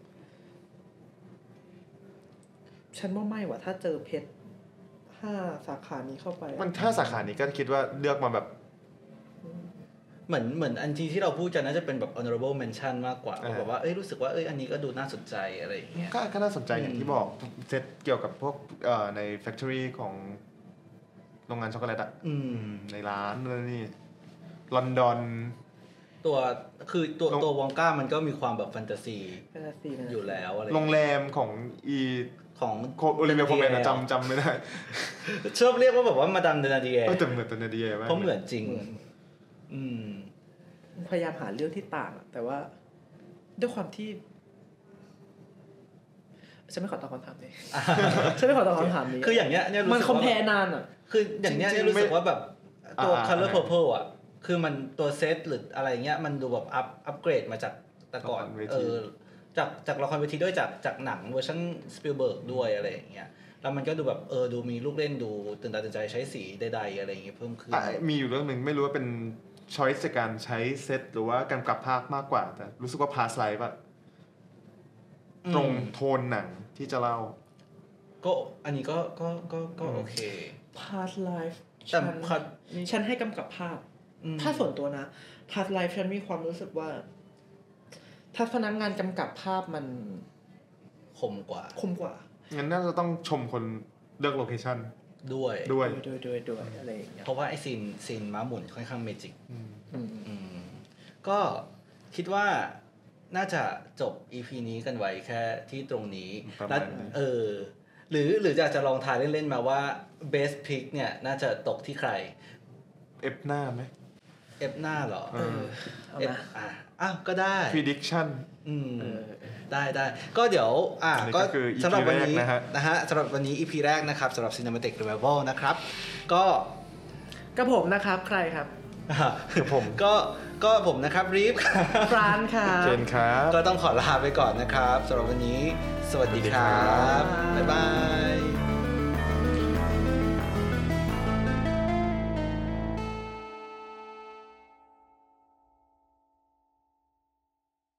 ฉันว่าไม่ว่ะถ้าเจอเพชรห้าสาขานี้เข้าไปอะมันถ้าสาขานี้ก็คิดว่าเลือกมาแบบเหมือนเหมือนอันที่ที่เราพูดกันน่าจะเป็นแบบ honorable mention มากกว่าอ่าแบบว่าเอ้ยรู้สึกว่าเอ้ยอันนี้ก็ดูน่าสนใจอะไรอย่างเงี้ยก็ก็น่าสนใจอย่างที่บอกเซตเกี่ยวกับพวกเอ่อใน factory ของโรงงานช็อกโกแลตอ่ะอืมในร้านนั่นนี่ลอนดอนตัวคือตัวโรงตัววองก้ามันก็มีความแบบแฟนตาซีแฟนตาซีนะอยู่แล้วอะไรโรงแรมของอีของโคโอลิเวียโคแมนจำจำไม่ได้ชอบเรียกว่าแบบว่ามาดามเดนาดีเอเออแต่เหมือนตัวนาเดียมากเพราะเหมือนจริง อืมพยายามหาเรื่องที่ต่างอะแต่ว่าด้วยความที่ฉันไม่ขอตอบคำถามนี้ ฉันไม่ขอตอบคำถามนี้คืออย่างเงี้ยเนี่ยรู้มันสึกคอมว่าเพลนานอ่ะคืออย่างเนี้ยจริงๆเนี่ยรู้สึกไม่ว่าแบบตัวอ่า color อ่า purple อ่ะคือมันตัวเซตหรืออะไรเงี้ยมันดูแบบอัพอัพเกรดมาจากแต่ก่อนละครเวทีเออจากจากละครเวทีด้วยจากจากหนังเวอร์ชันสปิลเบิร์กด้วยอะไรอย่างเงี้ยแล้วมันก็ดูแบบเออดูมีลูกเล่นดูตื่นตาตื่นใจใช้สีใดๆอะไรอย่างเงี้ยเพิ่มขึ้นอ่ะมีอยู่เรื่องหนึ่งไม่รู้ว่าเป็นช้อยส์ในการใช้เซตหรือว่าการกลับภาพมากกว่า แต่รู้สึกว่าพาสไลฟ์อะตรงโทนหนังที่จะเล่าก็อันนี้ก็ก็ก็ก็โอเค past life แต่ฉันพัดฉันให้กำกับภาพอืมถ้าส่วนตัวนะ past life ฉันมีความรู้สึกว่า ถ้าพนักงานกำกับภาพมันคมกว่าคมกว่างั้นน่าจะต้องชมคนเลือกโลเคชั่นด้วยด้วยด้วยด้วยด้วยอะไรอย่างเงี้ยเพราะว่าไอซีนซีนม้าหมุนค่อนข้างเมจิกอืมอืมอืมก็คิดว่าน่าจะจบ อี พี นี้กันไว้แค่ที่ตรงนี้ประมาแล้วณนี้เออหรือหรืออยากจะลองทายเล่นๆมาว่า best pick เนี่ยน่าจะตกที่ใครเอฟหน้าไหมเอฟหน้าเหรอเออเอาเอฟมาอ่ะอ้าวก็ได้ prediction อืมเออได้ได้ก็เดี๋ยวอ่ะอันนี้ก็ก็คือ อี พีสำหรับวันนี้แรกนะฮะนะฮะสำหรับวันนี้ อี พี แรกนะครับสำหรับ Cinematic Revival นะครับ ก็กับผมนะครับใครครับกับผมก็ก็ผมนะครับรีฟครับฟรานครับเจนครับก็ต้องขอลาไปก่อนนะครับสำหรับวันนี้ สวัสดีครับสวัสดีครับบ๊ายบาย